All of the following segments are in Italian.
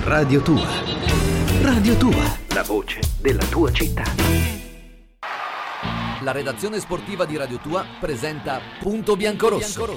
Radio Tua. Radio Tua, la voce della tua città. La redazione sportiva di Radio Tua presenta Punto Biancorosso.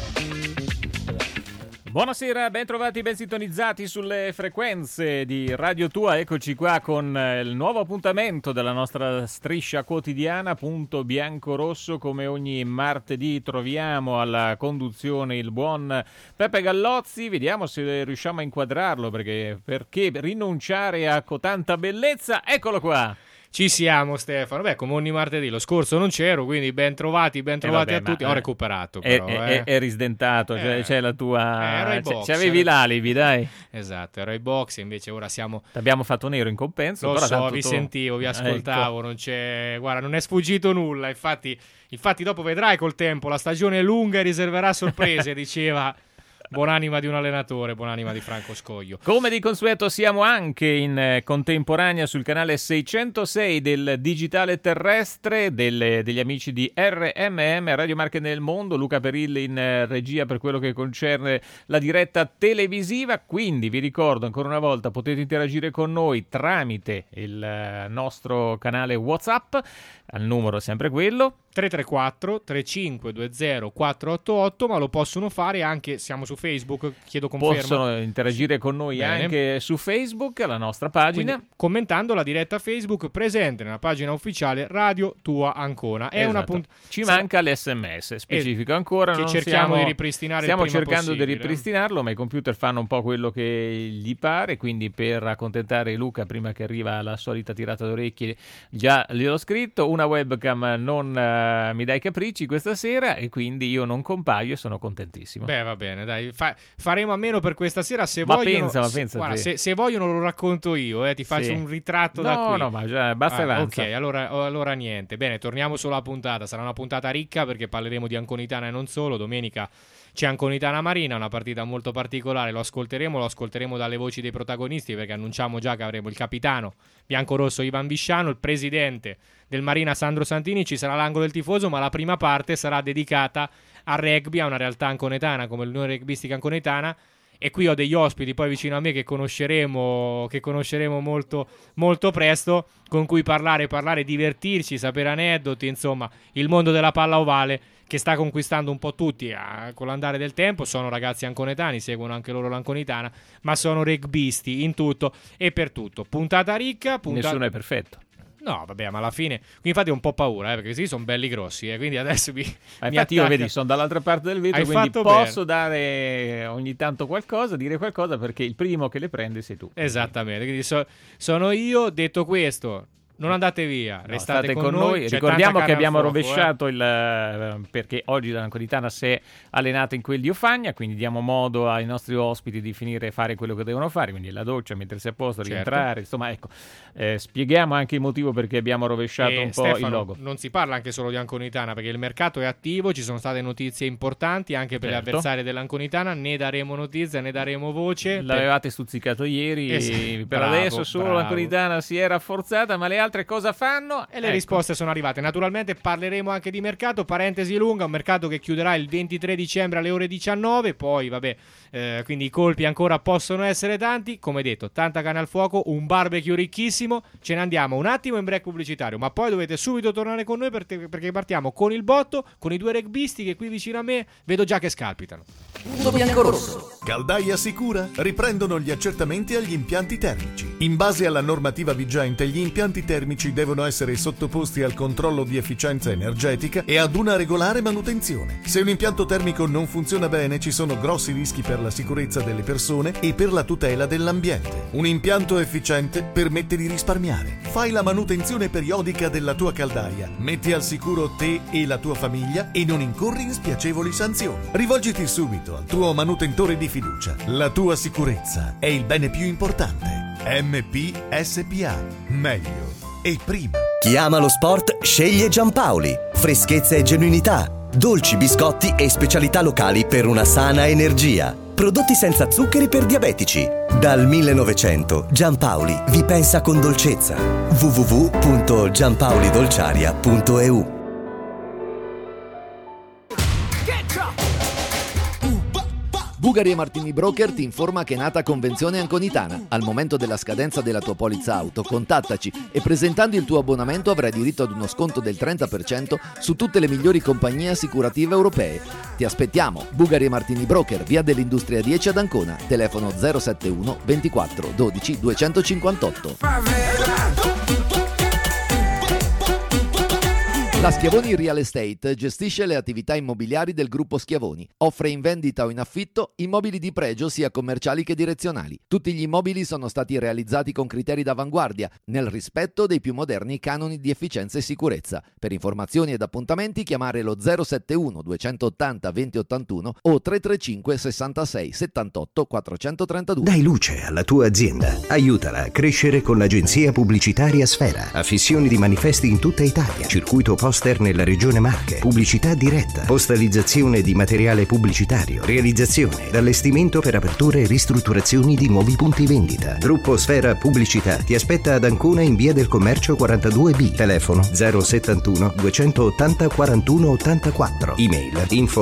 Buonasera, ben trovati, ben sintonizzati sulle frequenze di Radio Tua. Eccoci qua con il nuovo appuntamento della nostra striscia quotidiana, Punto Biancorosso. Come ogni martedì troviamo alla conduzione il buon Peppe Gallozzi. Vediamo se riusciamo a inquadrarlo, perché rinunciare a tanta bellezza? Eccolo qua! Ci siamo, Stefano. Beh, come ogni martedì, lo scorso non c'ero, quindi ben trovati a tutti. Ho recuperato, però. È risdentato, c'è la tua... ero ai box, c'avevi l'alibi, dai. Esatto, ero ai box, invece ora siamo... T'abbiamo fatto nero in compenso. Lo però so, vi sentivo, vi ascoltavo, ecco. Non c'è... Guarda, non è sfuggito nulla, infatti dopo vedrai col tempo, la stagione è lunga e riserverà sorprese, diceva... Buonanima di un allenatore, buonanima di Franco Scoglio. Come di consueto siamo anche in contemporanea sul canale 606 del digitale terrestre degli amici di RMM, Radio Marche nel Mondo. Luca Perilli in regia per quello che concerne la diretta televisiva. Quindi vi ricordo ancora una volta, potete interagire con noi tramite il nostro canale WhatsApp, al numero sempre quello 334 3520 488, ma lo possono fare anche, siamo su Facebook, chiedo conferma. Possono interagire con noi anche su Facebook, la nostra pagina. Quindi, commentando la diretta Facebook presente nella pagina ufficiale Radio Tua Ancona. È esatto. Ci manca l'SMS, specifico ancora. Che non cerchiamo di ripristinare. Stiamo cercando di ripristinarlo, ma i computer fanno un po' quello che gli pare, quindi per accontentare Luca prima che arriva la solita tirata d'orecchie, già gliel'ho scritto, una webcam non... mi dai capricci questa sera e quindi io non compaio e sono contentissimo. Beh, va bene, dai, faremo a meno per questa sera. Se ma vogliono, pensa guarda, se vogliono lo racconto io, ti faccio un ritratto da qui. No, ma già basta e avanza. Ok, allora niente. Bene, torniamo solo alla puntata. Sarà una puntata ricca perché parleremo di Anconitana e non solo. Domenica c'è Anconitana Marina, una partita molto particolare. Lo ascolteremo dalle voci dei protagonisti, perché annunciamo già che avremo il capitano biancorosso Ivan Visciano, il presidente del Marina Sandro Santini. Ci sarà l'angolo del tifoso, ma la prima parte sarà dedicata al rugby, a una realtà anconetana come l'Unione Rugbistica Anconetana. E qui ho degli ospiti poi vicino a me che conosceremo molto, molto presto, con cui parlare, divertirci, sapere aneddoti, insomma, il mondo della palla ovale che sta conquistando un po' tutti con l'andare del tempo. Sono ragazzi anconetani, seguono anche loro l'Anconitana, ma sono rugbisti in tutto e per tutto. Puntata ricca. Nessuno è perfetto. No, vabbè, ma alla fine... Infatti ho un po' paura, perché sì, sono belli grossi, quindi adesso infatti io, vedi, sono dall'altra parte del vetro, quindi posso dare ogni tanto dire qualcosa, perché il primo che le prende sei tu. Esattamente, quindi sono io. Detto questo, non andate via, restate con noi. Ricordiamo che abbiamo rovesciato perché oggi l'Anconitana si è allenata in quel di Ofagna, quindi diamo modo ai nostri ospiti di finire a fare quello che devono fare, quindi la doccia, mettersi a posto, rientrare, insomma, ecco. Spieghiamo anche il motivo perché abbiamo rovesciato un po' Stefano, il logo. Non si parla anche solo di Anconitana, perché il mercato è attivo, ci sono state notizie importanti anche per gli avversari dell'Anconitana, ne daremo notizia, ne daremo voce. L'avevate stuzzicato ieri, per adesso solo l'Anconitana si è rafforzata, ma le altre cosa fanno? E le risposte sono arrivate. Naturalmente parleremo anche di mercato, parentesi lunga, un mercato che chiuderà il 23 dicembre alle ore 19, poi vabbè, quindi i colpi ancora possono essere tanti, come detto, tanta carne al fuoco, un barbecue ricchissimo. Ce ne andiamo un attimo in break pubblicitario, ma poi dovete subito tornare con noi perché partiamo con il botto, con i due rugbisti che qui vicino a me vedo già che scalpitano. Punto Biancorosso. Caldaia Sicura riprendono gli accertamenti agli impianti termici. In base alla normativa vigente, gli impianti termici devono essere sottoposti al controllo di efficienza energetica e ad una regolare manutenzione. Se un impianto termico non funziona bene, ci sono grossi rischi per la sicurezza delle persone e per la tutela dell'ambiente. Un impianto efficiente permette di risparmiare. Fai la manutenzione periodica della tua caldaia, metti al sicuro te e la tua famiglia e non incorri in spiacevoli sanzioni. Rivolgiti subito al tuo manutentore di fiducia. La tua sicurezza è il bene più importante. MP SPA. Meglio e prima. Chi ama lo sport sceglie Giampaoli. Freschezza e genuinità, dolci, biscotti e specialità locali per una sana energia. Prodotti senza zuccheri per diabetici. Dal 1900 Giampaoli vi pensa con dolcezza. www.giampaolidolciaria.eu. Bugari e Martini Broker ti informa che è nata Convenzione Anconitana. Al momento della scadenza della tua polizza auto, contattaci e presentando il tuo abbonamento avrai diritto ad uno sconto del 30% su tutte le migliori compagnie assicurative europee. Ti aspettiamo, Bugari e Martini Broker, via dell'Industria 10 ad Ancona, telefono 071 24 12 258. La Schiavoni Real Estate gestisce le attività immobiliari del gruppo Schiavoni. Offre in vendita o in affitto immobili di pregio sia commerciali che direzionali. Tutti gli immobili sono stati realizzati con criteri d'avanguardia, nel rispetto dei più moderni canoni di efficienza e sicurezza. Per informazioni ed appuntamenti chiamare lo 071 280 2081 o 335 66 78 432. Dai luce alla tua azienda. Aiutala a crescere con l'agenzia pubblicitaria Sfera. Affissioni di manifesti in tutta Italia. Circuito poster nella regione Marche, pubblicità diretta, postalizzazione di materiale pubblicitario, realizzazione, allestimento per aperture e ristrutturazioni di nuovi punti vendita. Gruppo Sfera Pubblicità ti aspetta ad Ancona in via del Commercio 42B, telefono 071 280 41 84, email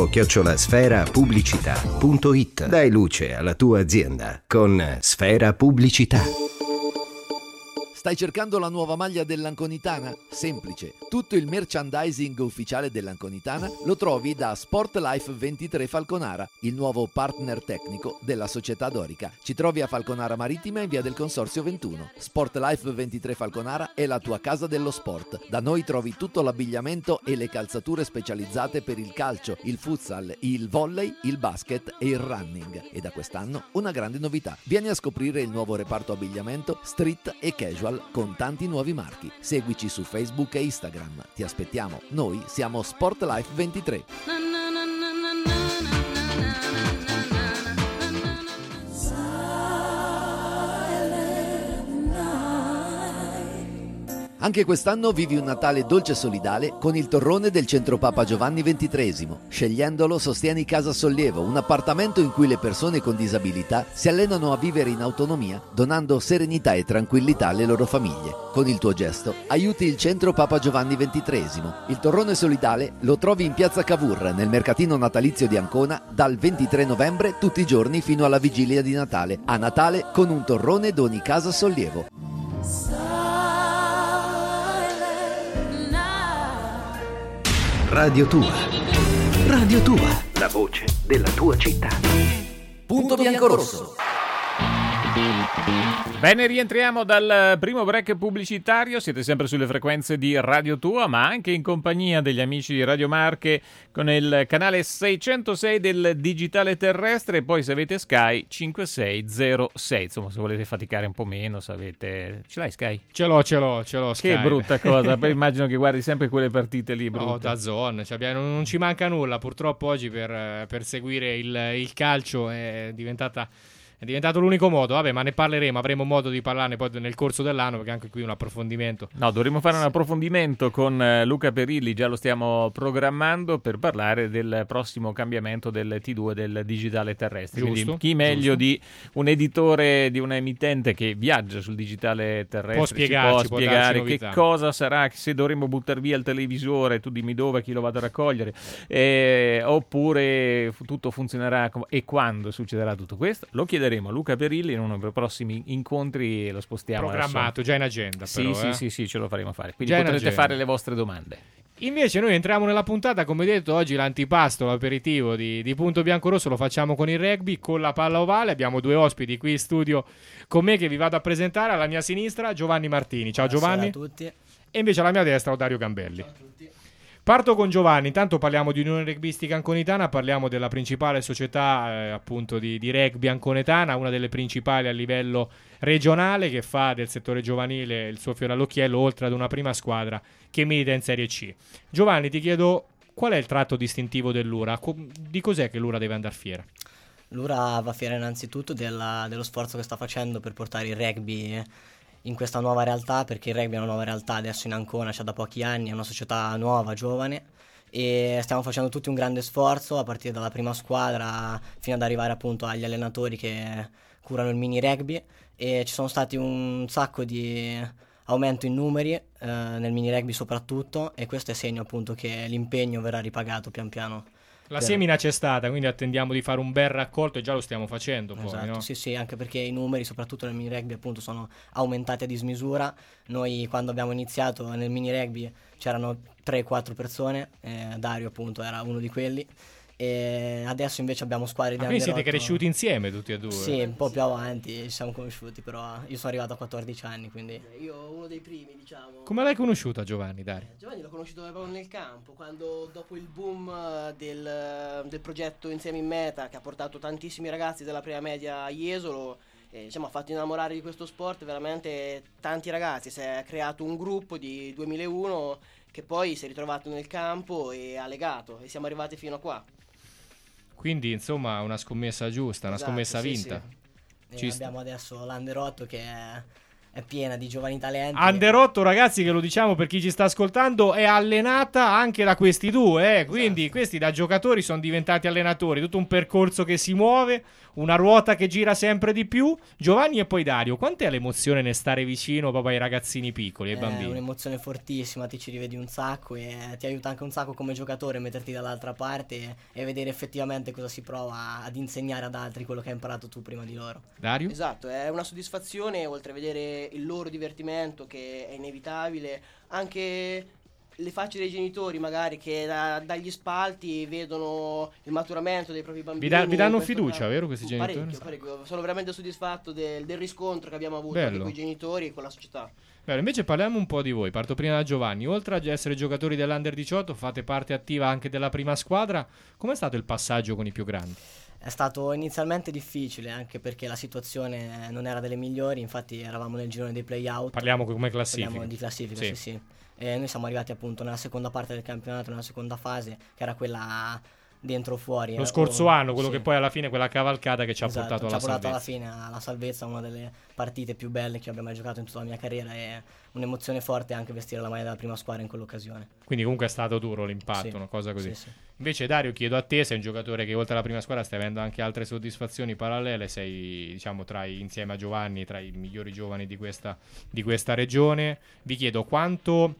info@sferapubblicità.it. Dai luce alla tua azienda con Sfera Pubblicità. Stai cercando la nuova maglia dell'Anconitana? Semplice. Tutto il merchandising ufficiale dell'Anconitana lo trovi da Sportlife 23 Falconara, il nuovo partner tecnico della società dorica. Ci trovi a Falconara Marittima in via del Consorzio 21. Sportlife 23 Falconara è la tua casa dello sport. Da noi trovi tutto l'abbigliamento e le calzature specializzate per il calcio, il futsal, il volley, il basket e il running. E da quest'anno una grande novità. Vieni a scoprire il nuovo reparto abbigliamento street e casual con tanti nuovi marchi. Seguici su Facebook e Instagram. Ti aspettiamo. Noi siamo Sportlife 23. Anche quest'anno vivi un Natale dolce e solidale con il torrone del Centro Papa Giovanni XXIII. Scegliendolo sostieni Casa Sollievo, un appartamento in cui le persone con disabilità si allenano a vivere in autonomia, donando serenità e tranquillità alle loro famiglie. Con il tuo gesto aiuti il Centro Papa Giovanni XXIII. Il torrone solidale lo trovi in Piazza Cavour, nel mercatino natalizio di Ancona, dal 23 novembre tutti i giorni fino alla vigilia di Natale. A Natale con un torrone doni Casa Sollievo. Radio Tua. Radio Tua. La voce della tua città. Punto bianco-rosso. Bene, rientriamo dal primo break pubblicitario. Siete sempre sulle frequenze di Radio Tua, ma anche in compagnia degli amici di Radio Marche con il canale 606 del digitale terrestre, e poi se avete Sky 5606. Insomma, se volete faticare un po' meno, se avete... Ce l'hai Sky? Ce l'ho Sky. Che brutta cosa. Poi immagino che guardi sempre quelle partite lì brutte. No, DAZN, non ci manca nulla. Purtroppo oggi per seguire il calcio è diventato l'unico modo. Vabbè, ma ne parleremo, avremo modo di parlarne poi nel corso dell'anno, perché anche qui un approfondimento. No, dovremmo fare un approfondimento con Luca Perilli, già lo stiamo programmando, per parlare del prossimo cambiamento del T2 del digitale terrestre. Giusto, quindi chi meglio di un editore, di una emittente che viaggia sul digitale terrestre può spiegare che cosa sarà, se dovremmo buttare via il televisore, tu dimmi dove, chi lo vado a raccogliere, oppure tutto funzionerà e quando succederà tutto questo. Lo chiederemo a Luca Perilli in uno dei prossimi incontri, lo spostiamo programmato già in agenda, però, sì, ce lo faremo fare, quindi già potrete fare le vostre domande. Invece noi entriamo nella puntata, come detto, oggi l'antipasto, l'aperitivo di Punto Bianco-Rosso lo facciamo con il rugby, con la palla ovale. Abbiamo due ospiti qui in studio con me che vi vado a presentare. Alla mia sinistra Giovanni Martini. Ciao Giovanni. Buonasera a tutti. E invece alla mia destra Dario Gambelli. Ciao a tutti. Parto con Giovanni. Intanto parliamo di Unione Rugbistica Anconitana, parliamo della principale società appunto di rugby anconetana, una delle principali a livello regionale, che fa del settore giovanile il suo fiore all'occhiello, oltre ad una prima squadra che milita in Serie C. Giovanni, ti chiedo qual è il tratto distintivo dell'Ura? Di cos'è che l'Ura deve andare fiera? L'Ura va fiera innanzitutto dello sforzo che sta facendo per portare il rugby in questa nuova realtà, perché il rugby è una nuova realtà adesso in Ancona, c'è da pochi anni, è una società nuova, giovane, e stiamo facendo tutti un grande sforzo a partire dalla prima squadra fino ad arrivare appunto agli allenatori che curano il mini rugby, e ci sono stati un sacco di aumento in numeri nel mini rugby soprattutto, e questo è segno appunto che l'impegno verrà ripagato pian piano La semina c'è stata, quindi attendiamo di fare un bel raccolto e già lo stiamo facendo poi, Esatto, no? sì, anche perché i numeri, soprattutto nel mini rugby, appunto, sono aumentati a dismisura. Noi quando abbiamo iniziato nel mini rugby c'erano 3-4 persone, Dario appunto era uno di quelli, e adesso invece abbiamo squadre di Quindi siete under 8. cresciuti insieme tutti e due? Sì, un po' più avanti ci siamo conosciuti, però io sono arrivato a 14 anni, quindi... Io uno dei primi, diciamo. Come l'hai conosciuta Giovanni, Dario? Giovanni l'ho conosciuto proprio nel campo, quando dopo il boom del progetto Insieme in Meta, che ha portato tantissimi ragazzi della prima media a Jesolo, diciamo, ha fatto innamorare di questo sport veramente tanti ragazzi. Si è creato un gruppo di 2001 che poi si è ritrovato nel campo e ha legato, e siamo arrivati fino a qua. Quindi insomma una scommessa giusta, una scommessa sì, vinta. sì. E abbiamo adesso l'Under 8 che è piena di giovani talenti. Under 8, ragazzi, che lo diciamo per chi ci sta ascoltando, è allenata anche da questi due, quindi Esatto. questi da giocatori sono diventati allenatori, tutto un percorso che si muove, una ruota che gira sempre di più. Giovanni e poi Dario, quant'è l'emozione nel stare vicino proprio ai ragazzini piccoli, ai È bambini? un'emozione fortissima, ti ci rivedi un sacco e ti aiuta anche un sacco come giocatore a metterti dall'altra parte e vedere effettivamente cosa si prova ad insegnare ad altri quello che hai imparato tu prima di loro. Dario? Esatto, è una soddisfazione, oltre a vedere il loro divertimento che è inevitabile, anche le facce dei genitori magari che dagli spalti vedono il maturamento dei propri bambini. Vi danno in questo fiducia, campo. vero, questi genitori? Parecchio. Sono veramente soddisfatto del riscontro che abbiamo avuto Bello. anche con i genitori e con la società. Beh, invece parliamo un po' di voi. Parto prima da Giovanni. Oltre ad essere giocatori dell'Under 18, fate parte attiva anche della prima squadra. Com'è stato il passaggio con i più grandi? È stato inizialmente difficile anche perché la situazione non era delle migliori, infatti eravamo nel girone dei play-out. Parliamo come classifica. Parliamo di classifica, Sì. sì. E noi siamo arrivati appunto nella seconda parte del campionato, nella seconda fase, che era quella dentro o fuori. Lo scorso anno, quello sì. che poi alla fine, quella cavalcata che ci ha Esatto, portato ci alla ha portato alla salvezza. fine alla salvezza, una delle partite più belle che abbia mai giocato in tutta la mia carriera e un'emozione forte anche vestire la maglia della prima squadra in quell'occasione. Quindi comunque è stato duro l'impatto, Sì. una cosa così. Sì. Invece Dario, chiedo a te, sei un giocatore che oltre alla prima squadra stai avendo anche altre soddisfazioni parallele, sei diciamo insieme a Giovanni tra i migliori giovani di questa regione. Vi chiedo quanto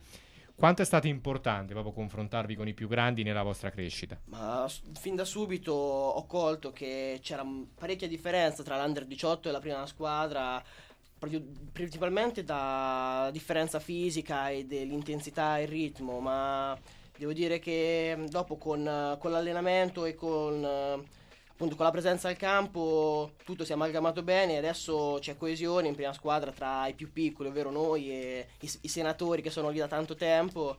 è stato importante proprio confrontarvi con i più grandi nella vostra crescita? Ma fin da subito ho colto che c'era parecchia differenza tra l'Under 18 e la prima squadra, principalmente da differenza fisica e dell'intensità e il ritmo, ma devo dire che dopo con l'allenamento e appunto con la presenza al campo tutto si è amalgamato bene e adesso c'è coesione in prima squadra tra i più piccoli, ovvero noi e i senatori che sono lì da tanto tempo,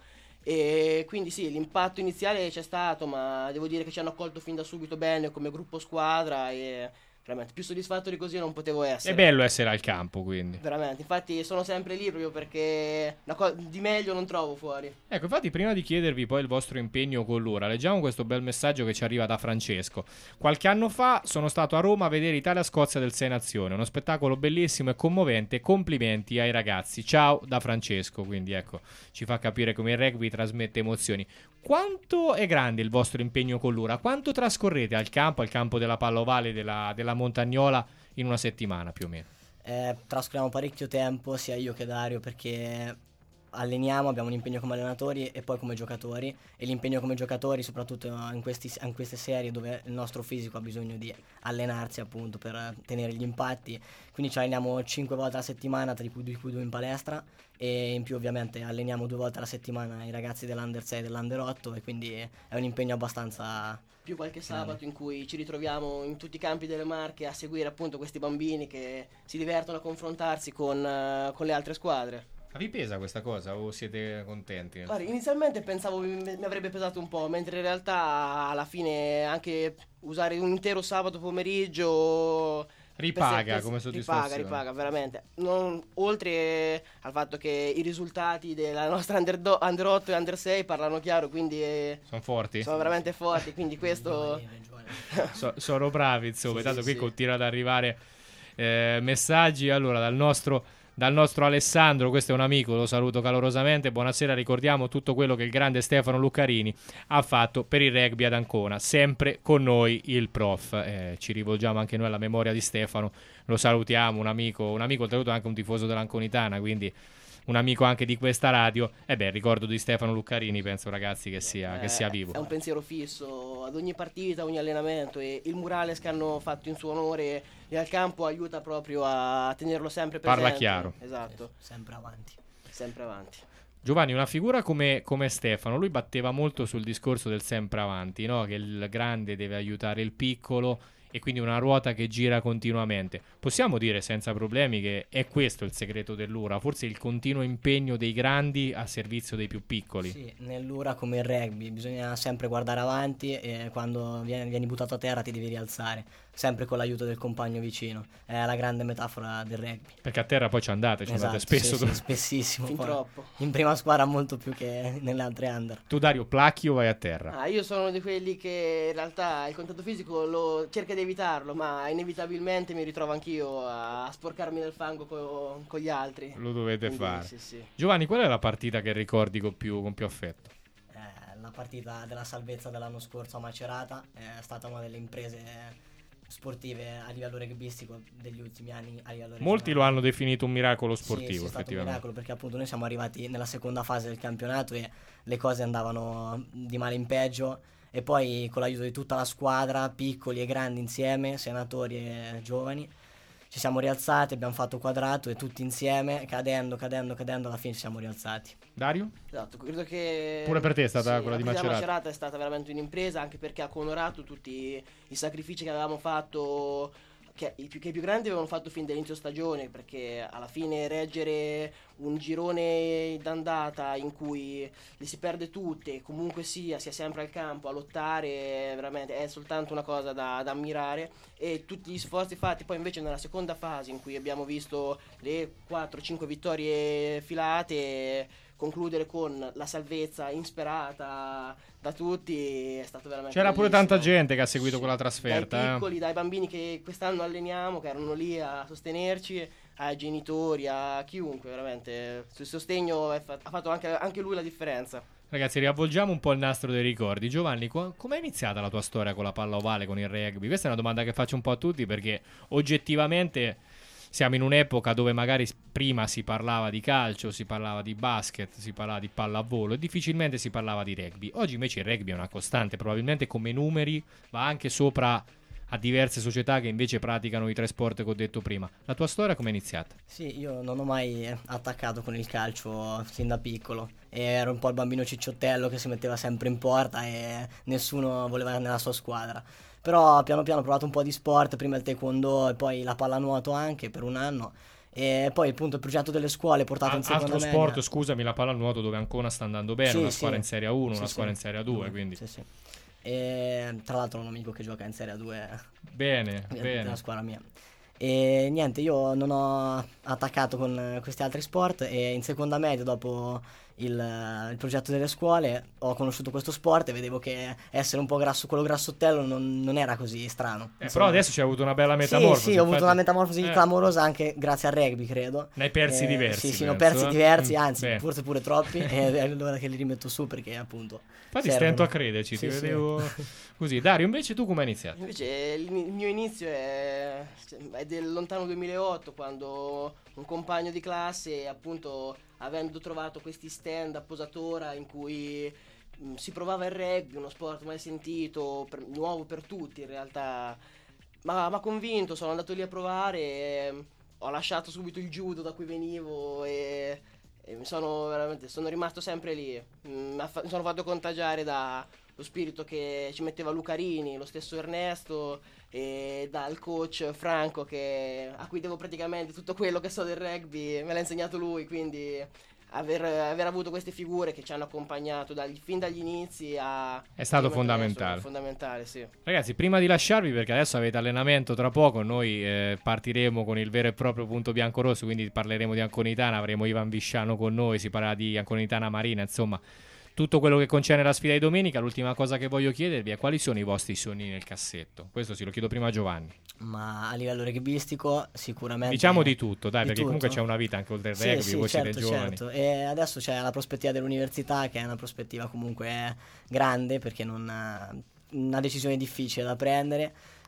e quindi sì, l'impatto iniziale c'è stato, ma devo dire che ci hanno accolto fin da subito bene come gruppo squadra e veramente più soddisfatto di così non potevo essere. È bello essere al campo, quindi. Veramente, infatti sono sempre lì proprio perché di meglio non trovo fuori. Ecco, infatti prima di chiedervi poi il vostro impegno con l'Ura, leggiamo questo bel messaggio che ci arriva da Francesco. Qualche anno fa sono stato a Roma a vedere Italia-Scozia del Sei Nazioni, uno spettacolo bellissimo e commovente, complimenti ai ragazzi. Ciao da Francesco, quindi ecco, ci fa capire come il rugby trasmette emozioni. Quanto è grande il vostro impegno con l'Ura? Quanto trascorrete al campo della palla ovale della Montagnola in una settimana più o meno? Trascuriamo parecchio tempo, sia io che Dario, perché alleniamo, abbiamo un impegno come allenatori e poi come giocatori, e l'impegno come giocatori soprattutto in queste serie dove il nostro fisico ha bisogno di allenarsi appunto per tenere gli impatti, quindi ci alleniamo 5 volte alla settimana, di cui 2 in palestra, e in più ovviamente alleniamo 2 volte alla settimana i ragazzi dell'Under 6 e dell'Under 8, e quindi è un impegno abbastanza... Più qualche sabato in cui ci ritroviamo in tutti i campi delle Marche a seguire appunto questi bambini che si divertono a confrontarsi con le altre squadre. Ma vi pesa questa cosa o siete contenti? Guarda, inizialmente pensavo mi avrebbe pesato un po', mentre in realtà alla fine anche usare un intero sabato pomeriggio ripaga come soddisfazione. Ripaga veramente. Oltre al fatto che i risultati della nostra Under 8 e Under 6 parlano chiaro, quindi sono forti? Sono veramente forti, quindi questo sono bravi, insomma. Tanto qui sì. continua ad arrivare messaggi. Allora dal nostro Alessandro, questo è un amico, lo saluto calorosamente. Buonasera, ricordiamo tutto quello che il grande Stefano Luccarini ha fatto per il rugby ad Ancona, sempre con noi il prof. Ci rivolgiamo anche noi alla memoria di Stefano, lo salutiamo, un amico oltretutto anche un tifoso dell'Anconitana, quindi un amico anche di questa radio, il ricordo di Stefano Luccarini penso, ragazzi, che sia vivo. È un pensiero fisso ad ogni partita, ogni allenamento, e il murales che hanno fatto in suo onore lì al campo aiuta proprio a tenerlo sempre presente. Parla chiaro. Esatto. Sempre avanti. Sempre avanti. Giovanni, una figura come Stefano, lui batteva molto sul discorso del sempre avanti, no? Che il grande deve aiutare il piccolo, e quindi una ruota che gira continuamente. Possiamo dire senza problemi che è questo il segreto dell'Ura, forse il continuo impegno dei grandi a servizio dei più piccoli. Sì, nell'Ura come il rugby bisogna sempre guardare avanti, e quando vieni buttato a terra ti devi rialzare, sempre con l'aiuto del compagno vicino. È la grande metafora del rugby. Perché a terra poi ci andate spesso. Sì, spessissimo. Fin troppo. In prima squadra molto più che nelle altre under. Tu, Dario, placchi o vai a terra? Io sono di quelli che in realtà il contatto fisico lo cerca di evitarlo, ma inevitabilmente mi ritrovo anch'io a sporcarmi nel fango con gli altri. Lo dovete Quindi, fare. sì. Giovanni, qual è la partita che ricordi con più affetto? La partita della salvezza dell'anno scorso a Macerata è stata una delle imprese sportive a livello rugbyistico degli ultimi anni a livello regionale. Molti lo hanno definito un miracolo sportivo. Sì, è stato un miracolo, perché appunto noi siamo arrivati nella seconda fase del campionato e le cose andavano di male in peggio, e poi con l'aiuto di tutta la squadra, piccoli e grandi insieme, senatori e giovani, ci siamo rialzati, abbiamo fatto quadrato e tutti insieme, cadendo, alla fine ci siamo rialzati. Dario? Esatto, credo che pure per te è stata quella di Macerata. Macerata è stata veramente un'impresa, anche perché ha onorato tutti i sacrifici che avevamo fatto, che i più grandi avevano fatto fin dall'inizio stagione, perché alla fine reggere un girone d'andata in cui li si perde tutte, comunque sia sempre al campo a lottare, veramente è soltanto una cosa da ammirare, e tutti gli sforzi fatti poi invece nella seconda fase, in cui abbiamo visto le 4-5 vittorie filate, concludere con la salvezza insperata da tutti, è stato veramente c'era pure bellissimo. tanta gente che ha seguito quella trasferta, dai piccoli, dai bambini che quest'anno alleniamo, che erano lì a sostenerci, ai genitori, a chiunque, veramente sul sostegno ha fatto anche lui la differenza. Ragazzi, riavvolgiamo un po' il nastro dei ricordi. Giovanni, com'è iniziata la tua storia con la palla ovale, con il rugby? Questa è una domanda che faccio un po' a tutti, perché oggettivamente siamo in un'epoca dove magari prima si parlava di calcio, si parlava di basket, si parlava di pallavolo e difficilmente si parlava di rugby. Oggi invece il rugby è una costante, probabilmente come numeri va anche sopra a diverse società che invece praticano i 3 sport che ho detto prima. La tua storia com'è iniziata? Sì, io non ho mai attaccato con il calcio sin da piccolo, e ero un po' il bambino cicciottello che si metteva sempre in porta e nessuno voleva nella sua squadra. Però piano piano ho provato un po' di sport, prima il taekwondo e poi la pallanuoto anche per un anno, e poi appunto il progetto delle scuole portato in seconda altro media. sport, scusami, la pallanuoto, dove Ancona sta andando bene, Sì, una sì. squadra in Serie A1, Sì, una sì. squadra in Serie A2, quindi Sì. E tra l'altro ho un amico che gioca in Serie A2 bene. della squadra mia. E niente, io non ho attaccato con questi altri sport, e in seconda media, dopo il progetto delle scuole, ho conosciuto questo sport e vedevo che essere un po' quello grassottello non era così strano. Però adesso c'è avuto una bella metamorfosi. Sì, ho avuto una metamorfosi clamorosa anche grazie al rugby, credo. Ne hai persi diversi. Sì, ne ho persi diversi, anzi bene. forse pure troppi, e è l'ora che li rimetto su, perché appunto Infatti servono. stento a crederci, ti vedevo così. Dario, invece tu come hai iniziato? Invece il mio inizio è del lontano 2008, quando un compagno di classe, appunto, avendo trovato questi stand a posatora in cui si provava il rugby, uno sport mai sentito, nuovo per tutti in realtà, ma m'ha convinto, sono andato lì a provare, e ho lasciato subito il judo da cui venivo, e sono rimasto sempre lì. Mi sono fatto contagiare da lo spirito che ci metteva Lucarini, lo stesso Ernesto, e dal coach Franco, a cui devo praticamente tutto quello che so del rugby, me l'ha insegnato lui, quindi aver avuto queste figure che ci hanno accompagnato fin dagli inizi è stato fondamentale. Fondamentale, sì. Ragazzi, prima di lasciarvi, perché adesso avete allenamento tra poco, noi partiremo con il vero e proprio punto bianco-rosso, quindi parleremo di Anconitana, avremo Ivan Visciano con noi, si parlerà di Anconitana Marina, insomma tutto quello che concerne la sfida di domenica. L'ultima cosa che voglio chiedervi è: quali sono i vostri sogni nel cassetto? Questo lo chiedo prima a Giovanni. Ma a livello rugbyistico sicuramente Diciamo di tutto, dai, perché tutto. Comunque c'è una vita anche oltre il rugby, voi siete giovani. Certo. E adesso c'è la prospettiva dell'università, che è una prospettiva comunque grande, perché una decisione difficile da prendere,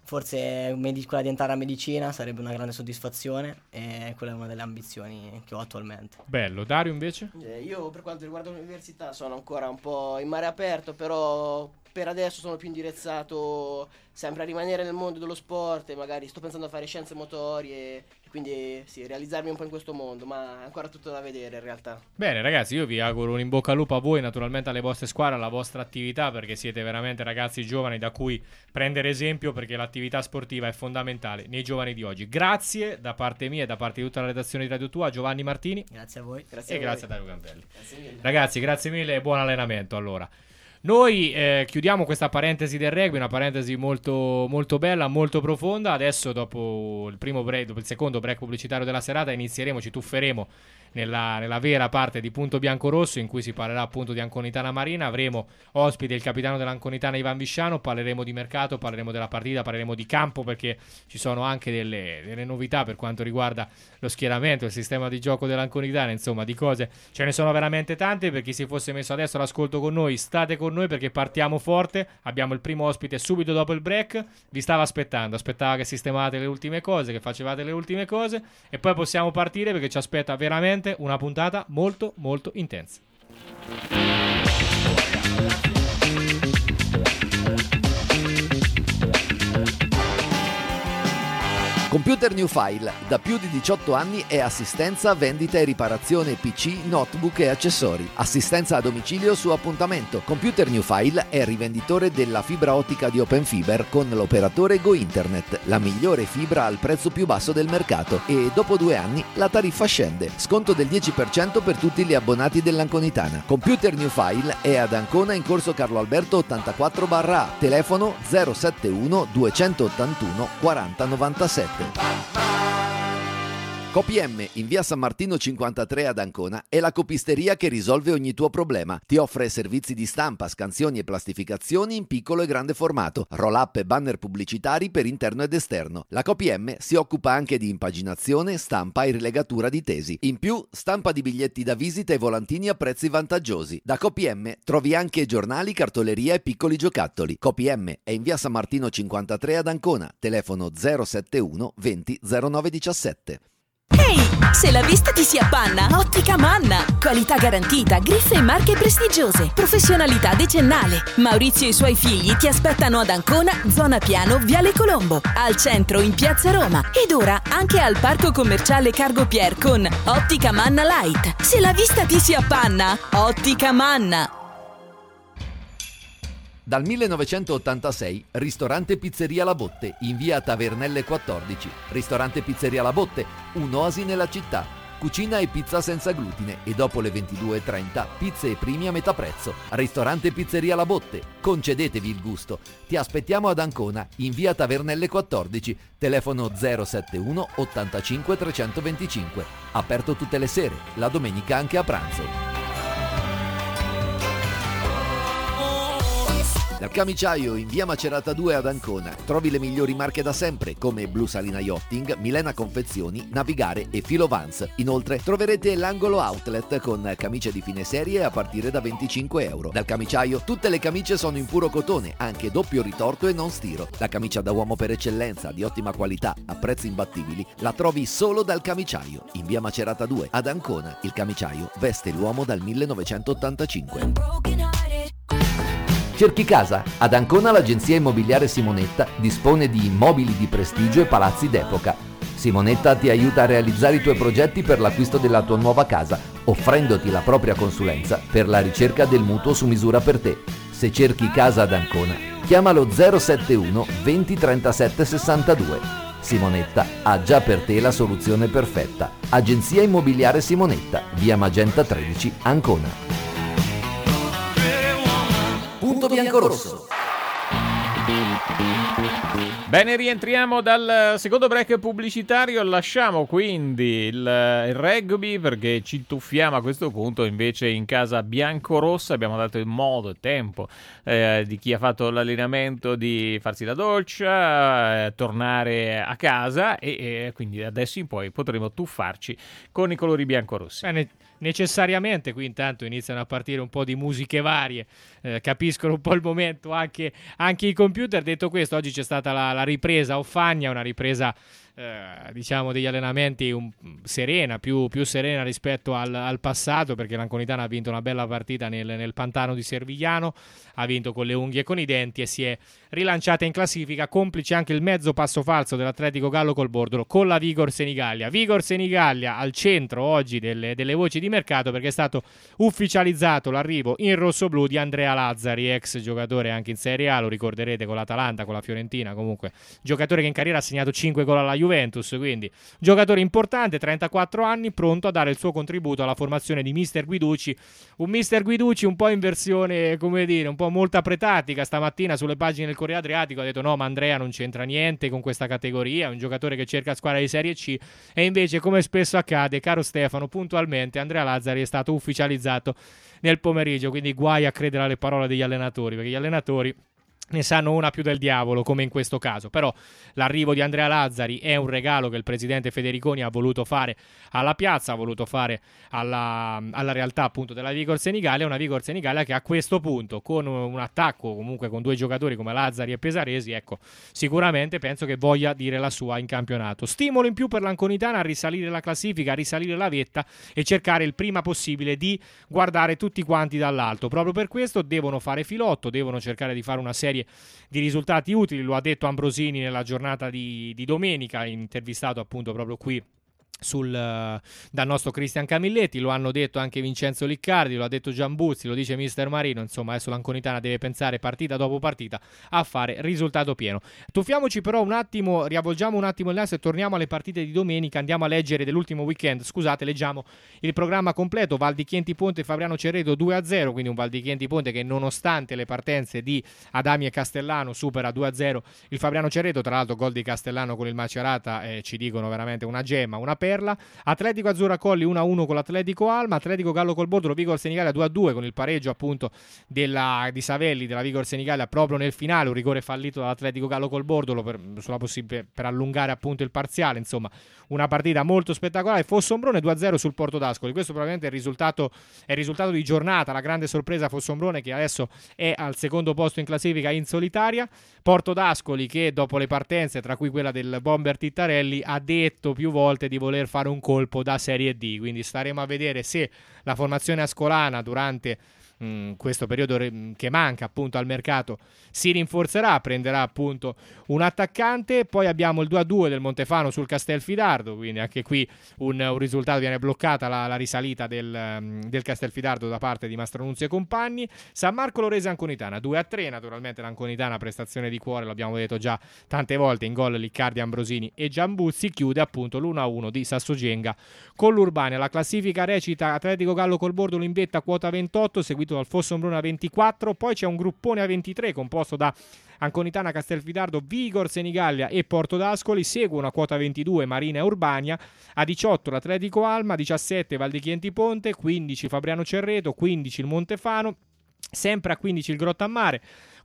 forse quella di entrare a medicina sarebbe una grande soddisfazione, e quella è una delle ambizioni che ho attualmente. Bello. Dario invece? Io per quanto riguarda l'università sono ancora un po' in mare aperto, però per adesso sono più indirizzato sempre a rimanere nel mondo dello sport e magari sto pensando a fare scienze motorie, quindi sì, realizzarmi un po' in questo mondo, ma è ancora tutto da vedere in realtà. Bene ragazzi, io vi auguro un in bocca al lupo a voi, naturalmente alle vostre squadre, alla vostra attività, perché siete veramente ragazzi giovani da cui prendere esempio, perché l'attività sportiva è fondamentale nei giovani di oggi. Grazie da parte mia e da parte di tutta la redazione di Radio Tua, Giovanni Martini. Grazie a voi. Grazie a Dario Gambelli. Ragazzi, grazie mille e buon allenamento allora. Noi chiudiamo questa parentesi del rugby, una parentesi molto, molto bella, molto profonda. Adesso dopo il secondo break pubblicitario della serata ci tufferemo nella vera parte di Punto Biancorosso, in cui si parlerà appunto di Anconitana Marina. Avremo ospite il capitano dell'Anconitana Ivan Visciano, parleremo di mercato, parleremo della partita, parleremo di campo, perché ci sono anche delle novità per quanto riguarda lo schieramento, il sistema di gioco dell'Anconitana, insomma di cose ce ne sono veramente tante. Per chi si fosse messo adesso all'ascolto con noi, state con noi perché partiamo forte. Abbiamo il primo ospite subito dopo il break, vi stava aspettava che sistemavate le ultime cose, che facevate le ultime cose, e poi possiamo partire perché ci aspetta veramente una puntata molto molto intensa. Computer New File, da più di 18 anni è assistenza, vendita e riparazione PC, notebook e accessori. Assistenza a domicilio su appuntamento. Computer New File è rivenditore della fibra ottica di Open Fiber con l'operatore Go Internet, la migliore fibra al prezzo più basso del mercato, e dopo 2 anni la tariffa scende. Sconto del 10% per tutti gli abbonati dell'Anconitana. Computer New File è ad Ancona in corso Carlo Alberto 84/A, telefono 071 281 4097. CoPM in via San Martino 53 ad Ancona è la copisteria che risolve ogni tuo problema. Ti offre servizi di stampa, scansioni e plastificazioni in piccolo e grande formato, roll-up e banner pubblicitari per interno ed esterno. La CoPM si occupa anche di impaginazione, stampa e rilegatura di tesi. In più, stampa di biglietti da visita e volantini a prezzi vantaggiosi. Da CoPM trovi anche giornali, cartoleria e piccoli giocattoli. CoPM è in via San Martino 53 ad Ancona, telefono 071 20 09 17. Ehi, se la vista ti si appanna, Ottica Manna. Qualità garantita, griffe e marche prestigiose, professionalità decennale. Maurizio e i suoi figli ti aspettano ad Ancona, zona Piano, Viale Colombo, al centro in Piazza Roma ed ora anche al parco commerciale Cargo Pier con Ottica Manna Light. Se la vista ti si appanna, Ottica Manna. Dal 1986, ristorante Pizzeria La Botte, in via Tavernelle 14. Ristorante Pizzeria La Botte, un'oasi nella città. Cucina e pizza senza glutine e dopo le 22:30 pizze e primi a metà prezzo. Ristorante Pizzeria La Botte, concedetevi il gusto. Ti aspettiamo ad Ancona, in via Tavernelle 14, telefono 071 85 325. Aperto tutte le sere, la domenica anche a pranzo. Dal Camiciaio in via Macerata 2 ad Ancona trovi le migliori marche da sempre come Blu Salina Yachting, Milena Confezioni, Navigare e Filo Vans. Inoltre troverete l'angolo outlet con camicie di fine serie a partire da €25. Dal Camiciaio tutte le camicie sono in puro cotone, anche doppio ritorto e non stiro. La camicia da uomo per eccellenza, di ottima qualità, a prezzi imbattibili, la trovi solo dal Camiciaio in via Macerata 2 ad Ancona. Il Camiciaio veste l'uomo dal 1985. Cerchi casa? Ad Ancona l'agenzia immobiliare Simonetta dispone di immobili di prestigio e palazzi d'epoca. Simonetta ti aiuta a realizzare i tuoi progetti per l'acquisto della tua nuova casa, offrendoti la propria consulenza per la ricerca del mutuo su misura per te. Se cerchi casa ad Ancona, chiamalo 071 20 37 62. Simonetta ha già per te la soluzione perfetta. Agenzia immobiliare Simonetta, via Magenta 13, Ancona. Punto Biancorosso. Bene, rientriamo dal secondo break pubblicitario. Lasciamo quindi il rugby perché ci tuffiamo a questo punto invece in casa biancorossa. Abbiamo dato il modo e tempo di chi ha fatto l'allenamento di farsi la doccia, tornare a casa e quindi adesso in poi potremo tuffarci con i colori biancorossi. Bene, necessariamente. Qui intanto iniziano a partire un po' di musiche varie, capiscono un po' il momento anche i computer. Detto questo, oggi c'è stata la ripresa a Offagna, una ripresa diciamo degli allenamenti serena, più serena rispetto al passato, perché l'Anconitana ha vinto una bella partita nel pantano di Servigliano, ha vinto con le unghie e con i denti e si è rilanciata in classifica, complice anche il mezzo passo falso dell'Atletico Gallo Colbordolo con la Vigor Senigallia al centro oggi delle voci di mercato, perché è stato ufficializzato l'arrivo in rossoblù di Andrea Lazzari, ex giocatore anche in Serie A, lo ricorderete con l'Atalanta, con la Fiorentina, comunque giocatore che in carriera ha segnato 5 gol alla Juventus, quindi giocatore importante, 34 anni, pronto a dare il suo contributo alla formazione di Mister Guiducci, un Mister Guiducci un po' in versione, come dire, un po' molta pretatica. Stamattina sulle pagine del Corriere Adriatico ha detto no, ma Andrea non c'entra niente con questa categoria, è un giocatore che cerca squadra di Serie C, e invece, come spesso accade, caro Stefano, puntualmente Andrea Lazzari è stato ufficializzato nel pomeriggio, quindi guai a credere alle parole degli allenatori, perché gli allenatori ne sanno una più del diavolo, come in questo caso. Però l'arrivo di Andrea Lazzari è un regalo che il presidente Federiconi ha voluto fare alla piazza, ha voluto fare alla realtà appunto della Vigor Senigallia, una Vigor Senigallia che a questo punto, con un attacco comunque con due giocatori come Lazzari e Pesaresi, ecco, sicuramente penso che voglia dire la sua in campionato. Stimolo in più per l'Anconitana a risalire la classifica, a risalire la vetta e cercare il prima possibile di guardare tutti quanti dall'alto. Proprio per questo devono fare filotto, devono cercare di fare una serie di risultati utili. Lo ha detto Ambrosini nella giornata di domenica, intervistato appunto proprio qui dal nostro Cristian Camilletti, lo hanno detto anche Vincenzo Liccardi, lo ha detto Giambuzzi, lo dice Mister Marino. Insomma, adesso l'Anconitana deve pensare partita dopo partita a fare risultato pieno. Tuffiamoci però un attimo, riavvolgiamo un attimo il naso e torniamo alle partite di domenica. Andiamo a leggere dell'ultimo weekend, scusate, leggiamo il programma completo. Val di Chieti Ponte Fabriano Cerreto 2-0, quindi un Val di Chieti Ponte che nonostante le partenze di Adami e Castellano supera 2-0 il Fabriano Cerreto. Tra l'altro gol di Castellano con il Macerata, ci dicono veramente una gemma, una perla. Atletico Azzurra Colli 1-1 con l'Atletico Alma, Atletico Gallo Colbordolo Vigor Senigallia 2-2 con il pareggio appunto di Savelli della Vigor Senigallia proprio nel finale, un rigore fallito dall'Atletico Gallo Colbordolo per allungare appunto il parziale. Insomma, una partita molto spettacolare. Fossombrone 2-0 sul Porto d'Ascoli, questo probabilmente è il risultato di giornata, la grande sorpresa Fossombrone che adesso è al secondo posto in classifica in solitaria. Porto d'Ascoli che dopo le partenze, tra cui quella del bomber Tittarelli, ha detto più volte di voler fare un colpo da Serie D, quindi staremo a vedere se la formazione ascolana durante questo periodo che manca appunto al mercato si rinforzerà, prenderà appunto un attaccante. Poi abbiamo il 2-2 del Montefano sul Castelfidardo, quindi anche qui un risultato, viene bloccata la risalita del Castelfidardo da parte di Mastronunzio e compagni. San Marco Lorese Anconitana 2-3, naturalmente l'Anconitana prestazione di cuore, l'abbiamo detto già tante volte, in gol Liccardi, Ambrosini e Giambuzzi. Chiude appunto l'1-1 di Sassogenga con l'Urbania. La classifica recita Atletico Gallo Colbordolo in vetta quota 28, seguito dal Fossombrone a 24, poi c'è un gruppone a 23 composto da Anconitana, Castelfidardo, Vigor Senigallia e Porto d'Ascoli. Seguono a quota 22 Marina e Urbania, a 18 l'Atletico Alma, 17 Val di Chieti Ponte, 15 Fabriano Cerreto, 15 il Montefano, sempre a 15 il Grottammare,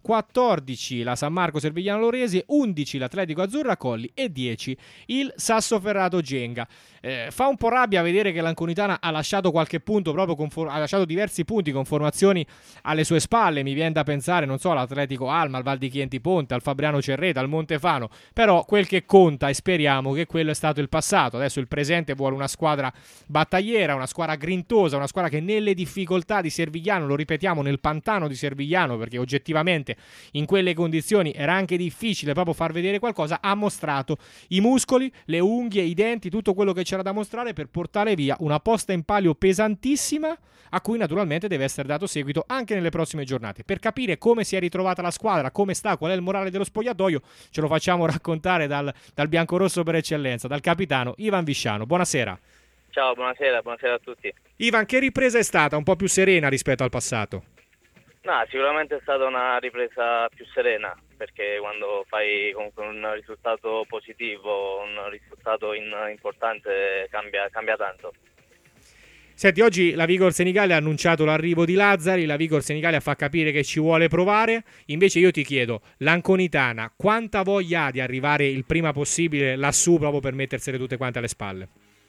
14 la San Marco Servigliano Loresi, 11 l'Atletico Azzurra Colli e 10 il Sassoferrato Genga. Fa un po' rabbia vedere che l'Anconitana ha lasciato qualche punto, proprio ha lasciato diversi punti con formazioni alle sue spalle. Mi viene da pensare, non so, all'Atletico Alma, al Val di Chieti Ponte, al Fabriano Cerreta, al Montefano, però quel che conta, e speriamo che quello è stato il passato. Adesso il presente vuole una squadra battagliera, una squadra grintosa, una squadra che nelle difficoltà di Servigliano, lo ripetiamo, nel pantano di Servigliano, perché oggettivamente in quelle condizioni era anche difficile proprio far vedere qualcosa, ha mostrato i muscoli, le unghie, i denti, tutto quello che c'era da mostrare per portare via una posta in palio pesantissima, a cui naturalmente deve essere dato seguito anche nelle prossime giornate. Per capire come si è ritrovata la squadra, come sta, qual è il morale dello spogliatoio, ce lo facciamo raccontare dal biancorosso per eccellenza, dal capitano Ivan Visciano. Buonasera. Ciao, buonasera a tutti. Ivan, che ripresa è stata? Un po' più serena rispetto al passato? No, sicuramente è stata una ripresa più serena, perché quando fai comunque un risultato positivo, un risultato importante, cambia tanto. Senti, oggi la Vigor Senigallia ha annunciato l'arrivo di Lazzari, la Vigor Senigallia fa capire che ci vuole provare. Invece io ti chiedo, l'Anconitana quanta voglia ha di arrivare il prima possibile lassù proprio per mettersele tutte quante alle spalle?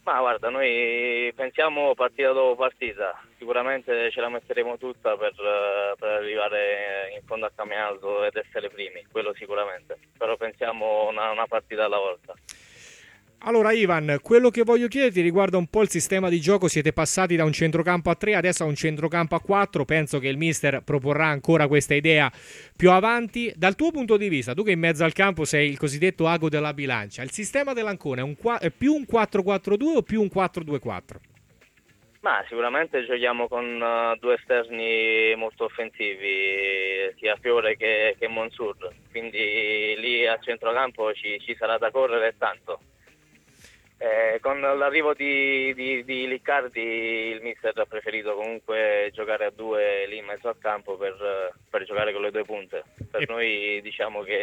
Ma guarda, noi pensiamo partita dopo partita, sicuramente ce la metteremo tutta per arrivare in fondo al campionato ed essere primi, quello sicuramente, però pensiamo una partita alla volta. Allora Ivan, quello che voglio chiederti riguarda un po' il sistema di gioco. Siete passati da un centrocampo a 3 adesso a un centrocampo a 4. Penso che il mister proporrà ancora questa idea più avanti. Dal tuo punto di vista, tu che in mezzo al campo sei il cosiddetto ago della bilancia, il sistema dell'Ancona è più un 4-4-2 o più un 4-2-4? Ma sicuramente giochiamo con due esterni molto offensivi, sia Fiore che Monsur, quindi lì a centrocampo ci sarà da correre tanto. Con l'arrivo di Liccardi il mister ha preferito comunque giocare a 2 lì in mezzo al campo per giocare con le 2 punte. Per noi diciamo che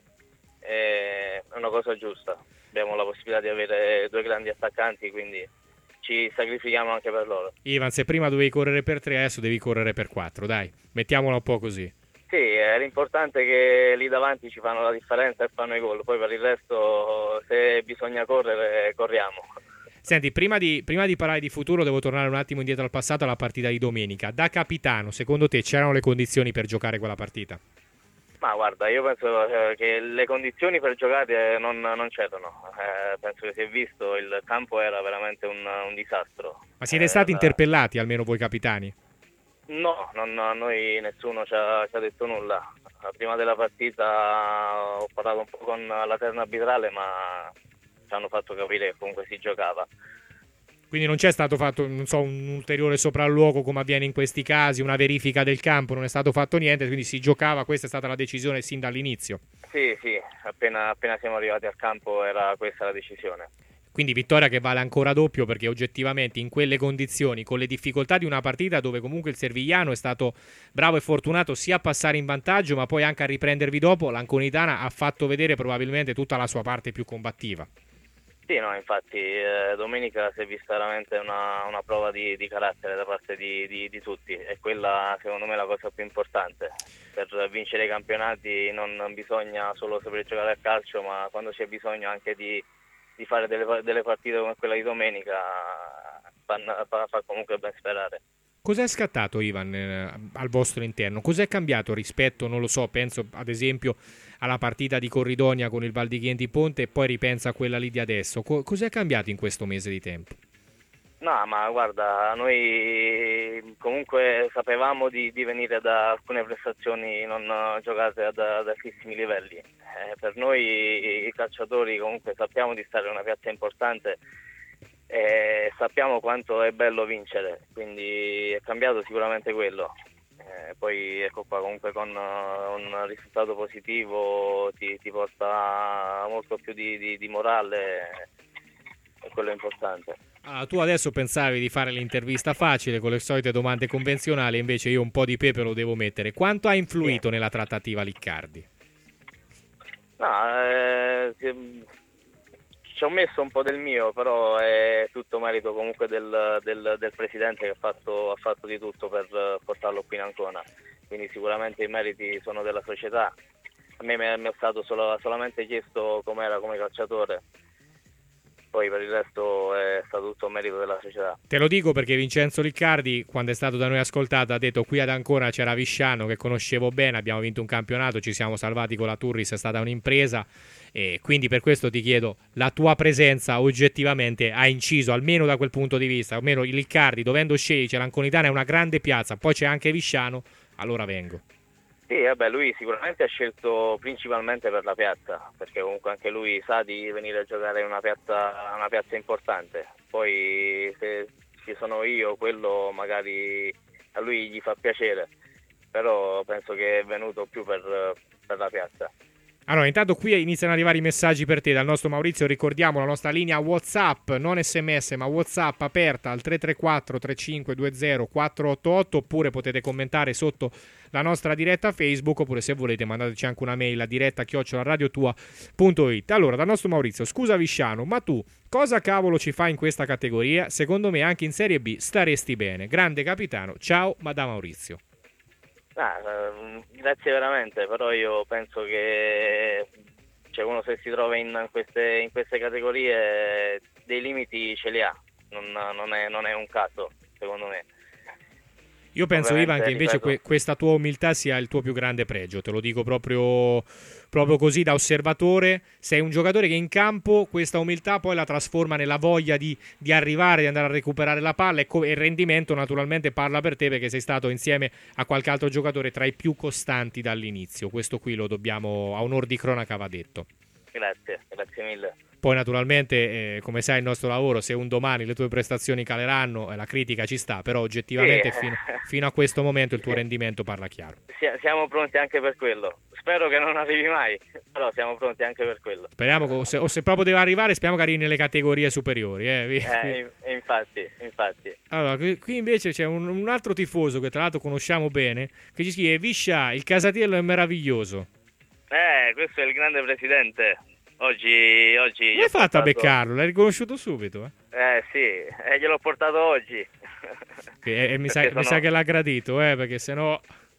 è una cosa giusta, abbiamo la possibilità di avere 2 grandi attaccanti, quindi ci sacrifichiamo anche per loro. Ivan, se prima dovevi correre per 3 adesso devi correre per 4, dai, mettiamola un po' così. Sì, l'importante è che lì davanti ci fanno la differenza e fanno i gol, poi per il resto se bisogna correre, corriamo. Senti, prima di parlare di futuro devo tornare un attimo indietro al passato, alla partita di domenica. Da capitano, secondo te c'erano le condizioni per giocare quella partita? Ma guarda, io penso che le condizioni per giocare non c'erano, penso che si è visto, il campo era veramente un disastro. Ma siete stati interpellati almeno voi capitani? No, a noi nessuno ci ha detto nulla. Prima della partita ho parlato un po' con la terna arbitrale, ma ci hanno fatto capire che comunque si giocava. Quindi non c'è stato fatto, non so, un ulteriore sopralluogo come avviene in questi casi, una verifica del campo, non è stato fatto niente, quindi si giocava, questa è stata la decisione sin dall'inizio. Sì, appena siamo arrivati al campo era questa la decisione. Quindi vittoria che vale ancora doppio, perché oggettivamente in quelle condizioni, con le difficoltà di una partita dove comunque il Servigliano è stato bravo e fortunato sia a passare in vantaggio ma poi anche a riprendervi dopo, l'Anconitana ha fatto vedere probabilmente tutta la sua parte più combattiva. Sì, no, infatti domenica si è vista veramente una prova di carattere da parte di tutti, e quella secondo me è la cosa più importante. Per vincere i campionati non bisogna solo saper giocare a calcio, ma quando c'è bisogno anche di fare delle partite come quella di domenica fa comunque ben sperare. Cos'è scattato, Ivan, al vostro interno? Cos'è cambiato rispetto, non lo so, penso ad esempio alla partita di Corridonia con il Val di Chieti Ponte e poi ripensa a quella lì di adesso. Cos'è cambiato in questo mese di tempo? No, ma guarda, noi comunque sapevamo di venire da alcune prestazioni non giocate ad altissimi livelli. Per noi i calciatori comunque sappiamo di stare in una piazza importante e sappiamo quanto è bello vincere, quindi è cambiato sicuramente quello. Poi ecco qua, comunque con un risultato positivo ti porta molto più di morale, e quello è importante. Ah, tu adesso pensavi di fare l'intervista facile con le solite domande convenzionali, invece io un po' di pepe lo devo mettere. Quanto ha influito nella trattativa Liccardi? No, ci ho messo un po' del mio, però è tutto merito comunque del presidente, che ha fatto di tutto per portarlo qui in Ancona, quindi sicuramente i meriti sono della società. A me mi è stato solamente chiesto com'era come calciatore, poi per il resto è stato tutto merito della società. Te lo dico perché Vincenzo Liccardi, quando è stato da noi ascoltato, ha detto: qui ad Ancona c'era Visciano che conoscevo bene, abbiamo vinto un campionato, ci siamo salvati con la Turris, è stata un'impresa, e quindi per questo ti chiedo, la tua presenza oggettivamente ha inciso almeno da quel punto di vista, almeno il Liccardi dovendo scegliere, l'Anconitana è una grande piazza, poi c'è anche Visciano, allora vengo. Sì, vabbè, lui sicuramente ha scelto principalmente per la piazza, perché comunque anche lui sa di venire a giocare in una piazza importante. Poi se ci sono io, quello magari a lui gli fa piacere, però penso che è venuto più per la piazza. Allora, intanto qui iniziano ad arrivare i messaggi per te dal nostro Maurizio. Ricordiamo la nostra linea WhatsApp, non SMS ma WhatsApp, aperta al 334 3520 488, oppure potete commentare sotto la nostra diretta Facebook, oppure se volete mandateci anche una mail a diretta@radiotua.it. Allora, dal nostro Maurizio: scusa Visciano, ma tu cosa cavolo ci fai in questa categoria? Secondo me anche in Serie B staresti bene. Grande capitano, ciao, ma da Maurizio. Grazie veramente, però io penso che cioè uno se si trova in queste categorie dei limiti ce li ha, non è un caso, secondo me. Io penso, Ovviamente, Ivan, che invece ripeto, questa tua umiltà sia il tuo più grande pregio, te lo dico proprio così da osservatore. Sei un giocatore che in campo questa umiltà poi la trasforma nella voglia di arrivare, di andare a recuperare la palla, e il rendimento naturalmente parla per te, perché sei stato insieme a qualche altro giocatore tra i più costanti dall'inizio. Questo qui lo dobbiamo, a onor di cronaca va detto. grazie mille. Poi naturalmente, come sai, il nostro lavoro, se un domani le tue prestazioni caleranno, la critica ci sta, però oggettivamente Sì. fino a questo momento il tuo rendimento parla chiaro. Siamo pronti anche per quello. Spero che non arrivi mai, però siamo pronti anche per quello. Speriamo che, o se proprio deve arrivare, speriamo che arrivi nelle categorie superiori. Infatti. Allora, qui invece c'è un altro tifoso che tra l'altro conosciamo bene, che ci scrive: Viscia, il Casatiello è meraviglioso. Questo è il grande presidente. Oggi Come hai fatto a beccarlo? L'hai riconosciuto subito? Sì, gliel'ho portato oggi. Mi sa che l'ha gradito, perché sennò...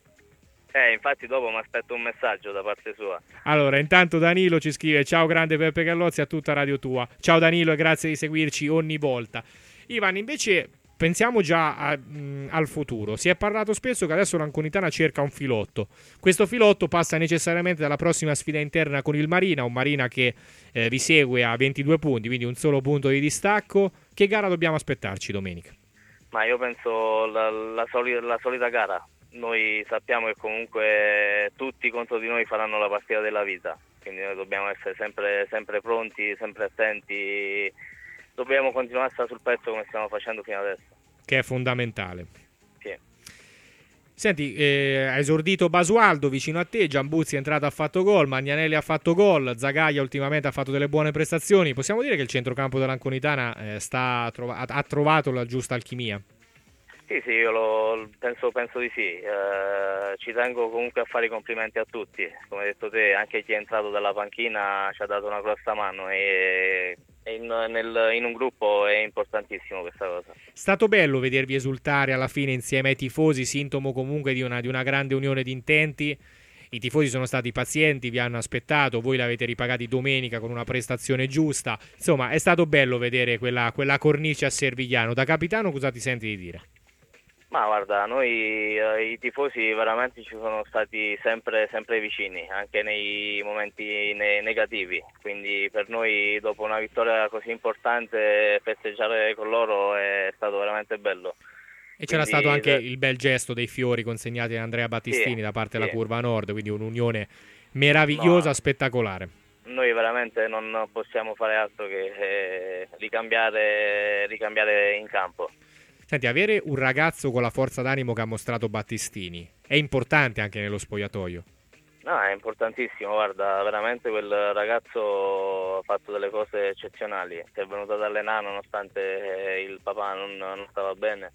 Infatti dopo mi aspetto un messaggio da parte sua. Allora, intanto Danilo ci scrive: ciao grande Peppe Gallozzi, a tutta Radio Tua. Ciao Danilo e grazie di seguirci ogni volta. Ivan, invece pensiamo già al futuro. Si è parlato spesso che adesso l'Anconitana cerca un filotto. Questo filotto passa necessariamente dalla prossima sfida interna con il Marina, un Marina che vi segue a 22 punti, quindi un solo punto di distacco. Che gara dobbiamo aspettarci domenica? Ma io penso la solita gara. Noi sappiamo che comunque tutti contro di noi faranno la partita della vita, quindi noi dobbiamo essere sempre pronti, sempre attenti, dobbiamo continuare a stare sul pezzo come stiamo facendo fino adesso. Che è fondamentale. Sì. Senti, ha esordito Basualdo vicino a te, Giambuzzi è entrato, ha fatto gol, Magnanelli ha fatto gol, Zagaia ultimamente ha fatto delle buone prestazioni. Possiamo dire che il centrocampo dell'Anconitana ha trovato la giusta alchimia? Sì, io penso di sì. Ci tengo comunque a fare i complimenti a tutti. Come hai detto te, anche chi è entrato dalla panchina ci ha dato una grossa mano e in un gruppo è importantissimo questa cosa. È stato bello vedervi esultare alla fine insieme ai tifosi, sintomo comunque di una grande unione di intenti. I tifosi sono stati pazienti, vi hanno aspettato, voi l'avete ripagati domenica con una prestazione giusta. Insomma, è stato bello vedere quella cornice a Servigliano. Da capitano cosa ti senti di dire? Ma guarda, noi i tifosi veramente ci sono stati sempre vicini, anche nei momenti negativi, quindi per noi dopo una vittoria così importante festeggiare con loro è stato veramente bello. E c'era stato anche il bel gesto dei fiori consegnati da Andrea Battistini da parte della Curva Nord, quindi un'unione meravigliosa, spettacolare. Noi veramente non possiamo fare altro che ricambiare in campo. Senti, avere un ragazzo con la forza d'animo che ha mostrato Battistini è importante anche nello spogliatoio. No, è importantissimo, guarda, veramente quel ragazzo ha fatto delle cose eccezionali, si è venuto ad allenare nonostante il papà non stava bene,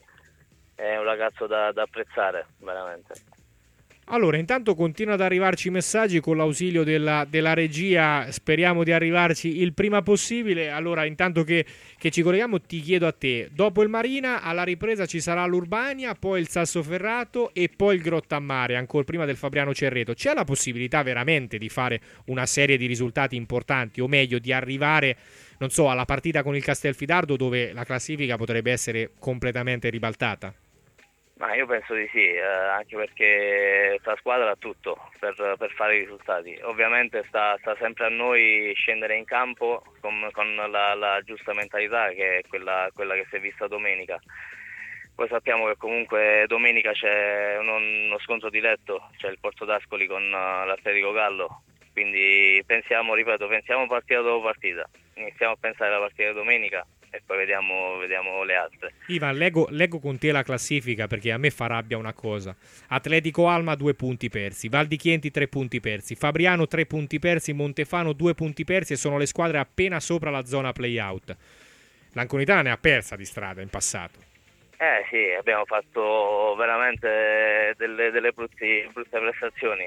è un ragazzo da apprezzare, veramente. Allora, intanto continua ad arrivarci messaggi con l'ausilio della regia, speriamo di arrivarci il prima possibile. Allora, intanto che ci colleghiamo, ti chiedo a te, dopo il Marina alla ripresa ci sarà l'Urbania, poi il Sassoferrato e poi il Grottammare, ancora prima del Fabriano Cerreto. C'è la possibilità veramente di fare una serie di risultati importanti, o meglio di arrivare, non so, alla partita con il Castelfidardo, dove la classifica potrebbe essere completamente ribaltata? Ma io penso di sì, anche perché questa squadra ha tutto per fare i risultati. Ovviamente sta sempre a noi scendere in campo con la giusta mentalità, che è quella che si è vista domenica. Poi sappiamo che comunque domenica c'è uno scontro diretto, c'è il Porto d'Ascoli con l'Atletico Gallo, quindi pensiamo partita dopo partita. Iniziamo a pensare alla partita di domenica e poi vediamo le altre. Ivan, leggo con te la classifica, perché a me fa rabbia una cosa. Atletico Alma 2 punti persi, Val di Chieti 3 punti persi, Fabriano 3 punti persi, Montefano 2 punti persi, e sono le squadre appena sopra la zona play-out. L'Anconitana ne ha persa di strada in passato. Sì, abbiamo fatto veramente delle brutte prestazioni,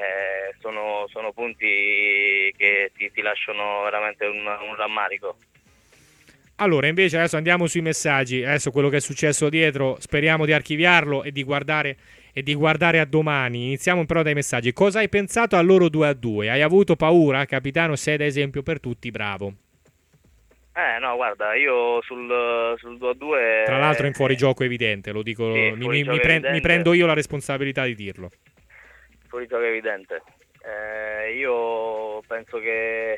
sono punti che ti lasciano veramente un rammarico. Allora, invece adesso andiamo sui messaggi. Adesso quello che è successo dietro speriamo di archiviarlo e di guardare e di guardare a domani. Iniziamo però dai messaggi. Cosa hai pensato al loro 2-2? Hai avuto paura? Capitano, sei da esempio per tutti, bravo. No, guarda, io sul 2-2... Tra l'altro in fuorigioco evidente, lo dico, sì, mi prendo io la responsabilità di dirlo. Fuorigioco evidente. Io penso che...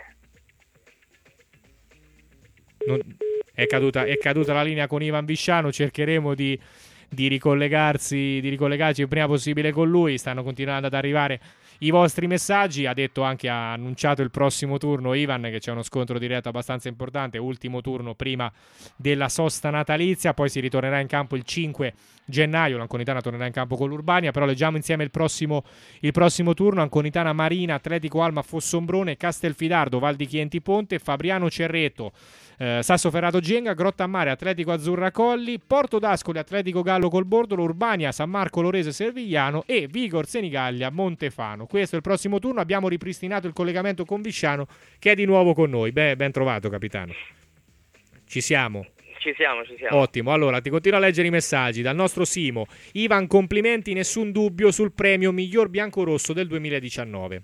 È caduta la linea con Ivan Visciano, cercheremo di ricollegarci il prima possibile con lui. Stanno continuando ad arrivare i vostri messaggi. Ha annunciato il prossimo turno Ivan, che c'è uno scontro diretto abbastanza importante, ultimo turno prima della sosta natalizia, poi si ritornerà in campo il 5 gennaio, l'Anconitana tornerà in campo con l'Urbania. Però leggiamo insieme il prossimo turno: Anconitana Marina, Atletico Alma Fossombrone, Castelfidardo Val di Chienti Ponte, Fabriano Cerreto Sassoferrato Genga, Grottammare Atletico Azzurra Colli, Porto d'Ascoli Atletico Gallo Colbordolo, Urbania San Marco Lorese Servigliano e Vigor Senigallia Montefano. Questo è il prossimo turno. Abbiamo ripristinato il collegamento con Visciano, che è di nuovo con noi. Ben trovato, capitano. Ci siamo? Ci siamo. Ottimo, allora ti continuo a leggere i messaggi. Dal nostro Simo: Ivan, complimenti, nessun dubbio sul premio miglior biancorosso del 2019.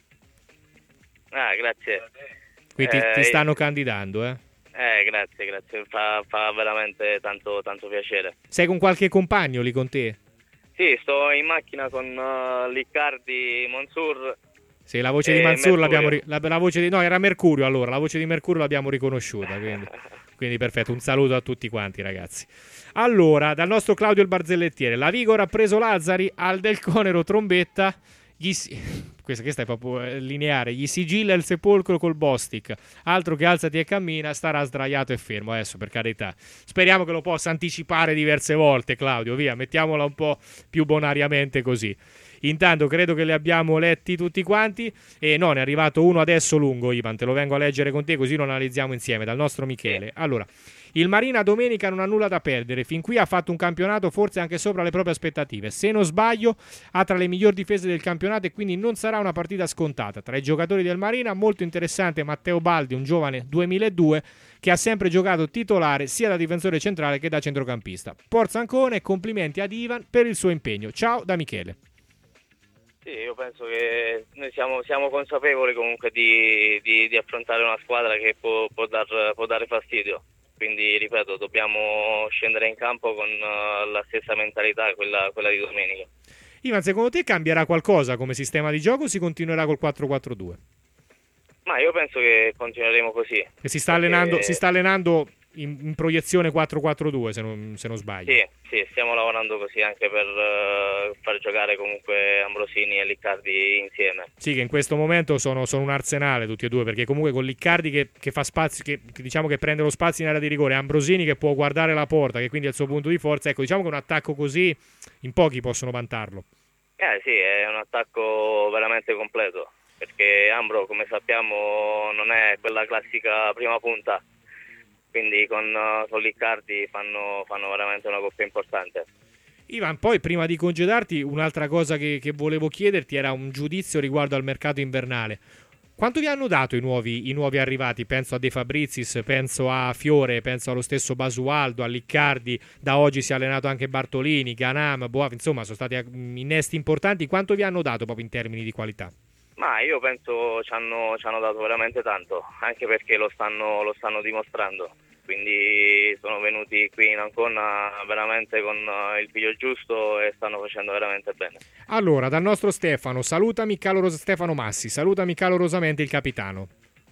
Grazie. Qui ti stanno candidando, Grazie, fa veramente tanto piacere. Sei con qualche compagno lì con te? Sì, sto in macchina con Liccardi, Monsur. Sì, la voce di Mansur l'abbiamo no, era Mercurio, allora, la voce di Mercurio l'abbiamo riconosciuta, quindi perfetto, un saluto a tutti quanti, ragazzi. Allora, dal nostro Claudio il Barzellettiere: la Vigor ha preso Lazzari, al Del Conero trombetta, questa è proprio lineare, gli sigilla il sepolcro col Bostic, altro che alzati e cammina, starà sdraiato e fermo. Adesso, per carità, speriamo che lo possa anticipare diverse volte, Claudio, via, mettiamola un po' più bonariamente così. Intanto credo che li abbiamo letti tutti quanti, e no, ne è arrivato uno adesso lungo, Ivan, te lo vengo a leggere con te così lo analizziamo insieme, dal nostro Michele. Allora: il Marina domenica non ha nulla da perdere, fin qui ha fatto un campionato forse anche sopra le proprie aspettative, se non sbaglio ha tra le migliori difese del campionato e quindi non sarà una partita scontata. Tra i giocatori del Marina molto interessante Matteo Baldi, un giovane 2002 che ha sempre giocato titolare sia da difensore centrale che da centrocampista. Forza Ancona e complimenti ad Ivan per il suo impegno. Ciao da Michele. Sì, io penso che noi siamo consapevoli comunque di affrontare una squadra che può dare fastidio. Quindi, ripeto, dobbiamo scendere in campo con la stessa mentalità, quella di domenica. Ivan, secondo te cambierà qualcosa come sistema di gioco o si continuerà col 4-4-2? Ma io penso che continueremo così. Che si sta allenando in proiezione 4-4-2, se non sbaglio. Sì, stiamo lavorando così anche per far giocare comunque Ambrosini e Liccardi insieme. Sì, che in questo momento sono un arsenale tutti e due, perché comunque con Liccardi che fa spazio, che diciamo che prende lo spazio in area di rigore, Ambrosini che può guardare la porta, che quindi è il suo punto di forza. Ecco, diciamo che un attacco così in pochi possono vantarlo. Sì, è un attacco veramente completo, perché Ambro, come sappiamo, non è quella classica prima punta. Quindi con Liccardi fanno veramente una coppia importante. Ivan, poi prima di congedarti, un'altra cosa che volevo chiederti era un giudizio riguardo al mercato invernale. Quanto vi hanno dato i nuovi arrivati? Penso a De Fabrizis, penso a Fiore, penso allo stesso Basualdo, a Liccardi, da oggi si è allenato anche Bartolini, Ganam, Boaf, insomma sono stati innesti importanti. Quanto vi hanno dato proprio in termini di qualità? Ma io penso ci hanno dato veramente tanto, anche perché lo stanno dimostrando. Quindi sono venuti qui in Ancona veramente con il piglio giusto e stanno facendo veramente bene. Allora, dal nostro Stefano: Stefano Massi, salutami calorosamente il capitano.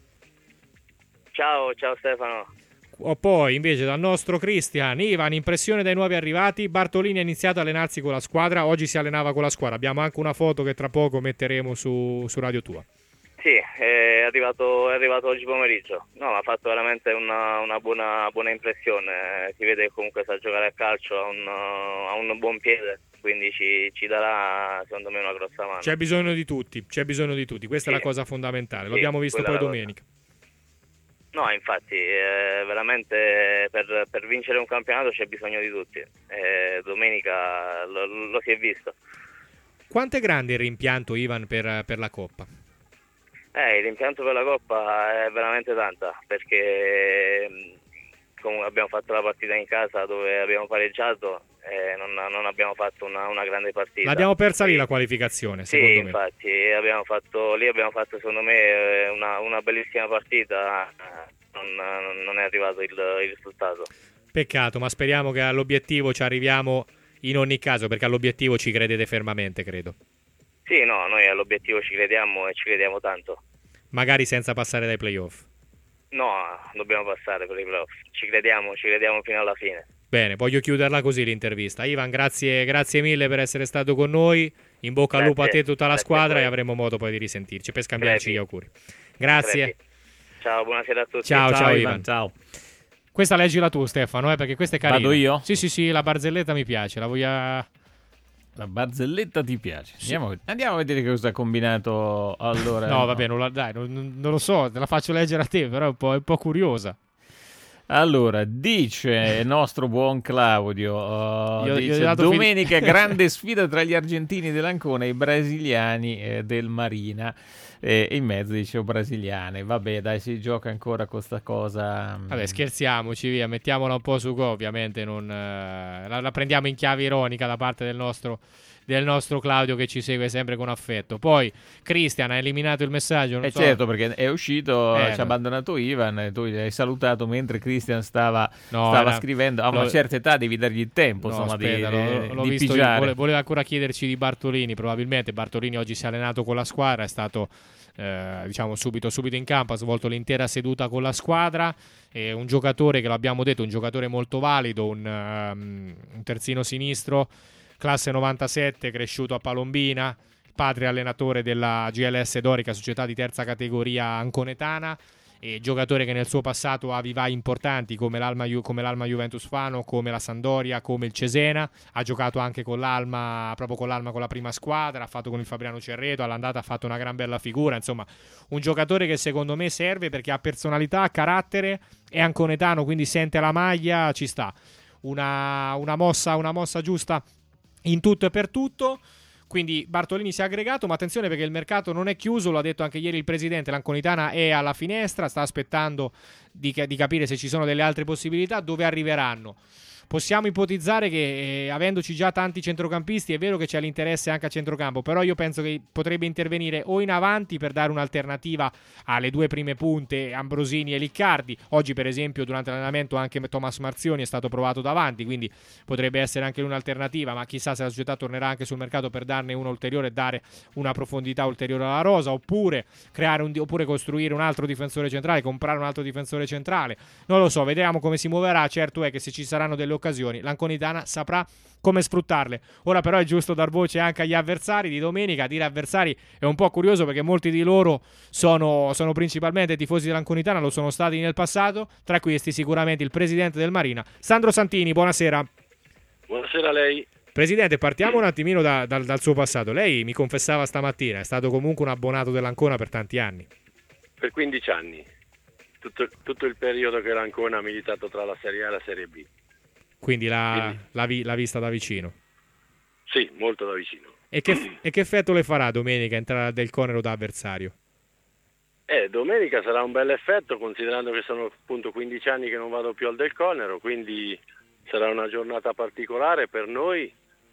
Ciao Stefano. Poi invece dal nostro Cristian: Ivan, impressione dai nuovi arrivati. Bartolini ha iniziato a allenarsi con la squadra, oggi si allenava con la squadra. Abbiamo anche una foto che tra poco metteremo su Radio Tua. Sì, è arrivato oggi pomeriggio. No, ha fatto veramente una buona impressione. Si vede che comunque sa giocare a calcio, ha un buon piede, quindi ci darà secondo me una grossa mano. C'è bisogno di tutti, questa è la cosa fondamentale, lo abbiamo visto poi domenica. No, infatti, veramente per vincere un campionato c'è bisogno di tutti. Domenica lo si è visto. Quanto è grande il rimpianto, Ivan, per la Coppa? Il rimpianto per la Coppa è veramente tanta, perché comunque abbiamo fatto la partita in casa dove abbiamo pareggiato, non abbiamo fatto una grande partita. L'abbiamo persa lì la qualificazione, Sì, secondo me. infatti abbiamo fatto secondo me una bellissima partita, non è arrivato il risultato. Peccato, ma speriamo che all'obiettivo ci arriviamo in ogni caso, perché all'obiettivo ci credete fermamente, credo. Sì, no, noi all'obiettivo ci crediamo e ci crediamo tanto. Magari senza passare dai playoff. No, dobbiamo passare per i playoff. Ci crediamo fino alla fine. Bene, voglio chiuderla così l'intervista. Ivan, grazie mille per essere stato con noi. In bocca al lupo a te e tutta la squadra, e avremo modo poi di risentirci per scambiarci gli auguri. Grazie. Ciao, buonasera a tutti. Ciao Ivan. Ciao. Questa leggila tu, Stefano, perché questa è carina. Vado io? Sì, la barzelletta mi piace, la voglio... La barzelletta ti piace? Sì. Andiamo a vedere cosa ha combinato allora. No, vabbè, non lo so, te la faccio leggere a te, però è un po' curiosa. Allora, dice il nostro buon Claudio, dice, domenica grande sfida tra gli argentini dell'Ancona e i brasiliani del Marina. In mezzo dicevo brasiliane. Vabbè, dai, si gioca ancora con sta cosa. Vabbè, scherziamoci, via, mettiamola un po' su go, ovviamente non la prendiamo in chiave ironica da parte del nostro Claudio, che ci segue sempre con affetto. Poi Cristian ha eliminato il messaggio, non so. Certo, perché è uscito, ci ha abbandonato Ivan, tu gli hai salutato mentre Cristian stava scrivendo. A una certa età devi dargli il tempo, l'ho di visto, pigiare. voleva ancora chiederci di Bartolini, probabilmente Bartolini oggi si è allenato con la squadra, è stato subito in campo, ha svolto l'intera seduta con la squadra. È un giocatore che, l'abbiamo detto, un giocatore molto valido, un terzino sinistro, classe 97, cresciuto a Palombina, padre allenatore della GLS Dorica, società di terza categoria anconetana, e giocatore che nel suo passato ha vivai importanti come l'Alma Juventus Fano, come la Sampdoria, come il Cesena. Ha giocato anche con l'Alma con la prima squadra, ha fatto con il Fabriano Cerreto, all'andata ha fatto una gran bella figura. Insomma, un giocatore che secondo me serve perché ha personalità, carattere, è anconetano, quindi sente la maglia, ci sta. Una mossa giusta in tutto e per tutto. Quindi Bartolini si è aggregato, ma attenzione perché il mercato non è chiuso, lo ha detto anche ieri il presidente, l'Anconitana è alla finestra, sta aspettando di capire se ci sono delle altre possibilità, dove arriveranno. Possiamo ipotizzare che avendoci già tanti centrocampisti, è vero che c'è l'interesse anche a centrocampo, però io penso che potrebbe intervenire o in avanti per dare un'alternativa alle due prime punte, Ambrosini e Liccardi. Oggi per esempio durante l'allenamento anche Thomas Marzioni è stato provato davanti, quindi potrebbe essere anche un'alternativa, ma chissà se la società tornerà anche sul mercato per darne uno ulteriore e dare una profondità ulteriore alla rosa, oppure costruire un altro difensore centrale, comprare un altro difensore centrale. Non lo so, vediamo come si muoverà. Certo è che se ci saranno delle occasioni, l'Anconitana saprà come sfruttarle. Ora però è giusto dar voce anche agli avversari di domenica. Dire avversari è un po' curioso perché molti di loro sono principalmente tifosi dell'Anconitana, lo sono stati nel passato, tra questi sicuramente il presidente del Marina, Sandro Santini. Buonasera. Buonasera a lei. Presidente, partiamo un attimino dal suo passato. Lei mi confessava stamattina, è stato comunque un abbonato dell'Ancona per tanti anni. Per 15 anni. Tutto il periodo che l'Ancona ha militato tra la Serie A e la Serie B. Quindi l'ha vista da vicino? Sì, molto da vicino. E che effetto le farà domenica entrare del Conero da avversario? Domenica sarà un bel effetto, considerando che sono appunto 15 anni che non vado più al Del Conero, quindi sarà una giornata particolare per noi,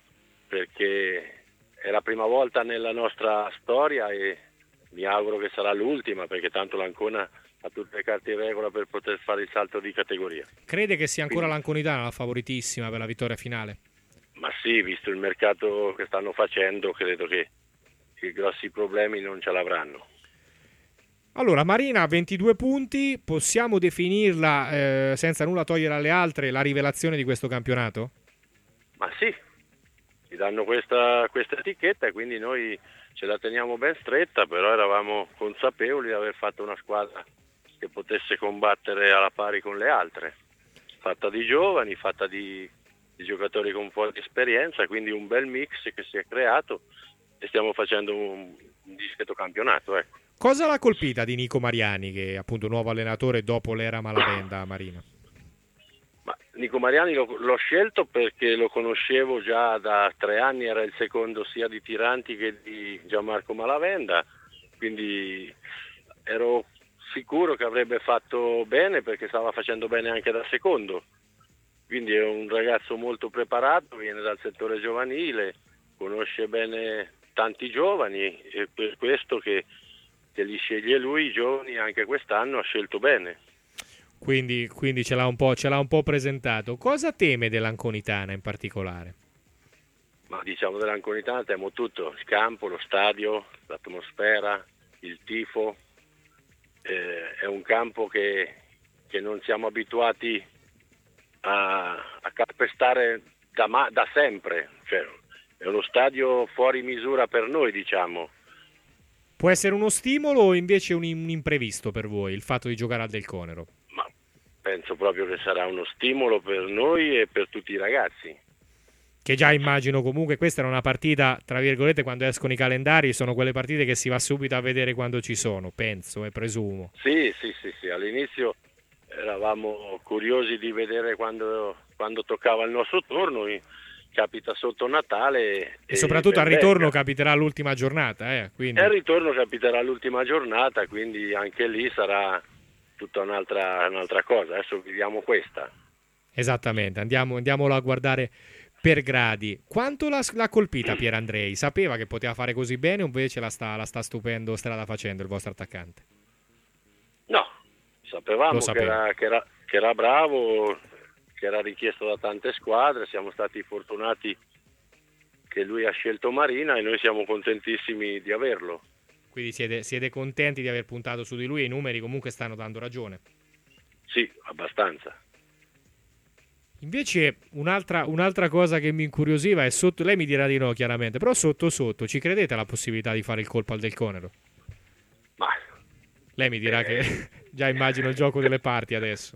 perché è la prima volta nella nostra storia e mi auguro che sarà l'ultima, perché tanto l'Ancona ha tutte le carte in regola per poter fare il salto di categoria. Crede che sia ancora l'Anconitana la favoritissima per la vittoria finale? Ma sì, visto il mercato che stanno facendo, credo che grossi problemi non ce l'avranno. Allora, Marina ha 22 punti, possiamo definirla, senza nulla togliere alle altre, la rivelazione di questo campionato? Ma sì, ci danno questa etichetta e quindi noi ce la teniamo ben stretta, però eravamo consapevoli di aver fatto una squadra che potesse combattere alla pari con le altre, fatta di giovani, fatta di giocatori con forte esperienza, quindi un bel mix che si è creato e stiamo facendo un discreto campionato. Ecco. Cosa l'ha colpita di Nico Mariani, che è appunto nuovo allenatore dopo l'era Malavenda a Marina? Ma Nico Mariani l'ho scelto perché lo conoscevo già da 3 anni, era il secondo sia di Tiranti che di Gianmarco Malavenda, quindi ero sicuro che avrebbe fatto bene perché stava facendo bene anche da secondo, quindi è un ragazzo molto preparato, viene dal settore giovanile, conosce bene tanti giovani e per questo che li sceglie lui, i giovani anche quest'anno ha scelto bene. Quindi ce l'ha un po' presentato. Cosa teme dell'Anconitana in particolare? Ma diciamo dell'Anconitana temo tutto, il campo, lo stadio, l'atmosfera, il tifo. È un campo che non siamo abituati a calpestare da sempre, cioè, è uno stadio fuori misura per noi, diciamo. Può essere uno stimolo o invece un imprevisto per voi il fatto di giocare al Del Conero? Ma penso proprio che sarà uno stimolo per noi e per tutti i ragazzi. Che già immagino comunque questa era una partita, tra virgolette, quando escono i calendari, sono quelle partite che si va subito a vedere quando ci sono, penso e presumo. Sì, all'inizio eravamo curiosi di vedere quando toccava il nostro turno, capita sotto Natale. E soprattutto al ritorno capiterà l'ultima giornata. Quindi. E al ritorno capiterà l'ultima giornata, quindi anche lì sarà tutta un'altra cosa. Adesso viviamo questa. Esattamente, andiamolo a guardare per gradi. Quanto l'ha colpita Pierandrei? Sapeva che poteva fare così bene o invece la sta stupendo strada facendo il vostro attaccante? No, sapevamo che era bravo, che era richiesto da tante squadre, siamo stati fortunati che lui ha scelto Marina e noi siamo contentissimi di averlo. Quindi siete contenti di aver puntato su di lui e i numeri comunque stanno dando ragione? Sì, abbastanza. Invece un'altra cosa che mi incuriosiva è sotto, lei mi dirà di no chiaramente, però sotto ci credete alla possibilità di fare il colpo al Del Conero? Ma lei mi dirà che già immagino il gioco delle parti adesso.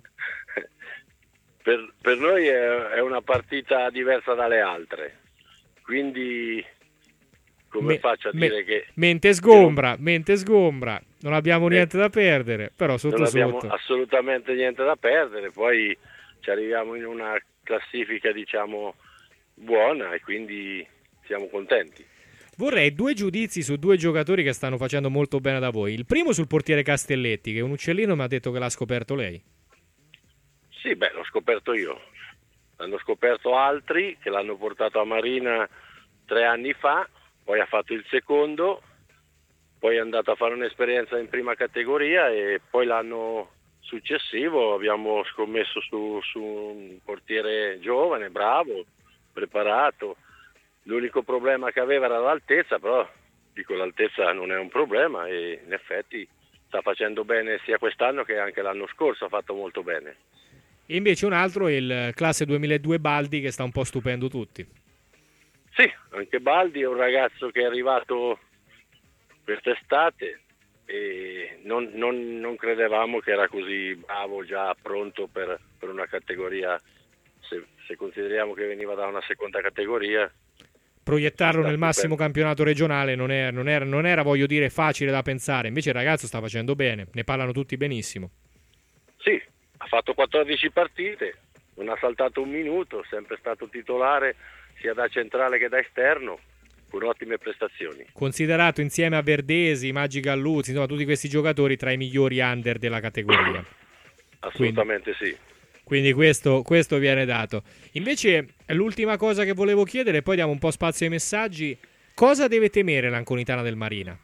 Per noi è una partita diversa dalle altre, quindi come faccio a dire che... Mente sgombra, non abbiamo niente da perdere, però non abbiamo assolutamente niente da perdere, poi ci arriviamo in una classifica diciamo buona e quindi siamo contenti. Vorrei 2 giudizi su 2 giocatori che stanno facendo molto bene da voi. Il primo sul portiere Castelletti, che un uccellino mi ha detto che l'ha scoperto lei. Sì, l'ho scoperto io. L'hanno scoperto altri che l'hanno portato a Marina 3 anni fa, poi ha fatto il secondo, poi è andato a fare un'esperienza in prima categoria e poi l'anno successivo abbiamo scommesso su un portiere giovane, bravo, preparato. L'unico problema che aveva era l'altezza, però dico l'altezza non è un problema e in effetti sta facendo bene sia quest'anno che anche l'anno scorso ha fatto molto bene. E invece un altro è il classe 2002 Baldi che sta un po' stupendo tutti. Sì, anche Baldi è un ragazzo che è arrivato quest'estate e non credevamo che era così bravo, già pronto per una categoria, se consideriamo che veniva da una seconda categoria. Proiettarlo nel massimo campionato regionale non era, voglio dire, facile da pensare, invece il ragazzo sta facendo bene, ne parlano tutti benissimo. Sì, ha fatto 14 partite, non ha saltato un minuto, sempre stato titolare sia da centrale che da esterno, con ottime prestazioni. Considerato insieme a Verdesi, Maggi Galluzzi, insomma tutti questi giocatori tra i migliori under della categoria. Assolutamente sì. Quindi questo viene dato. Invece l'ultima cosa che volevo chiedere, poi diamo un po' spazio ai messaggi, cosa deve temere l'Anconitana del Marina?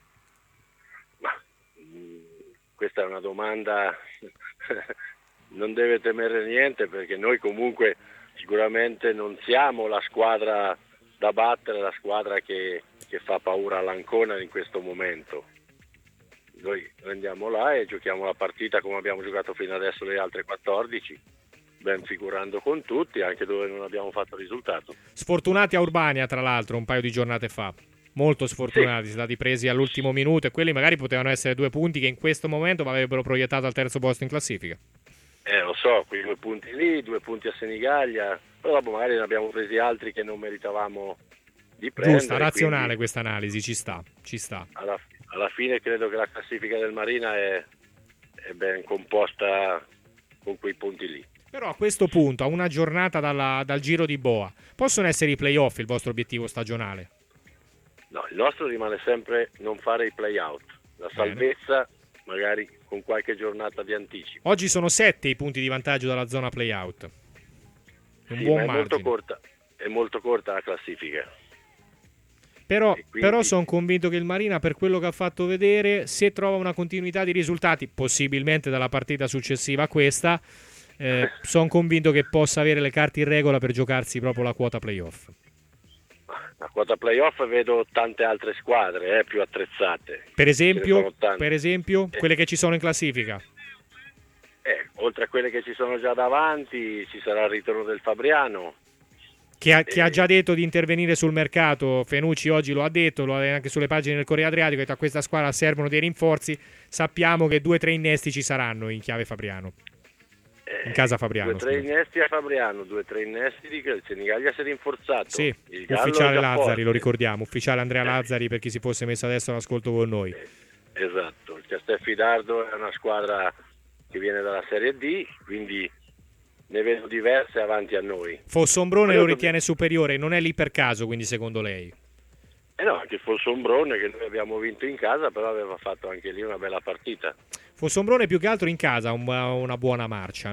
Questa è una domanda, non deve temere niente perché noi comunque sicuramente non siamo la squadra da battere, la squadra che fa paura all'Ancona in questo momento. Noi andiamo là e giochiamo la partita come abbiamo giocato fino adesso le altre 14, ben figurando con tutti, anche dove non abbiamo fatto risultato. Sfortunati a Urbania, tra l'altro, un paio di giornate fa. Molto sfortunati, sono stati presi all'ultimo minuto e quelli magari potevano essere 2 punti che in questo momento avrebbero proiettato al terzo posto in classifica. Lo so, quei 2 punti lì, 2 punti a Senigallia, però dopo magari ne abbiamo presi altri che non meritavamo di prendere. Giusta, razionale questa analisi, ci sta. Alla fine credo che la classifica del Marina è ben composta con quei punti lì. Però a questo punto, a una giornata dal giro di boa, possono essere i play-off il vostro obiettivo stagionale? No, il nostro rimane sempre non fare i play-out. La salvezza magari con qualche giornata di anticipo. Oggi sono 7 i punti di vantaggio dalla zona play-out. un sì, buon ma margine. È molto corta la classifica. Però quindi... sono convinto che il Marina, per quello che ha fatto vedere, se trova una continuità di risultati, possibilmente dalla partita successiva a questa, sono convinto che possa avere le carte in regola per giocarsi proprio la quota playoff. La quota playoff vedo tante altre squadre più attrezzate. Per esempio, quelle che ci sono in classifica. Oltre a quelle che ci sono già davanti, ci sarà il ritorno del Fabriano. Che ha già detto di intervenire sul mercato. Fenucci oggi lo ha detto, lo ha detto anche sulle pagine del Corriere Adriatico, che a questa squadra servono dei rinforzi. Sappiamo che 2 o 3 innesti ci saranno in chiave Fabriano. In casa Fabriano. 2 o 3 innesti a Fabriano, 2 o 3 innesti di il Senigallia si è rinforzato. Sì, il Gallo ufficiale è già Lazzari, forte. lo ricordiamo. Ufficiale Andrea Lazzari, per chi si fosse messo adesso all'ascolto con noi. Esatto, il Castelfidardo è una squadra che viene dalla Serie D, quindi ne vedo diverse avanti a noi. Fossombrone lo ritiene superiore, non è lì per caso, quindi secondo lei? No, anche Fossombrone, che noi abbiamo vinto in casa, però aveva fatto anche lì una bella partita. Fossombrone più che altro in casa ha una buona marcia,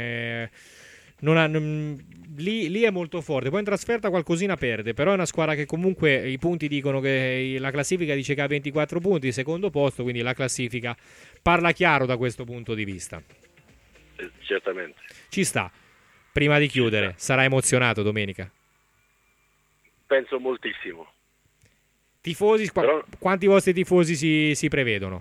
lì è molto forte, poi in trasferta qualcosina perde, però è una squadra che comunque i punti dicono che la classifica dice che ha 24 punti, secondo posto, quindi la classifica parla chiaro da questo punto di vista. Certamente. Ci sta. Prima di chiudere, sarà emozionato domenica? Penso moltissimo. Tifosi, quanti vostri tifosi si prevedono?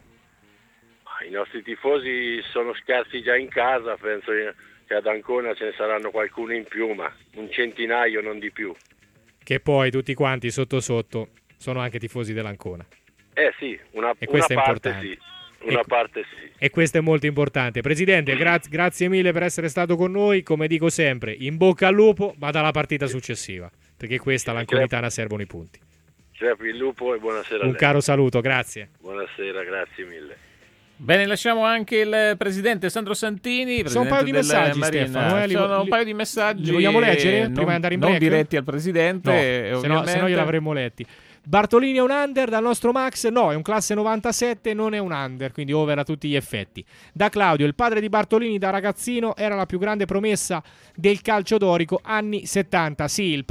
I nostri tifosi sono scarsi già in casa, penso che ad Ancona ce ne saranno qualcuno in più, ma un centinaio, non di più. Che poi tutti quanti sotto sotto sono anche tifosi dell'Ancona. Sì, una questo è parte importante. sì. Una parte sì. E questo è molto importante. Presidente, grazie mille per essere stato con noi. Come dico sempre, in bocca al lupo, ma dalla partita successiva, perché questa all'Anconitana servono i punti. Crepi il lupo e buonasera a lei. Un caro saluto, grazie. Buonasera, grazie mille. Bene, lasciamo anche il presidente Sandro Santini. Sono un paio di messaggi, Marina. Stefano. Sono un paio di messaggi. Li vogliamo leggere prima di andare in break? Non diretti al presidente, no, se no glieli avremmo letti. Bartolini è un under, dal nostro Max no, è un classe 97, non è un under, quindi over a tutti gli effetti. Da Claudio, il padre di Bartolini da ragazzino era la più grande promessa del calcio dorico anni 70. Sì, il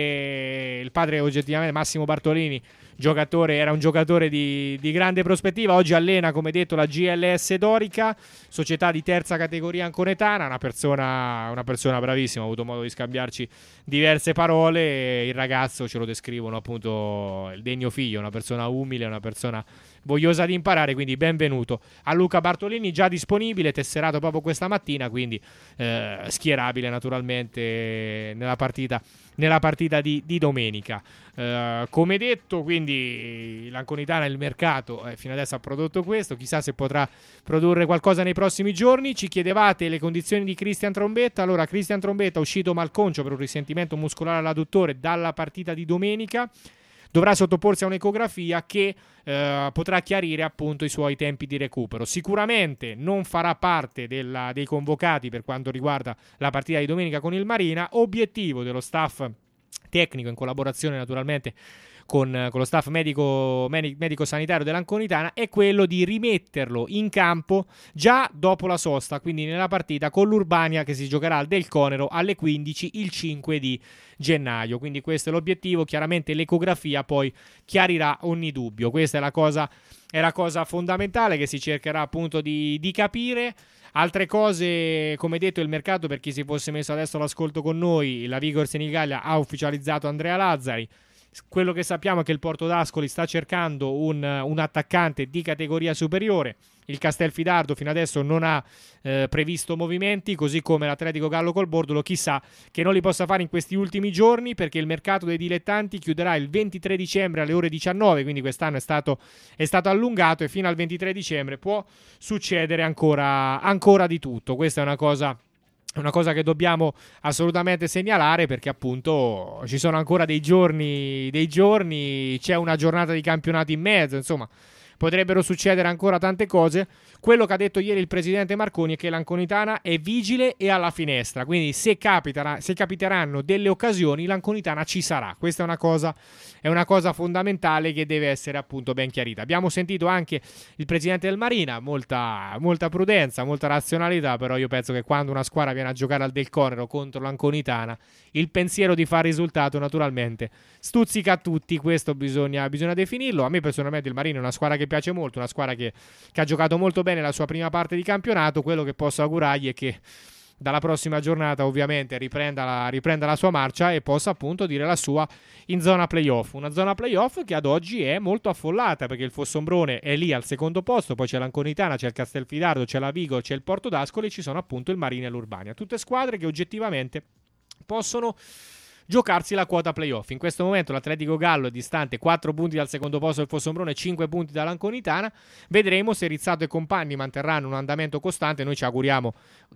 padre oggettivamente, Massimo Bartolini, era un giocatore di grande prospettiva, oggi allena, come detto, la GLS Dorica, società di terza categoria anconetana, una persona bravissima, ho avuto modo di scambiarci diverse parole, il ragazzo ce lo descrivono appunto il degno figlio, una persona umile, una persona vogliosa di imparare, quindi benvenuto a Luca Bartolini, già disponibile, tesserato proprio questa mattina, quindi schierabile naturalmente nella partita di domenica. Come detto, quindi l'Anconitana, il mercato fino adesso ha prodotto questo, chissà se potrà produrre qualcosa nei prossimi giorni. Ci chiedevate le condizioni di Cristian Trombetta. Allora, Cristian Trombetta, uscito malconcio per un risentimento muscolare all'adduttore dalla partita di domenica, dovrà sottoporsi a un'ecografia che potrà chiarire appunto i suoi tempi di recupero. Sicuramente non farà parte dei convocati per quanto riguarda la partita di domenica con il Marina. Obiettivo dello staff tecnico, in collaborazione naturalmente con lo staff medico-sanitario dell'Anconitana, è quello di rimetterlo in campo già dopo la sosta, quindi nella partita con l'Urbania che si giocherà al Del Conero alle 15 il 5 di gennaio. Quindi questo è l'obiettivo. Chiaramente l'ecografia poi chiarirà ogni dubbio. Questa è la cosa fondamentale che si cercherà appunto di capire. Altre cose, come detto, il mercato, per chi si fosse messo adesso all'ascolto con noi, la Vigor Senigallia ha ufficializzato Andrea Lazzari. Quello che sappiamo è che il Porto d'Ascoli sta cercando un attaccante di categoria superiore. Il Castelfidardo fino adesso non ha previsto movimenti, così come l'Atletico Gallo col Bordulo. Chissà che non li possa fare in questi ultimi giorni, perché il mercato dei dilettanti chiuderà il 23 dicembre alle ore 19, quindi quest'anno è stato allungato e fino al 23 dicembre può succedere ancora di tutto. Questa è una cosa che dobbiamo assolutamente segnalare, perché appunto ci sono ancora dei giorni, c'è una giornata di campionato in mezzo, insomma potrebbero succedere ancora tante cose. Quello che ha detto ieri il presidente Marconi è che l'Anconitana è vigile e alla finestra, quindi se capiteranno delle occasioni l'Anconitana ci sarà. Questa è una cosa fondamentale che deve essere appunto ben chiarita. Abbiamo sentito anche il presidente del Marina, molta prudenza, molta razionalità, però io penso che quando una squadra viene a giocare al Del Conero contro l'Anconitana, il pensiero di fare risultato naturalmente stuzzica a tutti. Questo bisogna definirlo. A me personalmente il Marina è una squadra che piace molto, una squadra che ha giocato molto bene la sua prima parte di campionato. Quello che posso augurargli è che dalla prossima giornata ovviamente riprenda la sua marcia e possa appunto dire la sua in zona playoff. Una zona playoff che ad oggi è molto affollata, perché il Fossombrone è lì al secondo posto, poi c'è l'Anconitana, c'è il Castelfidardo, c'è la Vigor, c'è il Porto d'Ascoli e ci sono appunto il Marina e l'Urbania. Tutte squadre che oggettivamente possono giocarsi la quota playoff. In questo momento l'Atletico Gallo è distante 4 punti dal secondo posto del Fossombrone, 5 punti dall'Anconitana. Vedremo se Rizzato e compagni manterranno un andamento costante. Noi ci auguriamo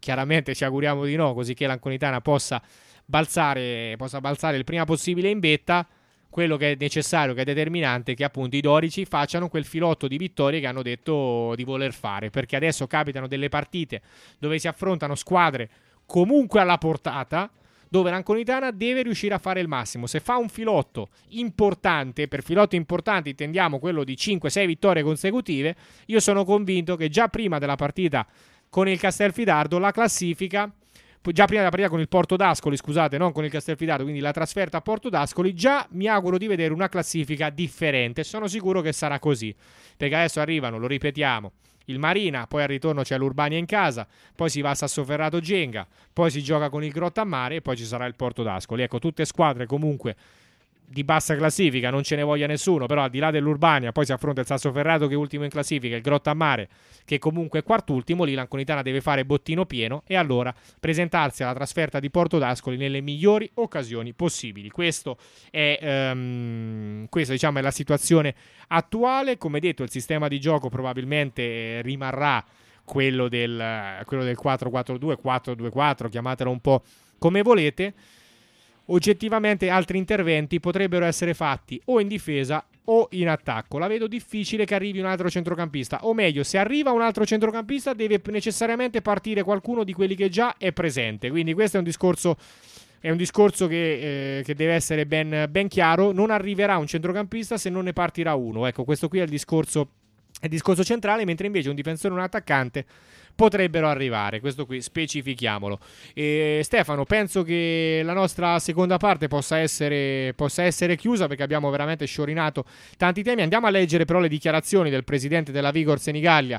di no, così che l'Anconitana possa balzare il prima possibile in vetta. Quello che è necessario, che è determinante, è che appunto i dorici facciano quel filotto di vittorie che hanno detto di voler fare, perché adesso capitano delle partite dove si affrontano squadre comunque alla portata, dove l'Anconitana deve riuscire a fare il massimo. Se fa un filotto importante, per filotto importante intendiamo quello di 5-6 vittorie consecutive, io sono convinto che già prima della partita con il Castelfidardo la classifica, già prima della partita con il Porto d'Ascoli, scusate, non con il Castelfidardo, quindi la trasferta a Porto d'Ascoli, già mi auguro di vedere una classifica differente. Sono sicuro che sarà così, perché adesso arrivano, lo ripetiamo, il Marina, poi al ritorno c'è l'Urbania in casa, poi si va a Sassoferrato Genga, poi si gioca con il Grottammare e poi ci sarà il Porto d'Ascoli. Ecco, tutte squadre comunque di bassa classifica, non ce ne voglia nessuno, però al di là dell'Urbania poi si affronta il Sassoferrato che è ultimo in classifica, il Grottammare che comunque è quartultimo. Lì l'Anconitana deve fare bottino pieno e allora presentarsi alla trasferta di Porto d'Ascoli nelle migliori occasioni possibili. Questa diciamo è la situazione attuale. Come detto, il sistema di gioco probabilmente rimarrà quello del 4-4-2, 4-2-4, chiamatelo un po' come volete. Oggettivamente altri interventi potrebbero essere fatti o in difesa o in attacco. La vedo difficile che arrivi un altro centrocampista, o meglio, se arriva un altro centrocampista deve necessariamente partire qualcuno di quelli che già è presente. Quindi questo è un discorso che deve essere ben chiaro. Non arriverà un centrocampista se non ne partirà uno. Ecco, questo qui è il discorso centrale, mentre invece un difensore e un attaccante potrebbero arrivare. Questo qui specifichiamolo. Stefano, penso che la nostra seconda parte possa essere chiusa, perché abbiamo veramente sciorinato tanti temi. Andiamo a leggere però le dichiarazioni del presidente della Vigor Senigallia,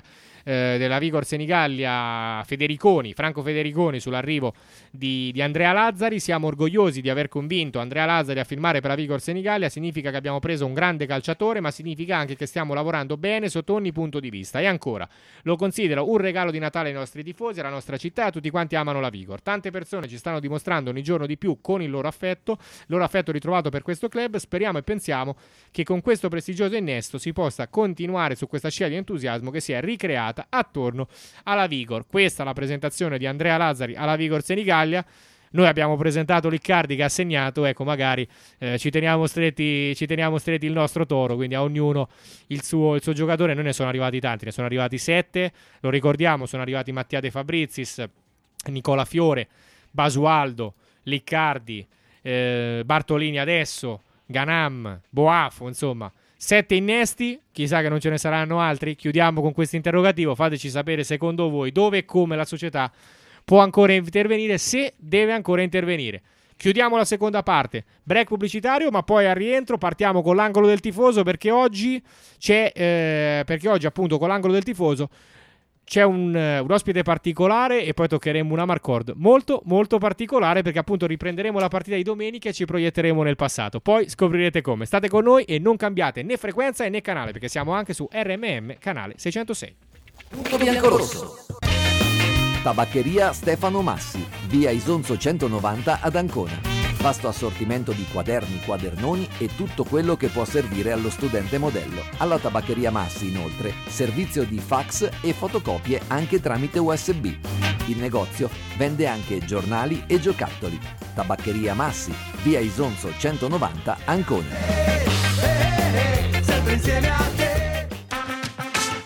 Franco Federiconi, sull'arrivo di Andrea Lazzari. Siamo orgogliosi di aver convinto Andrea Lazzari a firmare per la Vigor Senigallia. Significa che abbiamo preso un grande calciatore, ma significa anche che stiamo lavorando bene sotto ogni punto di vista. E ancora, lo considero un regalo di Natale ai nostri tifosi, alla nostra città, a tutti quanti amano la Vigor. Tante persone ci stanno dimostrando ogni giorno di più con il loro affetto ritrovato per questo club. Speriamo e pensiamo che con questo prestigioso innesto si possa continuare su questa scia di entusiasmo che si è ricreata attorno alla Vigor. Questa è la presentazione di Andrea Lazzari alla Vigor Senigallia. Noi abbiamo presentato Liccardi che ha segnato, ecco, magari ci teniamo stretti il nostro toro, quindi a ognuno il suo giocatore. Noi ne sono arrivati tanti, ne sono arrivati 7, lo ricordiamo, sono arrivati Mattia De Fabrizis, Nicola Fiore, Basualdo, Liccardi, Bartolini adesso, Ganam, Boafo, insomma 7 innesti, chissà che non ce ne saranno altri. Chiudiamo con questo interrogativo, fateci sapere secondo voi dove e come la società può ancora intervenire, se deve ancora intervenire. Chiudiamo la seconda parte, break pubblicitario, ma poi al rientro partiamo con l'angolo del tifoso, perché oggi appunto con l'angolo del tifoso c'è un ospite particolare e poi toccheremo una Marcord molto molto particolare, perché appunto riprenderemo la partita di domenica e ci proietteremo nel passato. Poi scoprirete come. State con noi e non cambiate né frequenza né canale, perché siamo anche su RMM canale 606. Punto bianco-rosso. Tabaccheria Stefano Massi, via Isonzo 190 ad Ancona. Vasto assortimento di quaderni, quadernoni e tutto quello che può servire allo studente modello. Alla Tabaccheria Massi, inoltre, servizio di fax e fotocopie anche tramite USB. Il negozio vende anche giornali e giocattoli. Tabaccheria Massi, via Isonzo 190 Ancona. Sempre insieme a te.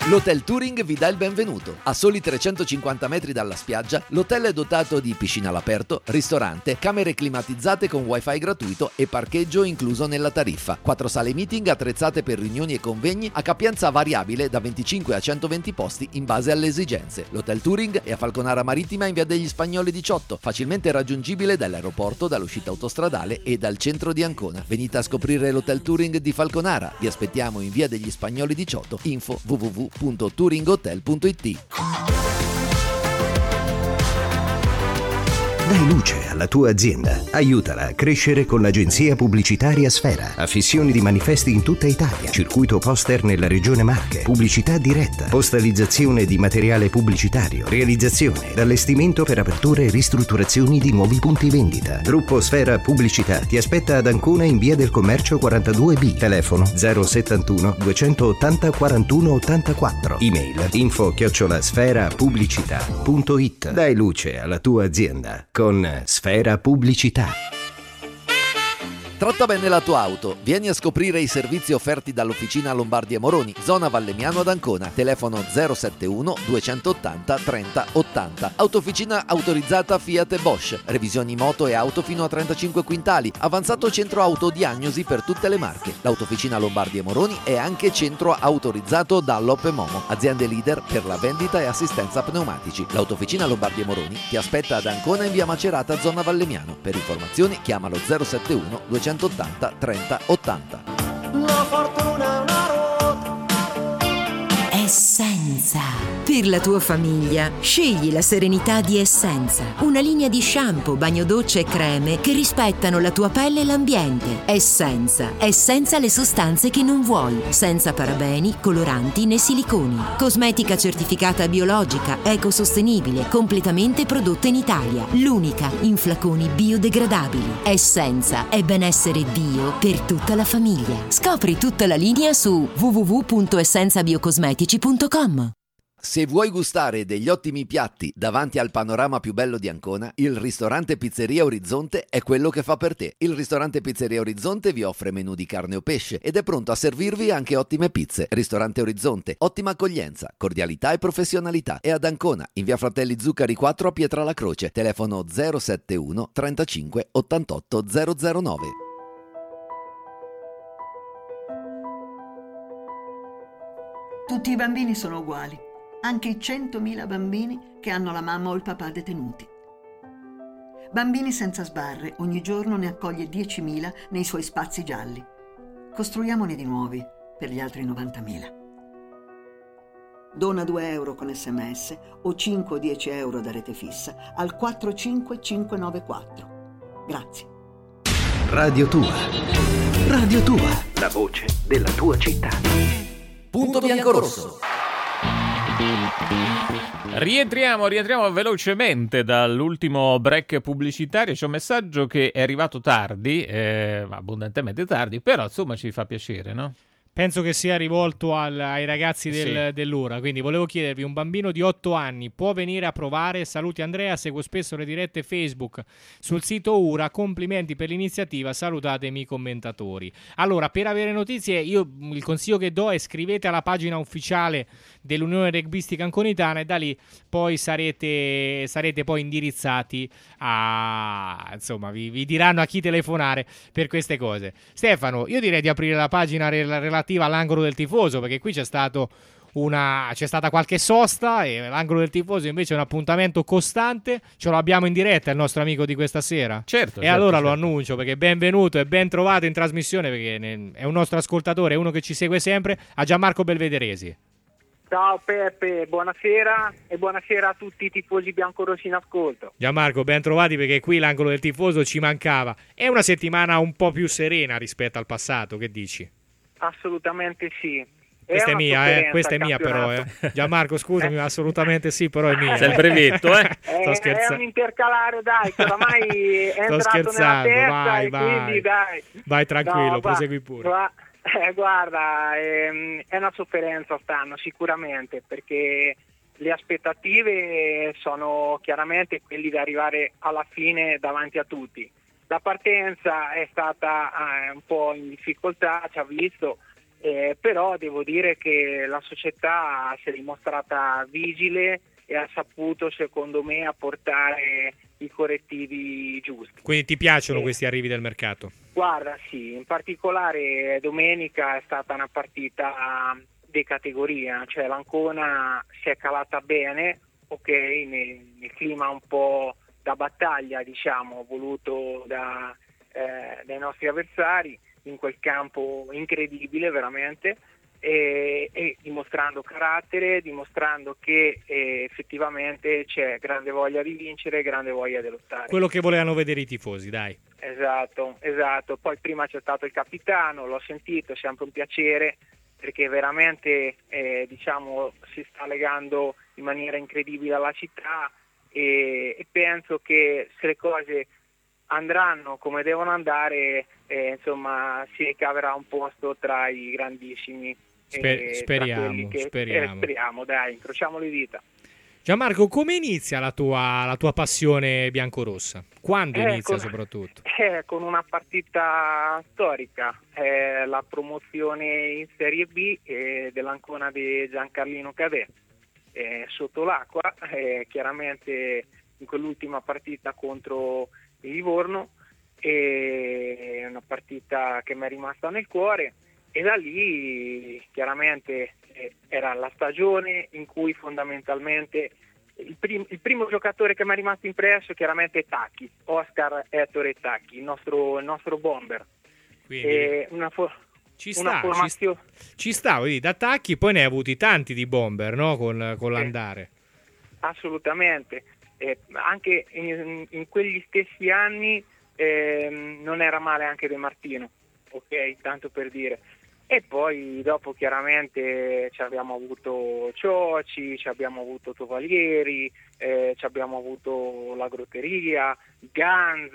L'Hotel Touring vi dà il benvenuto. A soli 350 metri dalla spiaggia, l'hotel è dotato di piscina all'aperto, ristorante, camere climatizzate con wifi gratuito e parcheggio incluso nella tariffa. 4 sale meeting attrezzate per riunioni e convegni a capienza variabile da 25 a 120 posti in base alle esigenze. L'Hotel Touring è a Falconara Marittima in via degli Spagnoli 18, facilmente raggiungibile dall'aeroporto, dall'uscita autostradale e dal centro di Ancona. Venite a scoprire l'Hotel Touring di Falconara. Vi aspettiamo in via degli Spagnoli 18. Info www.touringhotel.it. Dai luce alla tua azienda. Aiutala a crescere con l'agenzia pubblicitaria Sfera. Affissioni di manifesti in tutta Italia. Circuito poster nella regione Marche. Pubblicità diretta. Postalizzazione di materiale pubblicitario. Realizzazione ed allestimento per aperture e ristrutturazioni di nuovi punti vendita. Gruppo Sfera Pubblicità ti aspetta ad Ancona in via del Commercio 42B. Telefono 071 280 41 84. Email info@sferapubblicità.it. Dai luce alla tua azienda con Sfera Pubblicità. Tratta bene la tua auto. Vieni a scoprire i servizi offerti dall'Officina Lombardi & Moroni, zona Vallemmiano ad Ancona. Telefono 071 280 30 80. Autofficina autorizzata Fiat e Bosch. Revisioni moto e auto fino a 35 quintali. Avanzato centro autodiagnosi per tutte le marche. L'Autofficina Lombardi & Moroni è anche centro autorizzato da Loppe Momo, aziende leader per la vendita e assistenza pneumatici. L'Autofficina Lombardi & Moroni ti aspetta ad Ancona in via Macerata, zona Vallemmiano. Per informazioni chiamalo 071 280 30 80. La fortuna è una ruota. Essenza. Per la tua famiglia, scegli la serenità di Essenza. Una linea di shampoo, bagno docce e creme che rispettano la tua pelle e l'ambiente. Essenza le sostanze che non vuoi. Senza parabeni, coloranti né siliconi. Cosmetica certificata biologica, ecosostenibile, completamente prodotta in Italia. L'unica in flaconi biodegradabili. Essenza è benessere bio per tutta la famiglia. Scopri tutta la linea su www.essenzabiocosmetici.com. Se vuoi gustare degli ottimi piatti davanti al panorama più bello di Ancona, il ristorante Pizzeria Orizzonte è quello che fa per te. Il ristorante Pizzeria Orizzonte vi offre menù di carne o pesce ed è pronto a servirvi anche ottime pizze. Ristorante Orizzonte, ottima accoglienza, cordialità e professionalità. È ad Ancona, in via Fratelli Zuccari 4 a Pietralacroce. Telefono 071 35 88 009. Tutti i bambini sono uguali, anche i 100.000 bambini che hanno la mamma o il papà detenuti. Bambini senza sbarre, ogni giorno ne accoglie 10.000 nei suoi spazi gialli. Costruiamone di nuovi per gli altri 90.000. Dona 2 euro con SMS o 5 o 10 euro da rete fissa al 45594. Grazie. Radio Tua. Radio Tua. La voce della tua città. Punto biancorosso. Rientriamo velocemente dall'ultimo break pubblicitario. C'è un messaggio che è arrivato tardi, abbondantemente tardi, però insomma ci fa piacere, no? Penso che sia rivolto ai ragazzi dell'Ura, quindi volevo chiedervi, un bambino di 8 anni può venire a provare? Saluti Andrea, seguo spesso le dirette Facebook sul sito Ura, complimenti per l'iniziativa, salutatemi i commentatori. Allora, per avere notizie, io il consiglio che do è scrivete alla pagina ufficiale dell'Unione Rugbistica Anconitana e da lì poi sarete poi indirizzati a, insomma, vi diranno a chi telefonare per queste cose. Stefano, io direi di aprire la pagina relativa all'angolo del tifoso, perché qui c'è stata qualche sosta e l'angolo del tifoso invece è un appuntamento costante. Ce lo abbiamo in diretta il nostro amico di questa sera. Certo. Allora lo annuncio, perché benvenuto e ben trovato in trasmissione, perché è un nostro ascoltatore, è uno che ci segue sempre, a Gianmarco Belvederesi. Ciao Peppe, buonasera e buonasera a tutti i tifosi biancorossi in ascolto. Gianmarco, ben trovati, perché qui l'angolo del tifoso ci mancava. È una settimana un po' più serena rispetto al passato, che dici? Assolutamente sì. Questa è mia però. Gianmarco, scusami, ma assolutamente sì, però è mia. C'è il brevetto, Sto scherzando. È un intercalare, dai, che oramai è entrato nella testa e quindi dai. Vai tranquillo, prosegui pure. Guarda, è una sofferenza quest'anno sicuramente, perché le aspettative sono chiaramente quelli di arrivare alla fine davanti a tutti. La partenza è stata un po' in difficoltà, ci ha visto, però devo dire che la società si è dimostrata vigile e ha saputo, secondo me, apportare i correttivi giusti. Quindi ti piacciono questi arrivi del mercato? Guarda, sì, in particolare domenica è stata una partita di categoria, cioè l'Ancona si è calata bene, ok, nel clima un po' da battaglia, diciamo, voluto dai nostri avversari, in quel campo incredibile veramente, e dimostrando carattere, dimostrando che effettivamente c'è grande voglia di vincere, grande voglia di lottare. Quello che volevano vedere i tifosi, dai. Esatto. Poi prima c'è stato il capitano, l'ho sentito, è sempre un piacere, perché veramente diciamo si sta legando in maniera incredibile alla città, e penso che se le cose andranno come devono andare, insomma si caverà un posto tra i grandissimi. Speriamo. Speriamo, dai, incrociamo le dita. Gianmarco, come inizia la tua passione biancorossa? Quando inizia soprattutto? Con una partita storica, la promozione in Serie B dell'Ancona di Giancarlino Cadè, sotto l'acqua, chiaramente in quell'ultima partita contro il Livorno, è una partita che mi è rimasta nel cuore, e da lì chiaramente era la stagione in cui fondamentalmente il primo giocatore che mi è rimasto impresso chiaramente è Tacchi, Oscar Ettore Tacchi, il nostro bomber. Quindi ci sta, vedi, da Tacchi poi ne hai avuti tanti di bomber, no? Con l'andare. Assolutamente, anche in quegli stessi anni non era male anche De Martino, ok, tanto per dire. E poi dopo chiaramente ci abbiamo avuto Cioci, ci abbiamo avuto Tovalieri, ci abbiamo avuto la Grotteria, Ganz,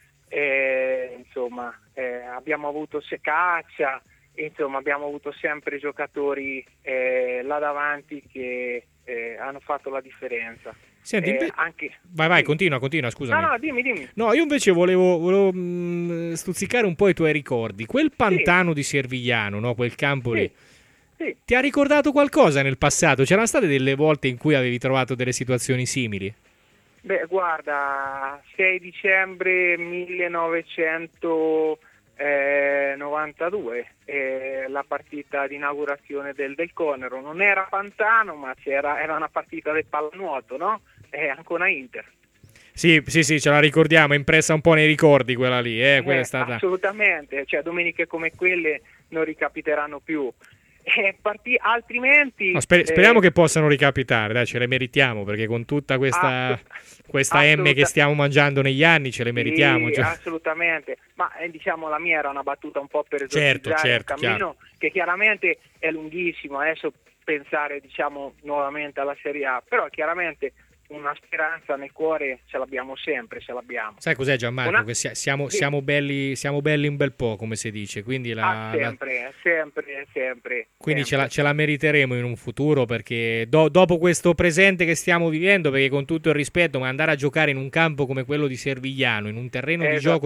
insomma abbiamo avuto Secaccia, insomma abbiamo avuto sempre giocatori là davanti che hanno fatto la differenza. Senti, vai, continua, scusami. No, dimmi. No, io invece volevo stuzzicare un po' i tuoi ricordi. Quel pantano di Servigliano, no? Quel campo lì. Sì. Ti ha ricordato qualcosa nel passato? C'erano state delle volte in cui avevi trovato delle situazioni simili? Beh, guarda, 6 dicembre 1992, la partita di inaugurazione del Conero. Non era pantano, ma era una partita del pallanuoto, no? Ancona Inter. Sì, ce la ricordiamo, è impressa un po' nei ricordi quella lì, quella è stata... Assolutamente, cioè domeniche come quelle non ricapiteranno più. Altrimenti... No, speriamo che possano ricapitare, dai, ce le meritiamo, perché con tutta questa M che stiamo mangiando negli anni ce le meritiamo. Sì, assolutamente, ma diciamo la mia era una battuta un po' per esorcizzare un cammino che chiaramente è lunghissimo, adesso pensare diciamo nuovamente alla Serie A, però chiaramente una speranza nel cuore ce l'abbiamo sempre, Sai cos'è, Gianmarco? Che siamo belli un bel po', come si dice, quindi sempre. Quindi ce la meriteremo in un futuro, perché dopo questo presente che stiamo vivendo, perché con tutto il rispetto, ma andare a giocare in un campo come quello di Servigliano, in un terreno di gioco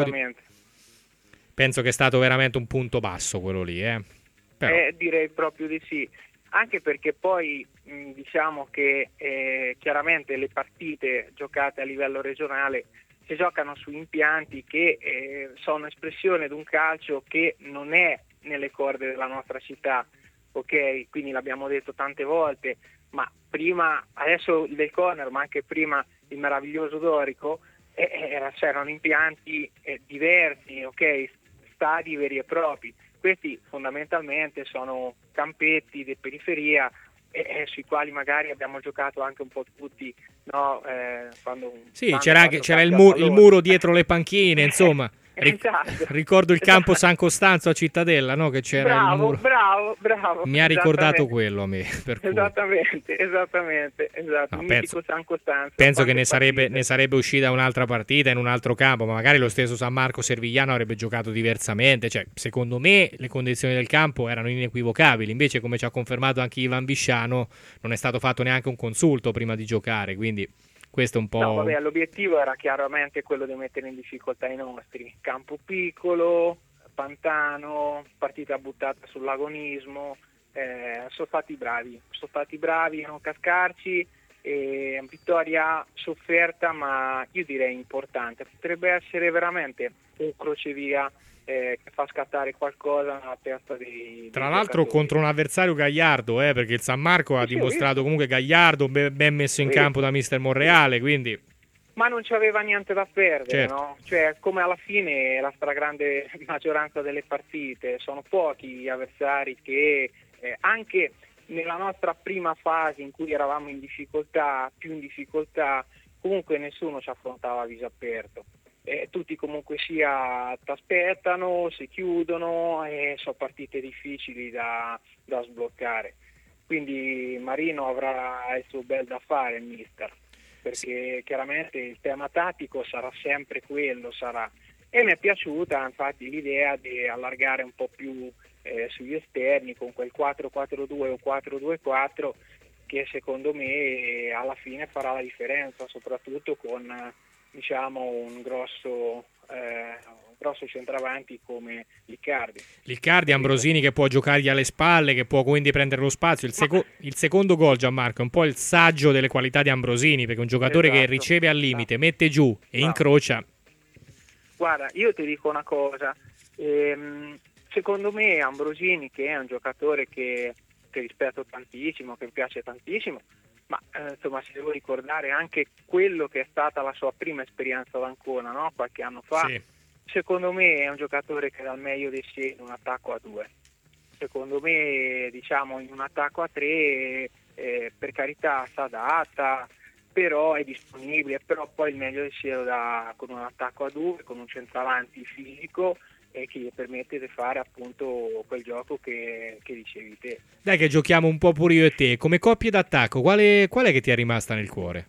penso che è stato veramente un punto basso quello lì, Però... direi proprio di sì. Anche perché poi diciamo che chiaramente le partite giocate a livello regionale si giocano su impianti che sono espressione di un calcio che non è nelle corde della nostra città, ok? Quindi l'abbiamo detto tante volte, ma prima, adesso il Del Conero, ma anche prima il meraviglioso Dorico, c'erano impianti diversi, ok? Stadi veri e propri. Questi fondamentalmente sono campetti di periferia sui quali magari abbiamo giocato anche un po' tutti, no? C'era il muro dietro le panchine, insomma. Esatto. Ricordo il campo San Costanzo a Cittadella, no? Che c'era il muro. Bravo. Mi ha ricordato quello a me. Per cui. Esattamente. No, mitico San Costanzo. Penso che ne sarebbe uscita un'altra partita in un altro campo, ma magari lo stesso San Marco Servigliano avrebbe giocato diversamente. Cioè, secondo me le condizioni del campo erano inequivocabili. Invece, come ci ha confermato anche Ivan Bisciano, non è stato fatto neanche un consulto prima di giocare, quindi questo è un po'... No, l'obiettivo era chiaramente quello di mettere in difficoltà i nostri. Campo piccolo, pantano, partita buttata sull'agonismo, sono stati bravi a non cascarci, vittoria sofferta ma io direi importante, potrebbe essere veramente un crocevia che fa scattare qualcosa nella testa dei Tra l'altro giocatori. contro un avversario gagliardo, perché il San Marco ha dimostrato comunque gagliardo, ben messo in campo da mister Monreale, quindi... Ma non c'aveva niente da perdere, Certo. no? Cioè, come alla fine la stragrande maggioranza delle partite, sono pochi gli avversari che anche nella nostra prima fase in cui eravamo in difficoltà, comunque nessuno ci affrontava a viso aperto. Tutti comunque sia ti aspettano, si chiudono e sono partite difficili da sbloccare. Quindi Marino avrà il suo bel da fare, il mister, perché chiaramente il tema tattico sarà sempre quello, e mi è piaciuta infatti l'idea di allargare un po' più sugli esterni con quel 4-4-2 o 4-2-4 che secondo me alla fine farà la differenza, soprattutto con diciamo un grosso centravanti come Liccardi, Ambrosini che può giocargli alle spalle, che può quindi prendere lo spazio. Il secondo gol, Gianmarco, è un po' il saggio delle qualità di Ambrosini, perché è un giocatore che riceve al limite, mette giù e incrocia. Guarda, io ti dico una cosa, secondo me Ambrosini, che è un giocatore che rispetto tantissimo, che mi piace tantissimo, ma insomma si devo ricordare anche quello che è stata la sua prima esperienza ad Ancona, no? Qualche anno fa. Sì. Secondo me è un giocatore che dà il meglio di sé in un attacco a 2. Secondo me, diciamo, in un attacco a 3 per carità si adatta, però è disponibile, però poi il meglio di sé lo dà con un attacco a 2, con un centravanti fisico e che gli permette di fare appunto quel gioco che dicevi te. Dai che giochiamo un po' pure io e te, come coppie d'attacco, qual è che ti è rimasta nel cuore?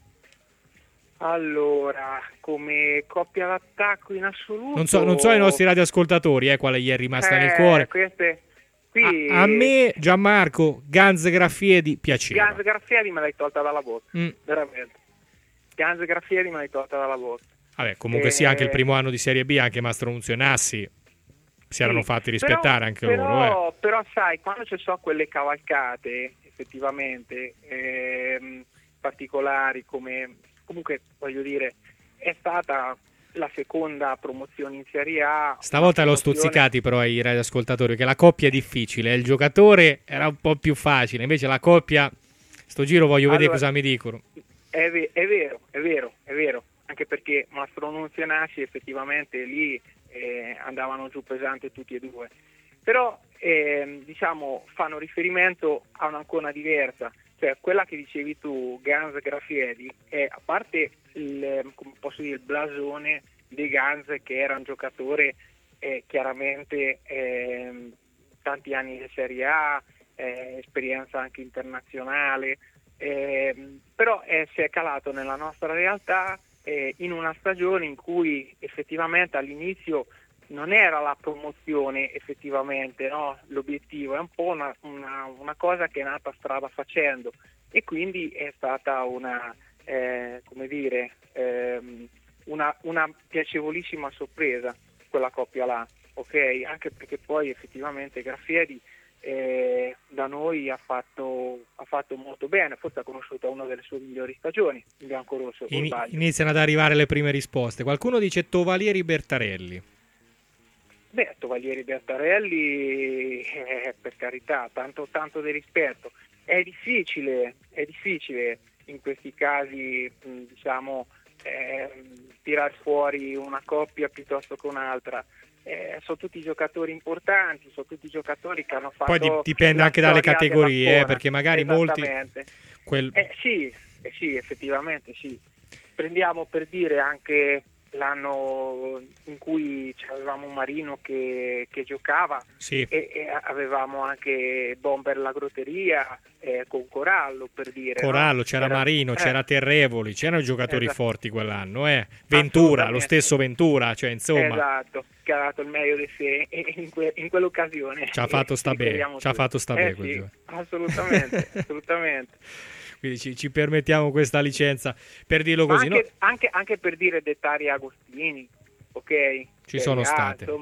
Allora, come coppia d'attacco in assoluto... Non so ai nostri radioascoltatori quale gli è rimasta nel cuore. Qui... A me, Gianmarco, Ganz Graffiedi piaceva. Ganz Graffiedi me l'hai tolta dalla bocca, veramente. Ganz Graffiedi me l'hai tolta dalla bocca. Vabbè, comunque sì, anche il primo anno di Serie B, anche Mastro Nunzio e Nassi si erano fatti rispettare anche loro. Però sai, quando ci sono quelle cavalcate, effettivamente, particolari, come comunque voglio dire, è stata la seconda promozione in Serie A. Stavolta l'ho stuzzicati però ai radioascoltatori, che la coppia è difficile, il giocatore era un po' più facile, invece la coppia, sto giro voglio vedere cosa mi dicono. È vero, anche perché Mastro Nunzio e Nassi effettivamente lì andavano giù pesante tutti e due, però diciamo fanno riferimento a un'Ancona diversa, cioè quella che dicevi tu, Ganz Graffiedi, è a parte il blasone di Ganz, che era un giocatore chiaramente tanti anni di Serie A, esperienza anche internazionale, però si è calato nella nostra realtà in una stagione in cui effettivamente all'inizio non era la promozione effettivamente, no? L'obiettivo è un po' una cosa che è nata strada facendo, e quindi è stata una piacevolissima sorpresa quella coppia là, ok? Anche perché poi effettivamente Graffiedi da noi ha fatto molto bene, forse ha conosciuto una delle sue migliori stagioni in biancorosso. Iniziano ad arrivare le prime risposte. Qualcuno dice Tovalieri Bertarelli. Beh, Tovalieri Bertarelli, per carità, tanto di rispetto. È difficile in questi casi, diciamo, tirar fuori una coppia piuttosto che un'altra. Sono tutti giocatori importanti, sono tutti giocatori che hanno fatto... Poi dipende anche dalle categorie, perché magari molti... Sì, effettivamente sì. Prendiamo per dire anche l'anno in cui avevamo un Marino che giocava, sì. e avevamo anche Bomber la Grotteria con Corallo, per dire. Corallo, no? C'era Marino, c'era Terrevoli, c'erano giocatori forti quell'anno, Ventura, lo stesso Ventura, cioè insomma... Esatto, che ha dato il meglio di sé in quell'occasione. Ci ha fatto sta bene, quel sì, assolutamente. Quindi ci permettiamo questa licenza per dirlo così, anche per dire dettagli Agostini, ok? Ci sono state. Insomma,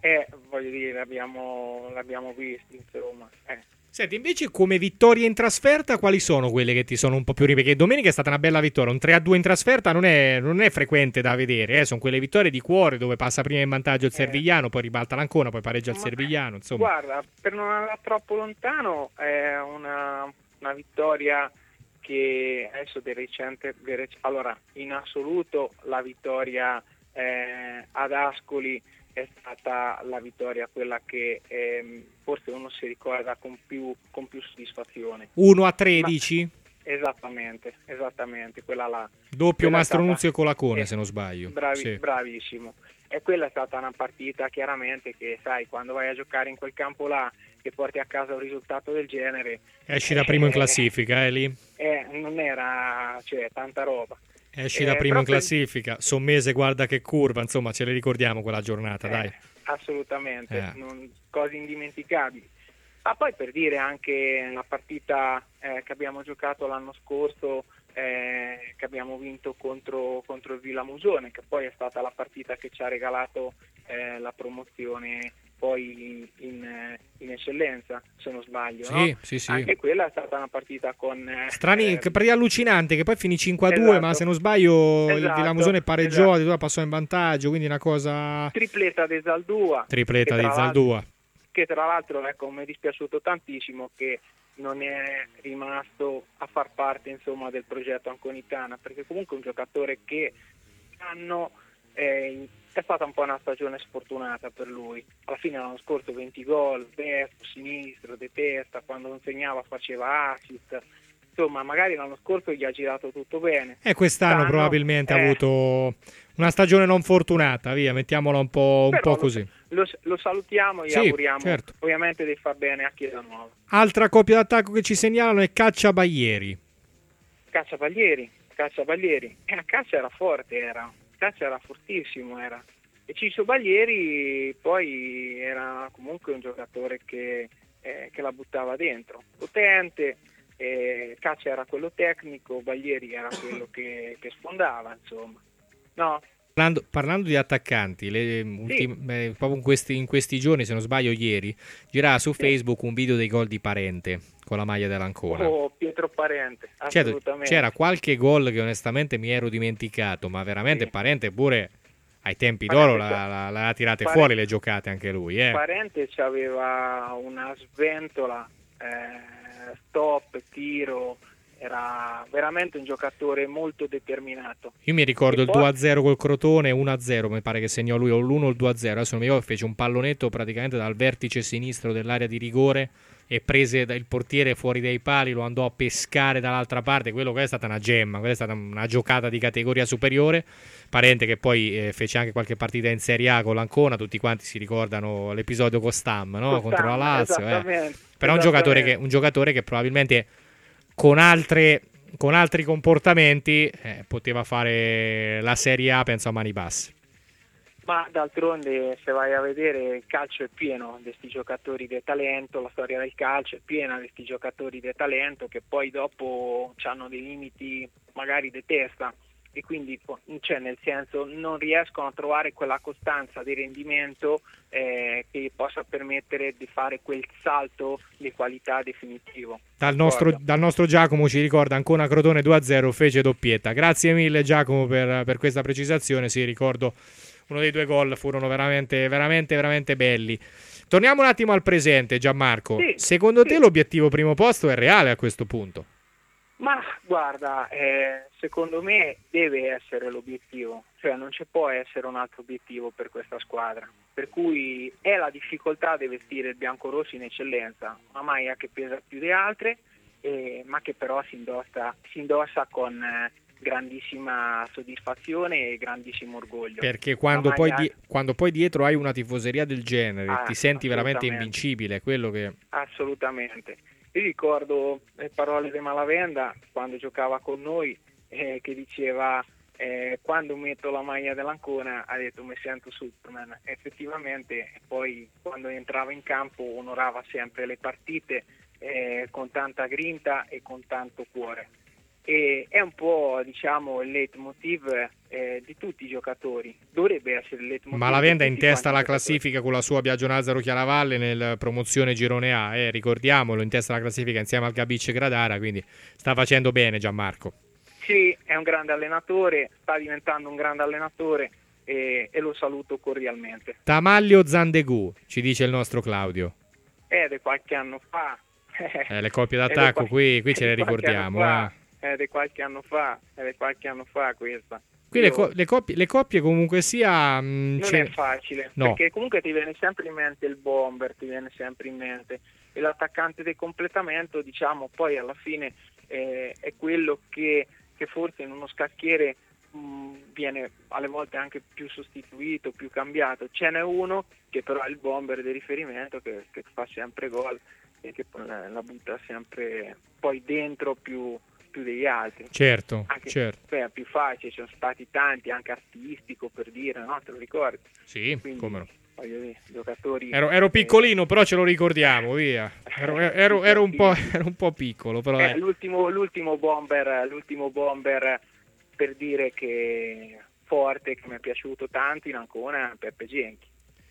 voglio dire, l'abbiamo visto, insomma. Senti, invece come vittorie in trasferta, quali sono quelle che ti sono un po' più perché domenica è stata una bella vittoria, un 3-2 in trasferta non è frequente da vedere, sono quelle vittorie di cuore dove passa prima in vantaggio il Servigliano, poi ribalta l'Ancona, poi pareggia il Servigliano, insomma. Guarda, per non andare troppo lontano, è una vittoria che adesso allora, in assoluto la vittoria ad Ascoli è stata la vittoria quella che forse uno si ricorda con più soddisfazione. 1-13? Esattamente, quella là. Doppio Mastronuzio con Colacone, se non sbaglio. Sì. Bravissimo. E quella è stata una partita chiaramente che, sai, quando vai a giocare in quel campo là e porti a casa un risultato del genere... Esci da primo in classifica, lì? Non era, tanta roba. Esci da primo in classifica, Sommese guarda che curva, insomma ce le ricordiamo quella giornata, dai. Assolutamente, cose indimenticabili. Ma poi per dire anche la partita che abbiamo giocato l'anno scorso, che abbiamo vinto contro il Villamusone, che poi è stata la partita che ci ha regalato la promozione poi in eccellenza, se non sbaglio. Sì, no? sì. Anche quella è stata una partita con... Strani, che partita allucinante, che poi finì 5-2, esatto. Ma se non sbaglio il Villamusone pareggiò, addirittura passò in vantaggio, quindi una cosa... Tripleta di Zaldua. Che tra l'altro, ecco, mi è dispiaciuto tantissimo che non è rimasto a far parte, insomma, del progetto Anconitana, perché comunque è un giocatore che è stata un po' una stagione sfortunata per lui. Alla fine l'anno scorso 20 gol, destro, sinistro, di testa, quando non segnava faceva assist. Insomma, magari l'anno scorso gli ha girato tutto bene. E quest'anno probabilmente ha avuto una stagione non fortunata, via, mettiamola un po' così. Lo salutiamo e gli auguriamo, certo, ovviamente di far bene a Chiesa Nuova. Altra coppia d'attacco che ci segnalano è Cacciabaglieri. Cacciabaglieri. A Caccia era forte, Caccia era fortissimo, E Ciccio Baglieri poi era comunque un giocatore che la buttava dentro, potente. Caccia era quello tecnico, Baglieri era quello che sfondava, insomma. No? Parlando di attaccanti, proprio in questi giorni, se non sbaglio ieri, girava su Facebook un video dei gol di Parente con la maglia dell'Ancona. Pietro Parente, assolutamente. C'era qualche gol che onestamente mi ero dimenticato, ma veramente Parente pure ai tempi d'oro l'ha tirate fuori le giocate anche lui. Parente aveva una sventola, stop, tiro... Era veramente un giocatore molto determinato. Io mi ricordo il 2-0 col Crotone, 1-0 mi pare che segnò lui, o l'1 o il 2-0, adesso non mi ricordo, fece un pallonetto praticamente dal vertice sinistro dell'area di rigore e prese il portiere fuori dai pali, lo andò a pescare dall'altra parte. Quella è stata una gemma, quella è stata una giocata di categoria superiore. Parente che poi fece anche qualche partita in Serie A con l'Ancona, tutti quanti si ricordano l'episodio con Stam, no? Contro la Lazio. Però un giocatore che probabilmente con altri comportamenti poteva fare la Serie A, penso, a mani basse. Ma d'altronde, se vai a vedere, il calcio è pieno di questi giocatori di talento, la storia del calcio è piena di questi giocatori di talento che poi dopo hanno dei limiti magari di testa e quindi nel senso non riescono a trovare quella costanza di rendimento che possa permettere di fare quel salto di qualità definitivo. Dal nostro Giacomo ci ricorda Ancona Crotone 2-0 fece doppietta. Grazie mille Giacomo per questa precisazione. Sì, ricordo uno dei due gol furono veramente belli. Torniamo un attimo al presente, Gianmarco. Sì, secondo te l'obiettivo primo posto è reale a questo punto? Ma guarda, secondo me deve essere l'obiettivo, cioè non ci può essere un altro obiettivo per questa squadra, per cui è la difficoltà di vestire il biancorossi in eccellenza, una maglia che pesa più di altre, ma che però si indossa con grandissima soddisfazione e grandissimo orgoglio. Perché quando poi dietro hai una tifoseria del genere ti senti veramente invincibile, quello che... Assolutamente. Io ricordo le parole di Malavenda quando giocava con noi che diceva quando metto la maglia dell'Ancona ha detto mi sento Superman. Effettivamente poi quando entrava in campo onorava sempre le partite con tanta grinta e con tanto cuore. E è un po' il leitmotiv di tutti i giocatori, dovrebbe essere il leitmotiv. Malavenda in testa alla giocatori. classifica con la sua Biagio Nazaro Chiaravalle nel promozione Girone A, ricordiamolo, in testa alla classifica insieme al Gabic Gradara, quindi sta facendo bene Gianmarco. Sì, è un grande allenatore, sta diventando un grande allenatore e lo saluto cordialmente. Tamaglio Zandegù, ci dice il nostro Claudio. Di qualche anno fa. Le coppie d'attacco qui ce le ricordiamo. Di qualche anno fa questa. Qui le coppie comunque sia... non è facile, no. Perché comunque ti viene sempre in mente il bomber, e l'attaccante di completamento, diciamo, poi alla fine è quello che forse in uno scacchiere viene alle volte anche più sostituito, più cambiato. Ce n'è uno che però è il bomber di riferimento che fa sempre gol e che la butta sempre poi dentro più degli altri. Certo. È più facile, ci sono stati tanti, anche artistico per dire, no? Te lo ricordi? Sì, quindi, come no. Voglio dire, giocatori. Ero piccolino, però ce lo ricordiamo, via. Ero un po' piccolo, però. L'ultimo bomber per dire che forte, che mi è piaciuto tanto in Ancona, Peppe Genchi.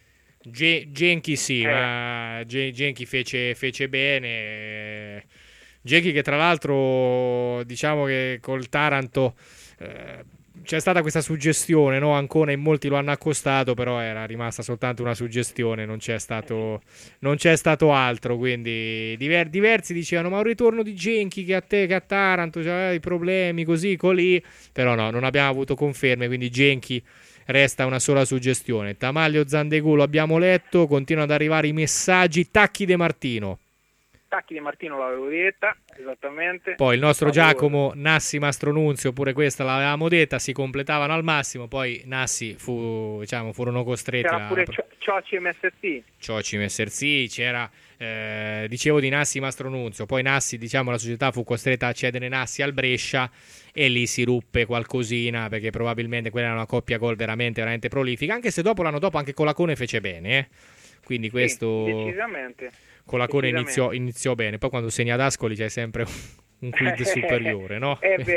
Genchi sì, ma Genchi fece bene. Genchi che tra l'altro diciamo che col Taranto c'è stata questa suggestione, no? Ancona in molti lo hanno accostato, però era rimasta soltanto una suggestione, non c'è stato altro, quindi diversi dicevano ma un ritorno di Genchi che a Taranto c'aveva i problemi così, colì, però no, non abbiamo avuto conferme, quindi Genchi resta una sola suggestione. Tamaglio Zandegù lo abbiamo letto, continuano ad arrivare i messaggi. Tacchi De Martino l'avevo detta, esattamente. Poi il nostro Giacomo, Nassi Mastronunzio, pure questa l'avevamo detta, si completavano al massimo, poi Nassi furono costretti. C'era pure Cioci e Messersi, c'era, dicevo di Nassi Mastronunzio, poi Nassi, diciamo, la società fu costretta a cedere Nassi al Brescia e lì si ruppe qualcosina, perché probabilmente quella era una coppia gol veramente prolifica, anche se l'anno dopo anche Colacone fece bene, quindi questo... Sì, decisamente. Colacone iniziò bene, poi quando segni ad Ascoli c'è sempre un quid superiore, no?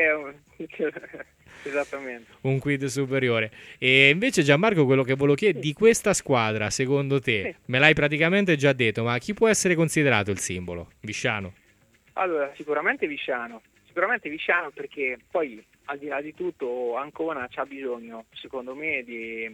Esattamente. Un quid superiore. E invece Gianmarco, quello che volevo chiedere, di questa squadra, secondo te, me l'hai praticamente già detto, ma chi può essere considerato il simbolo? Visciano? Allora, sicuramente Visciano perché poi al di là di tutto Ancona c'ha bisogno, secondo me,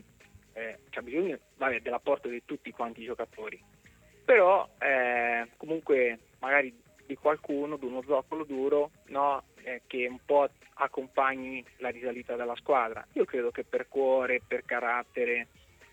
dell'apporto di tutti quanti i giocatori. Però comunque magari di qualcuno, di uno zoccolo duro, no? Che un po' accompagni la risalita della squadra. Io credo che per cuore, per carattere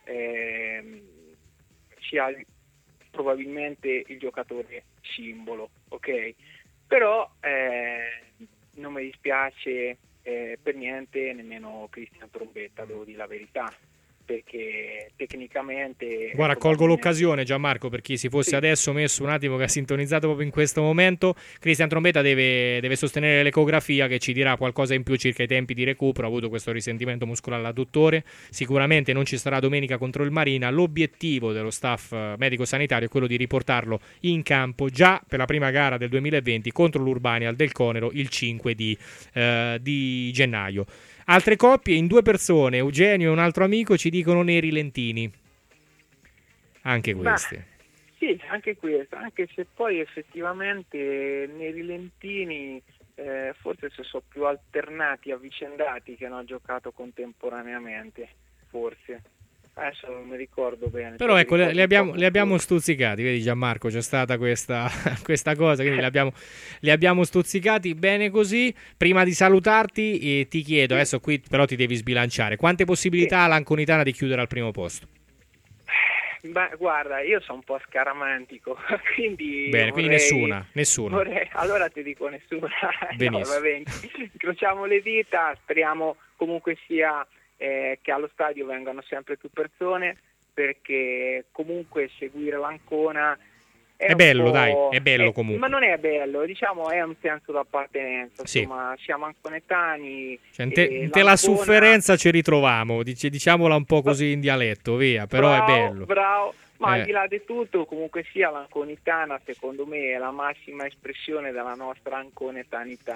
sia probabilmente il giocatore simbolo, ok? Però non mi dispiace per niente nemmeno Cristian Trombetta, devo dire la verità, perché tecnicamente... Guarda, colgo l'occasione Gianmarco, per chi si fosse adesso messo un attimo, che ha sintonizzato proprio in questo momento. Cristian Trombetta deve sostenere l'ecografia che ci dirà qualcosa in più circa i tempi di recupero. Ha avuto questo risentimento muscolare all'adduttore, sicuramente non ci sarà domenica contro il Marina. L'obiettivo dello staff medico-sanitario è quello di riportarlo in campo già per la prima gara del 2020 contro l'Urbania al Del Conero il 5 di gennaio. Altre coppie, in 2 persone, Eugenio e un altro amico, ci dicono Neri Lentini. Anche queste. Sì, anche questo, anche se poi effettivamente Neri Lentini forse se sono più alternati, avvicendati, che hanno giocato contemporaneamente, forse. Adesso non mi ricordo bene. Però ecco, li abbiamo stuzzicati, vedi Gianmarco, c'è stata questa cosa, quindi li abbiamo stuzzicati bene così. Prima di salutarti ti chiedo, adesso qui però ti devi sbilanciare, quante possibilità ha l'Anconitana di chiudere al primo posto? Beh, guarda, io sono un po' scaramantico, quindi... Bene, quindi nessuna. Allora ti dico nessuna. Benissimo. No, va bene. Incrociamo le dita, speriamo comunque sia... che allo stadio vengano sempre più persone, perché comunque seguire l'Ancona è bello, dai, è bello comunque. Ma non è bello, diciamo, è un senso d'appartenenza, sì. Insomma, siamo anconetani. Cioè, la sofferenza ci ritroviamo, diciamola un po' così in dialetto, via, però è bello. Bravo, ma al di là di tutto, comunque sia l'Anconitana, secondo me, è la massima espressione della nostra anconetanità.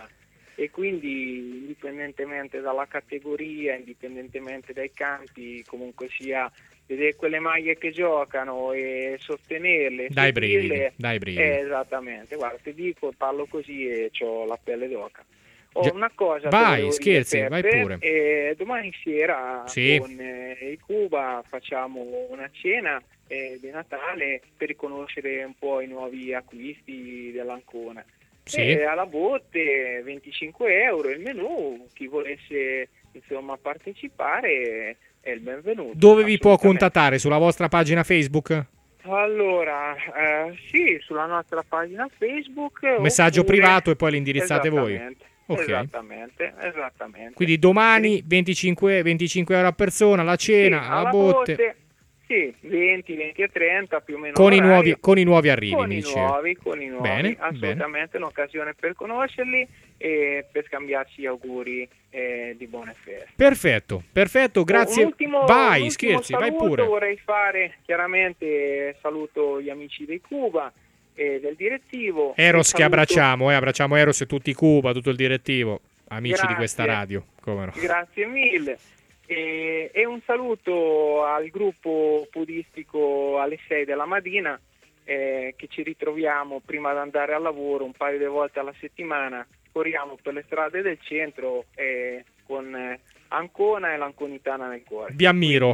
e quindi indipendentemente dalla categoria, indipendentemente dai campi, comunque sia vedere quelle maglie che giocano e sostenerle, dai seguirle, brividi. Esattamente, guarda, ti dico, parlo così e ho la pelle d'oca. Una cosa, vai, scherzi, vai pure. Domani sera sì, con il Cuba facciamo una cena di Natale per riconoscere un po' i nuovi acquisti dell'Ancona. Sì. Alla botte 25 euro il menù, chi volesse insomma partecipare è il benvenuto. Dove vi può contattare? Sulla vostra pagina Facebook? Allora, sì, sulla nostra pagina Facebook. Messaggio oppure... privato e poi l'indirizzate voi. Okay. Esattamente. Quindi domani 25 euro a persona, la cena, sì, alla botte. Sì, 20 e 30 più o meno. Con i nuovi arrivi, con i nuovi, bene, assolutamente bene. Un'occasione per conoscerli e per scambiarci auguri di buone feste. Perfetto, grazie. Vai, scherzi, vai pure. Vorrei fare, chiaramente saluto gli amici dei Cuba e del direttivo. Eros che abbracciamo Eros e tutti Cuba, tutto il direttivo, amici di questa radio, come no. Grazie mille. E un saluto al gruppo pudistico alle 6 della mattina, che ci ritroviamo prima di andare al lavoro un paio di volte alla settimana, corriamo per le strade del centro con Ancona e l'Anconitana nel cuore. Vi ammiro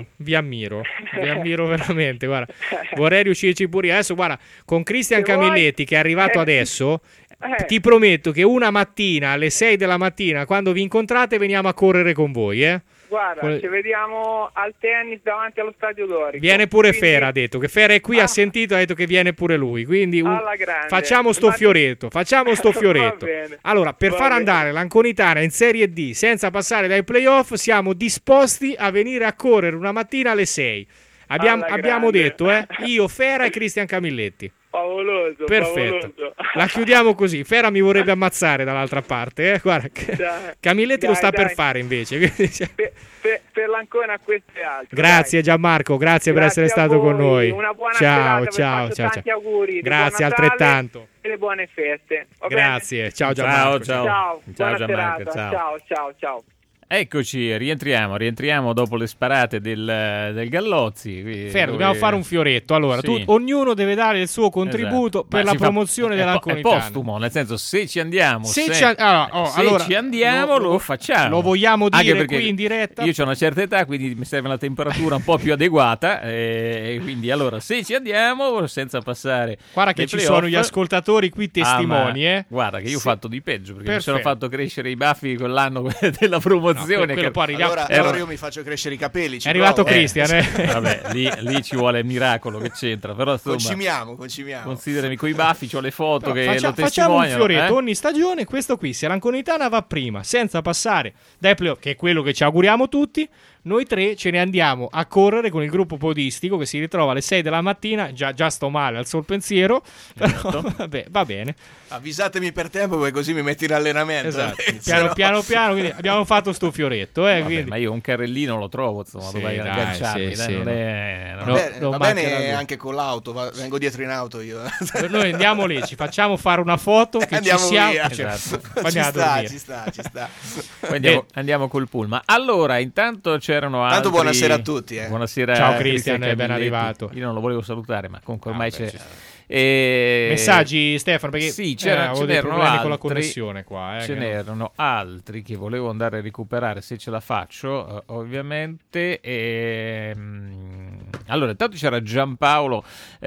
veramente, guarda. Vorrei riuscirci pure adesso, guarda, con Cristian Camilletti che è arrivato adesso. Ti prometto che una mattina alle 6 della mattina, quando vi incontrate, veniamo a correre con voi, Guarda, ci vediamo al tennis davanti allo Stadio Dorico. Viene pure Fera, ha detto che Fera è qui, ha sentito, ha detto che viene pure lui. Quindi facciamo sto fioretto. Allora, per far andare l'Anconitana in Serie D senza passare dai playoff, siamo disposti a venire a correre una mattina alle 6. Abbiamo detto, io, Fera e Cristian Camilletti. Favoloso. Perfetto. La chiudiamo così. Fera mi vorrebbe ammazzare dall'altra parte. Guarda, Camilletti lo sta per fare invece. Per l'Ancona questo e altro. Grazie Gianmarco, grazie per essere stato con noi. Una buona ciao. Tanti auguri. Grazie altrettanto. E le buone feste. Grazie. Bene? Ciao Gianmarco. Ciao Gianmarco. Ciao. Eccoci, rientriamo dopo le sparate del Gallozzi. Dobbiamo fare un fioretto. Allora, sì. Ognuno deve dare il suo contributo per la promozione dell'Anconitana. È postumo, nel senso, se ci andiamo, lo facciamo. Lo vogliamo dire qui in diretta? Io ho una certa età, quindi mi serve una temperatura un po' più adeguata. Quindi, allora, se ci andiamo, senza passare. Guarda che ci sono gli ascoltatori qui testimoni. Guarda che io ho fatto di peggio, perché mi sono fatto crescere i baffi quell'anno della promozione. Allora io mi faccio crescere i capelli. È arrivato Cristian. Vabbè, lì ci vuole il miracolo, che c'entra. Però concimiamo. Considerami coi baffi, c'ho le foto che lo testimoniano. Facciamo un fioretto ogni stagione. Questo qui, se l'Anconitana va prima, senza passare dai playoff, che è quello che ci auguriamo tutti, noi tre ce ne andiamo a correre con il gruppo podistico che si ritrova alle 6 della mattina. Già sto male al sol pensiero, però vabbè, va bene. Avvisatemi per tempo, perché così mi metti in allenamento. Esatto. Piano, quindi abbiamo fatto sto fioretto. Vabbè, ma io un carrellino lo trovo, insomma, dove agganciarmi. Va bene anche con l'auto, vengo dietro in auto io. Noi andiamo lì, ci facciamo fare una foto che andiamo ci siamo. Via. Ci sta. Poi andiamo col pullman. Allora, intanto c'erano altri. Tanto buonasera a tutti. Buonasera. Ciao Cristian, è ben arrivato. Io non lo volevo salutare, ma comunque ormai c'è. Messaggi, Stefano, perché sì, ce n'erano altri, con la connessione qua. Ce n'erano altri che volevo andare a recuperare, se ce la faccio, ovviamente. Allora, intanto c'era Giampaolo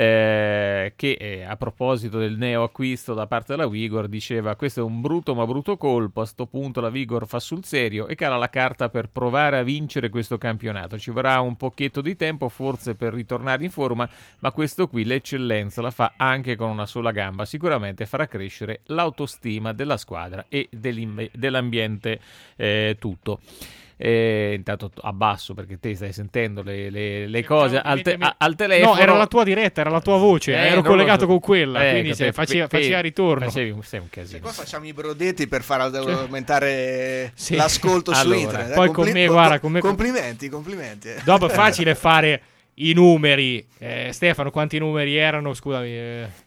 che a proposito del neo acquisto da parte della Vigor diceva: questo è un brutto ma brutto colpo, a sto punto la Vigor fa sul serio e cala la carta per provare a vincere questo campionato. Ci vorrà un pochetto di tempo forse per ritornare in forma, ma questo qui l'eccellenza la fa anche con una sola gamba. Sicuramente farà crescere l'autostima della squadra e dell'ambiente tutto. Intanto abbasso perché te stai sentendo le cose al telefono. No, era la tua diretta, era la tua voce, ero collegato con quella, quindi faceva ritorno. Sei un casino. Qua facciamo i brodetti per far aumentare l'ascolto su internet. Poi con me, guarda, complimenti. Dopo è facile fare i numeri. Stefano, quanti numeri erano? Scusami.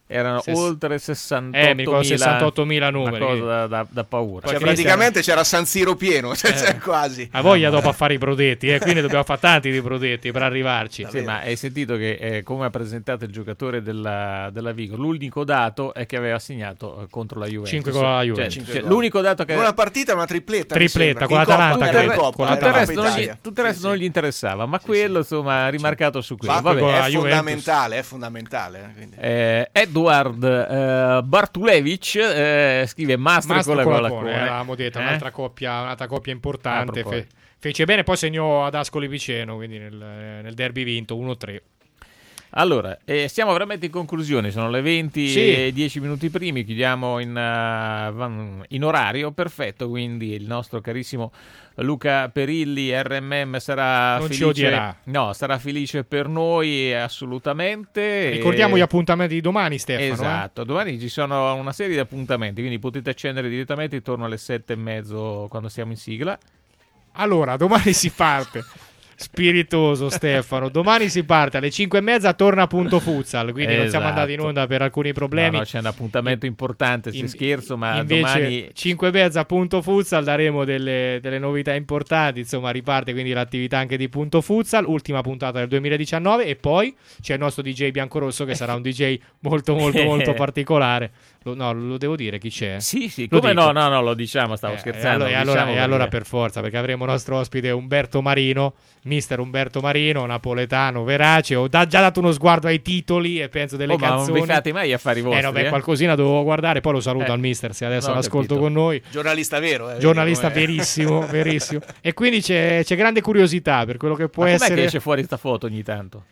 Erano oltre 68.000 numeri. Una cosa da paura. Cioè, praticamente c'era San Siro pieno, cioè, quasi. A voglia dopo a fare i prodetti, quindi dobbiamo fare tanti di prodetti per arrivarci. Sì, ma hai sentito che come ha presentato il giocatore della Vigo, l'unico dato è che aveva segnato contro la Juventus. 5 con la Juventus. Cioè, l'unico dato che una partita, una tripletta con l'Atalanta, tutto il resto non gli interessava, ma quello insomma ha rimarcato su quello. Vabbè, è fondamentale. Edward Bartulevic scrive Mastro con la Colacone. Avevamo detto un'altra coppia importante. Fece bene, poi segnò ad Ascoli Piceno, quindi nel derby vinto 1-3. Allora, siamo veramente in conclusione, sono le 20 e 10 minuti primi, chiudiamo in orario perfetto, quindi il nostro carissimo Luca Perilli, RMM, sarà non felice. Ci odierà. No, sarà felice per noi assolutamente. Ricordiamo gli appuntamenti di domani, Stefano. Esatto, domani ci sono una serie di appuntamenti, quindi potete accendere direttamente intorno alle 7:30 quando siamo in sigla. Allora, domani si parte. Spiritoso Stefano, domani si parte alle 5:30, torna a Punto Futsal, quindi non siamo andati in onda per alcuni problemi. No, c'è un appuntamento importante, se scherzo, ma invece domani 5:30 a Punto Futsal daremo delle novità importanti, insomma riparte quindi l'attività anche di Punto Futsal, ultima puntata del 2019 e poi c'è il nostro DJ Biancorosso che sarà un DJ molto particolare. Lo devo dire chi c'è? Sì, come no, lo diciamo, stavo scherzando. Allora per forza, perché avremo il nostro ospite Umberto Marino, mister Umberto Marino, napoletano verace. Ho già dato uno sguardo ai titoli e penso delle canzoni. Ma non vi fate mai affari vostri? Qualcosina dovevo guardare, poi lo saluto al mister se adesso l'ascolto con noi. Giornalista vero, giornalista verissimo. E quindi c'è grande curiosità per quello che può essere. Com'è che esce fuori sta foto ogni tanto?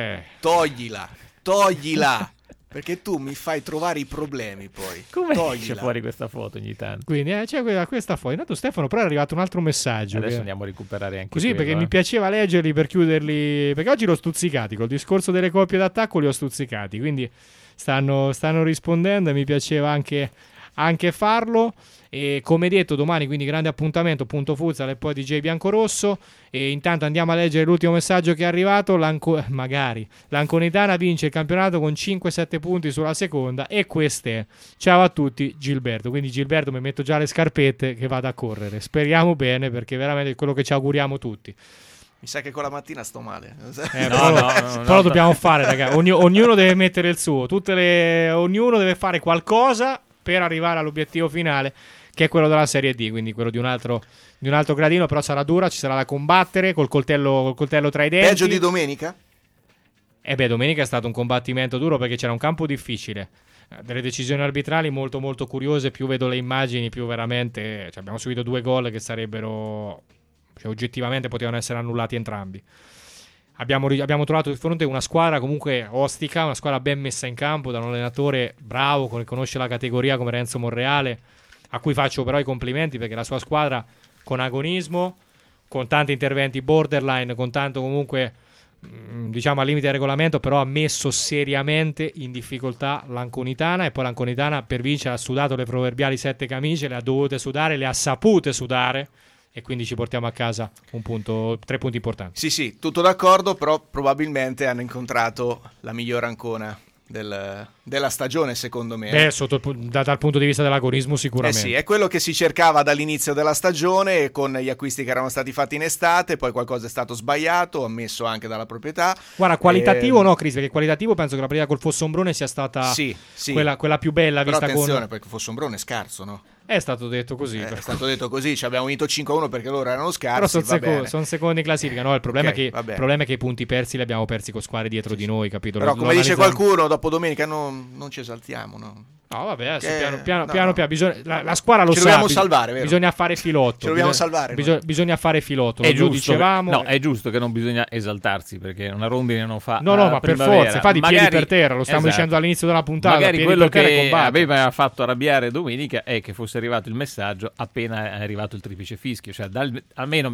Toglila. Perché tu mi fai trovare i problemi poi. Come esce fuori questa foto ogni tanto? Quindi c'è questa foto. Intanto Stefano, però è arrivato un altro messaggio. Adesso andiamo a recuperare anche così, quello, perché mi piaceva leggerli per chiuderli. Perché oggi l'ho stuzzicati. Col discorso delle coppie d'attacco li ho stuzzicati. Quindi stanno rispondendo e mi piaceva anche farlo. E come detto, domani quindi grande appuntamento, Punto Futsal e poi DJ Biancorosso. E intanto andiamo a leggere l'ultimo messaggio che è arrivato. L'Anconitana vince il campionato con 5-7 punti sulla seconda. E queste. Ciao a tutti, Gilberto. Quindi Gilberto, mi metto già le scarpette che vado a correre. Speriamo bene, perché veramente è quello che ci auguriamo tutti. Mi sa che con la mattina sto male. Però lo dobbiamo fare, ragazzi. Ognuno deve mettere il suo. Ognuno deve fare qualcosa per arrivare all'obiettivo finale, che è quello della Serie D, quindi quello di un altro gradino, però sarà dura, ci sarà da combattere col coltello tra i denti. Peggio di domenica? Domenica è stato un combattimento duro perché c'era un campo difficile, delle decisioni arbitrali molto molto curiose, più vedo le immagini più veramente, abbiamo subito 2 gol che sarebbero, oggettivamente potevano essere annullati entrambi. Abbiamo trovato di fronte una squadra comunque ostica, una squadra ben messa in campo da un allenatore bravo, che conosce la categoria come Renzo Monreale, a cui faccio però i complimenti perché la sua squadra con agonismo, con tanti interventi borderline, con tanto comunque al limite del regolamento, però ha messo seriamente in difficoltà l'Anconitana, e poi l'Anconitana per vincere ha sudato le proverbiali 7 camicie, le ha dovute sudare, le ha sapute sudare. E quindi ci portiamo a casa 3 punti importanti. Sì, tutto d'accordo, però probabilmente hanno incontrato la migliore Ancona della stagione, secondo me. Dal punto di vista dell'agonismo sicuramente. Sì, è quello che si cercava dall'inizio della stagione, con gli acquisti che erano stati fatti in estate, poi qualcosa è stato sbagliato, ammesso anche dalla proprietà. Guarda, qualitativo no, Cris, perché qualitativo penso che la partita col Fossombrone sia stata quella più bella. Però vista attenzione, perché Fossombrone è scarso, no? È stato detto così. Ci abbiamo vinto 5-1 perché loro erano scarsi. Però sono secondi in classifica. No, il problema è che i punti persi li abbiamo persi con squadre dietro di noi, capito? Però come dice qualcuno, dopo domenica non ci esaltiamo, no? No, vabbè, piano. La squadra lo sa. Ci dobbiamo salvare, vero? Bisogna fare filotto. Ci dobbiamo salvare. Bisogna fare filotto. È lo giusto, dicevamo. No, è giusto che non bisogna esaltarsi, perché una rondine non fa. No, ma per forza, fa di piedi per terra. Lo stiamo dicendo all'inizio della puntata. Magari quello che aveva fatto arrabbiare domenica è che fosse arrivato il messaggio appena è arrivato il triplice fischio. Cioè, almeno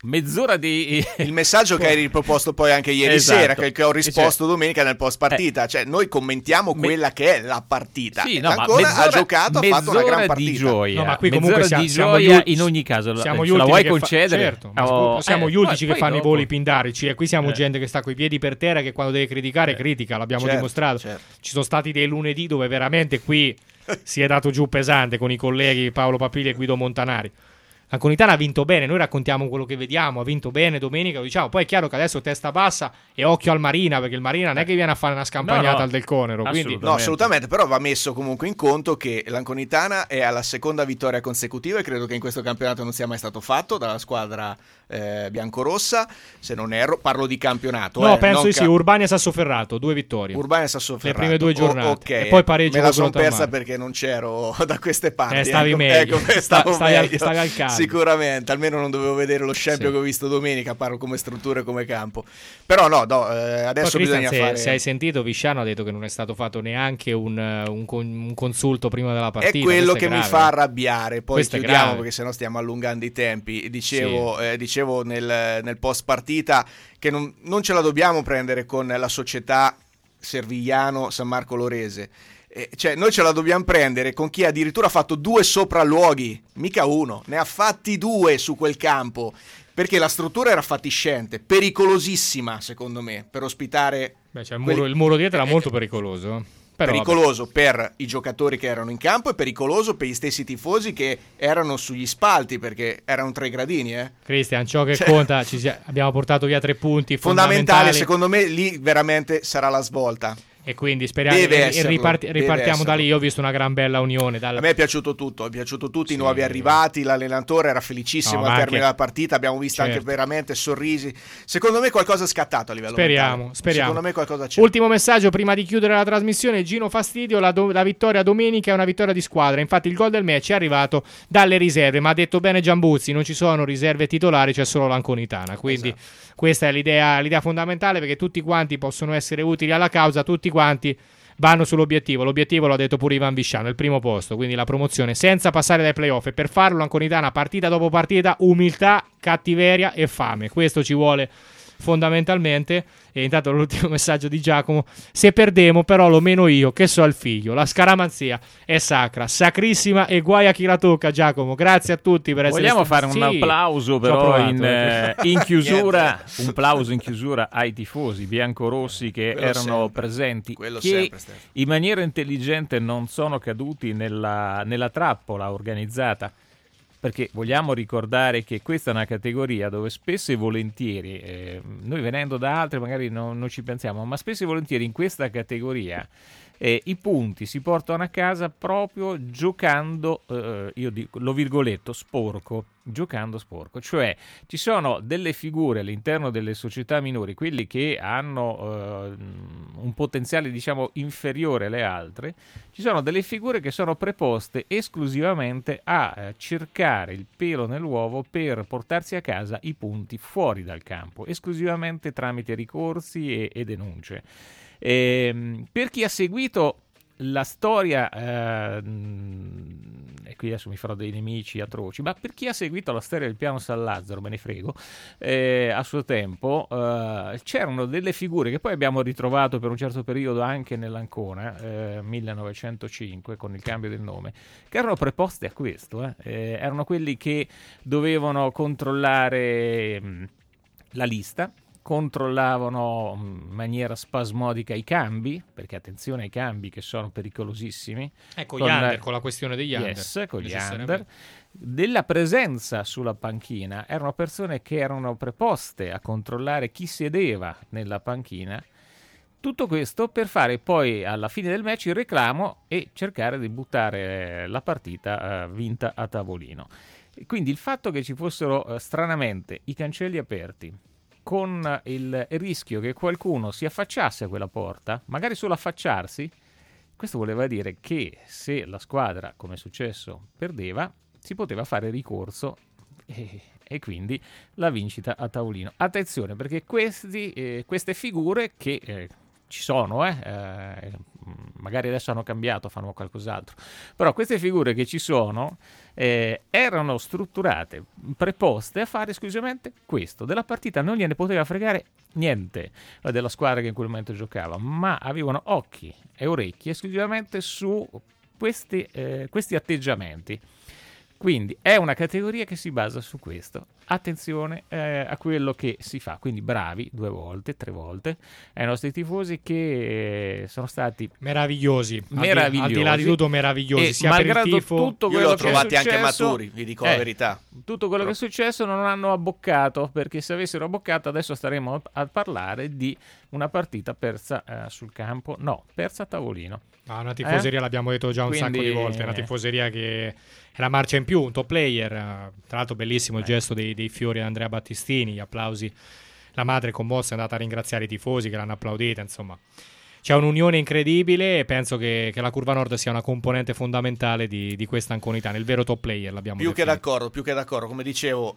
mezz'ora di... Il messaggio che hai riproposto poi anche ieri sera, che ho risposto domenica nel post partita, cioè noi commentiamo quella che è la partita. Sì, L'Ancona ha giocato, ha fatto una gran partita. Di gioia. No, ma qui comunque di siamo gioia in ogni caso. Siamo gli la ultimi vuoi che concedere? Certo, siamo gli ultimi che fanno dopo... i voli pindarici e qui siamo gente che sta coi piedi per terra, che quando deve criticare critica, l'abbiamo dimostrato. Ci sono stati dei lunedì dove veramente qui si è dato giù pesante con i colleghi Paolo Papilli e Guido Montanari. L'Anconitana ha vinto bene, noi raccontiamo quello che vediamo, ha vinto bene domenica, lo diciamo. Poi è chiaro che adesso testa bassa e occhio al Marina, perché il Marina non è che viene a fare una scampagnata al Del Conero. Quindi... No, assolutamente, però va messo comunque in conto che l'Anconitana è alla seconda vittoria consecutiva e credo che in questo campionato non sia mai stato fatto dalla squadra biancorossa, se non erro, parlo di campionato. No, penso di sì, Urbania Sassoferrato, 2 vittorie. Urbania Sassoferrato. Le prime 2 giornate. Okay. E poi pareggio. Me la sono persa perché non c'ero da queste parti. Stavi meglio. Stavi al caldo. Sicuramente, almeno non dovevo vedere lo scempio che ho visto domenica, parlo come strutture e come campo. Però adesso bisogna fare... Se hai sentito, Visciano ha detto che non è stato fatto neanche un consulto prima della partita. È quello che mi fa arrabbiare. Poi questo chiudiamo perché sennò stiamo allungando i tempi. Dicevo nel post partita che non ce la dobbiamo prendere con la società Servigliano San Marco Lorese. Cioè noi ce la dobbiamo prendere con chi addirittura ha fatto 2 sopralluoghi, mica uno, ne ha fatti 2 su quel campo, perché la struttura era fatiscente, pericolosissima secondo me per ospitare. Il muro dietro era molto pericoloso. Però, pericoloso per i giocatori che erano in campo e pericoloso per gli stessi tifosi che erano sugli spalti, perché erano 3 gradini. Cristian, ciò che conta, abbiamo portato via 3 punti fondamentali. Secondo me lì veramente sarà la svolta. E quindi speriamo ripartiamo da lì. Io ho visto una gran bella unione. A me è piaciuto tutto, i nuovi arrivati, l'allenatore era felicissimo al termine della partita, abbiamo visto anche veramente sorrisi. Secondo me qualcosa è scattato a livello speriamo. Secondo me qualcosa c'è. Ultimo messaggio prima di chiudere la trasmissione. Gino Fastidio, la vittoria domenica è una vittoria di squadra, infatti il gol del match è arrivato dalle riserve, ma ha detto bene Giambuzzi, non ci sono riserve titolari, c'è solo l'Anconitana, quindi questa è l'idea fondamentale, perché tutti quanti possono essere utili alla causa, tutti quanti vanno sull'obiettivo. L'obiettivo lo ha detto pure Ivan Visciano, il primo posto, quindi la promozione senza passare dai playoff, e per farlo l'Anconitana partita dopo partita, umiltà, cattiveria e fame, questo ci vuole fondamentalmente. E intanto l'ultimo messaggio di Giacomo: se perdemo però lo meno io che so il figlio, la scaramanzia è sacra, sacrissima e guai a chi la tocca. Giacomo, grazie a tutti per essere Vogliamo fare un applauso però in chiusura un applauso in chiusura ai tifosi biancorossi che erano presenti, che in maniera intelligente non sono caduti nella trappola organizzata. Perché vogliamo ricordare che questa è una categoria dove spesso e volentieri, noi venendo da altre magari non ci pensiamo, ma spesso e volentieri in questa categoria i punti si portano a casa proprio giocando, lo virgoletto, sporco, giocando sporco. Cioè ci sono delle figure all'interno delle società minori, quelli che hanno un potenziale diciamo inferiore alle altre, ci sono delle figure che sono preposte esclusivamente a cercare il pelo nell'uovo per portarsi a casa i punti fuori dal campo, esclusivamente tramite ricorsi e denunce. Per chi ha seguito la storia, e qui adesso mi farò dei nemici atroci, ma per chi ha seguito la storia del piano San Lazzaro, me ne frego, a suo tempo c'erano delle figure che poi abbiamo ritrovato per un certo periodo anche nell'Ancona, 1905 con il cambio del nome, che erano preposte a questo, erano quelli che dovevano controllare la lista, controllavano in maniera spasmodica i cambi, perché attenzione ai cambi che sono pericolosissimi, con gli under, con la questione degli under, con gli under, della presenza sulla panchina. Erano persone che erano preposte a controllare chi sedeva nella panchina, tutto questo per fare poi alla fine del match il reclamo e cercare di buttare la partita vinta a tavolino. Quindi il fatto che ci fossero stranamente i cancelli aperti, con il rischio che qualcuno si affacciasse a quella porta, magari solo affacciarsi, questo voleva dire che se la squadra, come è successo, perdeva, si poteva fare ricorso e quindi la vincita a tavolino. Attenzione, perché queste figure che ci sono, magari adesso hanno cambiato, fanno qualcos'altro, però queste figure che ci sono erano strutturate, preposte a fare esclusivamente questo. Della partita non gliene poteva fregare niente della squadra che in quel momento giocava, ma avevano occhi e orecchie esclusivamente su questi atteggiamenti. Quindi è una categoria che si basa su questo. Attenzione a quello che si fa. Quindi bravi 2 volte, 3 volte ai nostri tifosi che sono stati meravigliosi. Al di là di tutto meravigliosi. E sia malgrado per il tifo, tutto io quello l'ho che è trovati successo, anche maturi, vi dico la verità. Tutto quello che è successo non hanno abboccato, perché se avessero abboccato adesso staremo a parlare di una partita persa sul campo. No, persa a tavolino. Una tifoseria, l'abbiamo detto già un sacco di volte, è una tifoseria che è la marcia in più, un top player. Tra l'altro bellissimo il gesto dei fiori ad Andrea Battistini, gli applausi, la madre commossa è andata a ringraziare i tifosi che l'hanno applaudita, insomma c'è un'unione incredibile e penso che la Curva Nord sia una componente fondamentale di questa Anconitana, il vero top player l'abbiamo più definito. che d'accordo, come dicevo,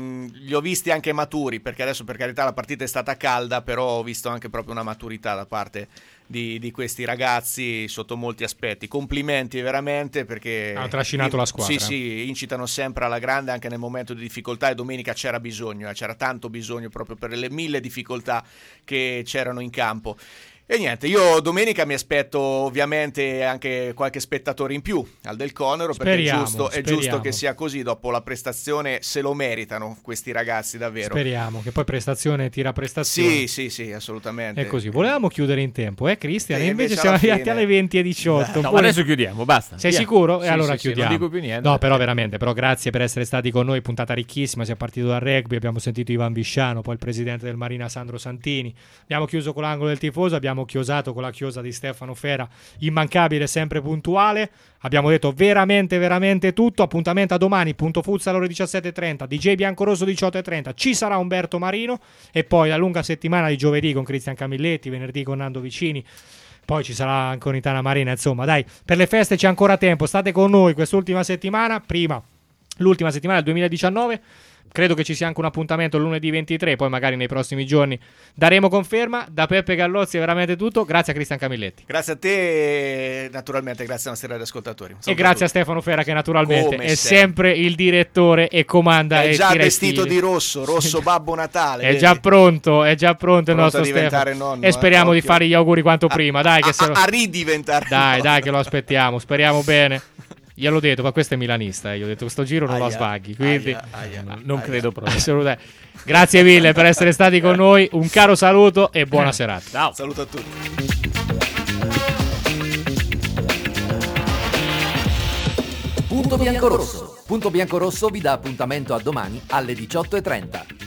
li ho visti anche maturi, perché adesso per carità la partita è stata calda, però ho visto anche proprio una maturità da parte di questi ragazzi sotto molti aspetti. Complimenti veramente, perché hanno trascinato la squadra. Sì, incitano sempre alla grande anche nel momento di difficoltà, e domenica c'era bisogno, c'era tanto bisogno proprio per le 1000 difficoltà che c'erano in campo. E niente, io domenica mi aspetto ovviamente anche qualche spettatore in più al Del Conero, perché è giusto che sia così. Dopo la prestazione se lo meritano questi ragazzi, davvero. Speriamo che poi prestazione tira prestazione. Sì, assolutamente. È così. Volevamo chiudere in tempo, Cristian? Invece siamo arrivati alle 20:18. No, adesso chiudiamo, basta. Sei sicuro? Sì, e allora sì, chiudiamo. non dico più niente. No, però veramente, grazie per essere stati con noi, puntata ricchissima, si è partito dal rugby, abbiamo sentito Ivan Bisciano, poi il presidente del Marina Sandro Santini, abbiamo chiuso con l'angolo del tifoso, abbiamo chiosato con la chiosa di Stefano Fera, immancabile, sempre puntuale. Abbiamo detto veramente tutto. Appuntamento a domani, punto Futsal ore 17:30, DJ Biancorosso 18:30, ci sarà Umberto Marino e poi la lunga settimana di giovedì con Cristian Camilletti, venerdì con Nando Vicini, poi ci sarà Anconitana Marina. Insomma dai, per le feste c'è ancora tempo, state con noi quest'ultima settimana, l'ultima settimana del 2019. Credo che ci sia anche un appuntamento lunedì 23, poi magari nei prossimi giorni daremo conferma. Da Peppe Gallozzi è veramente tutto. Grazie a Cristian Camilletti. Grazie a te e naturalmente grazie ai nostri radioascoltatori. E grazie a Stefano Fera che naturalmente è sempre il direttore e comanda. È già vestito di rosso Babbo Natale. È già pronto il nostro Stefano. Nonno, e speriamo di fare gli auguri quanto prima. Dai, che a ridiventare. Dai, che lo aspettiamo. Speriamo bene. Gliel'ho detto, ma questo è milanista. Io ho detto, questo giro non lo svaghi. Quindi non credo proprio. Assolutamente. Grazie mille per essere stati con noi. Un caro saluto e buona serata. Ciao. Saluto a tutti. Punto Biancorosso. Punto Biancorosso vi dà appuntamento a domani alle 18:30.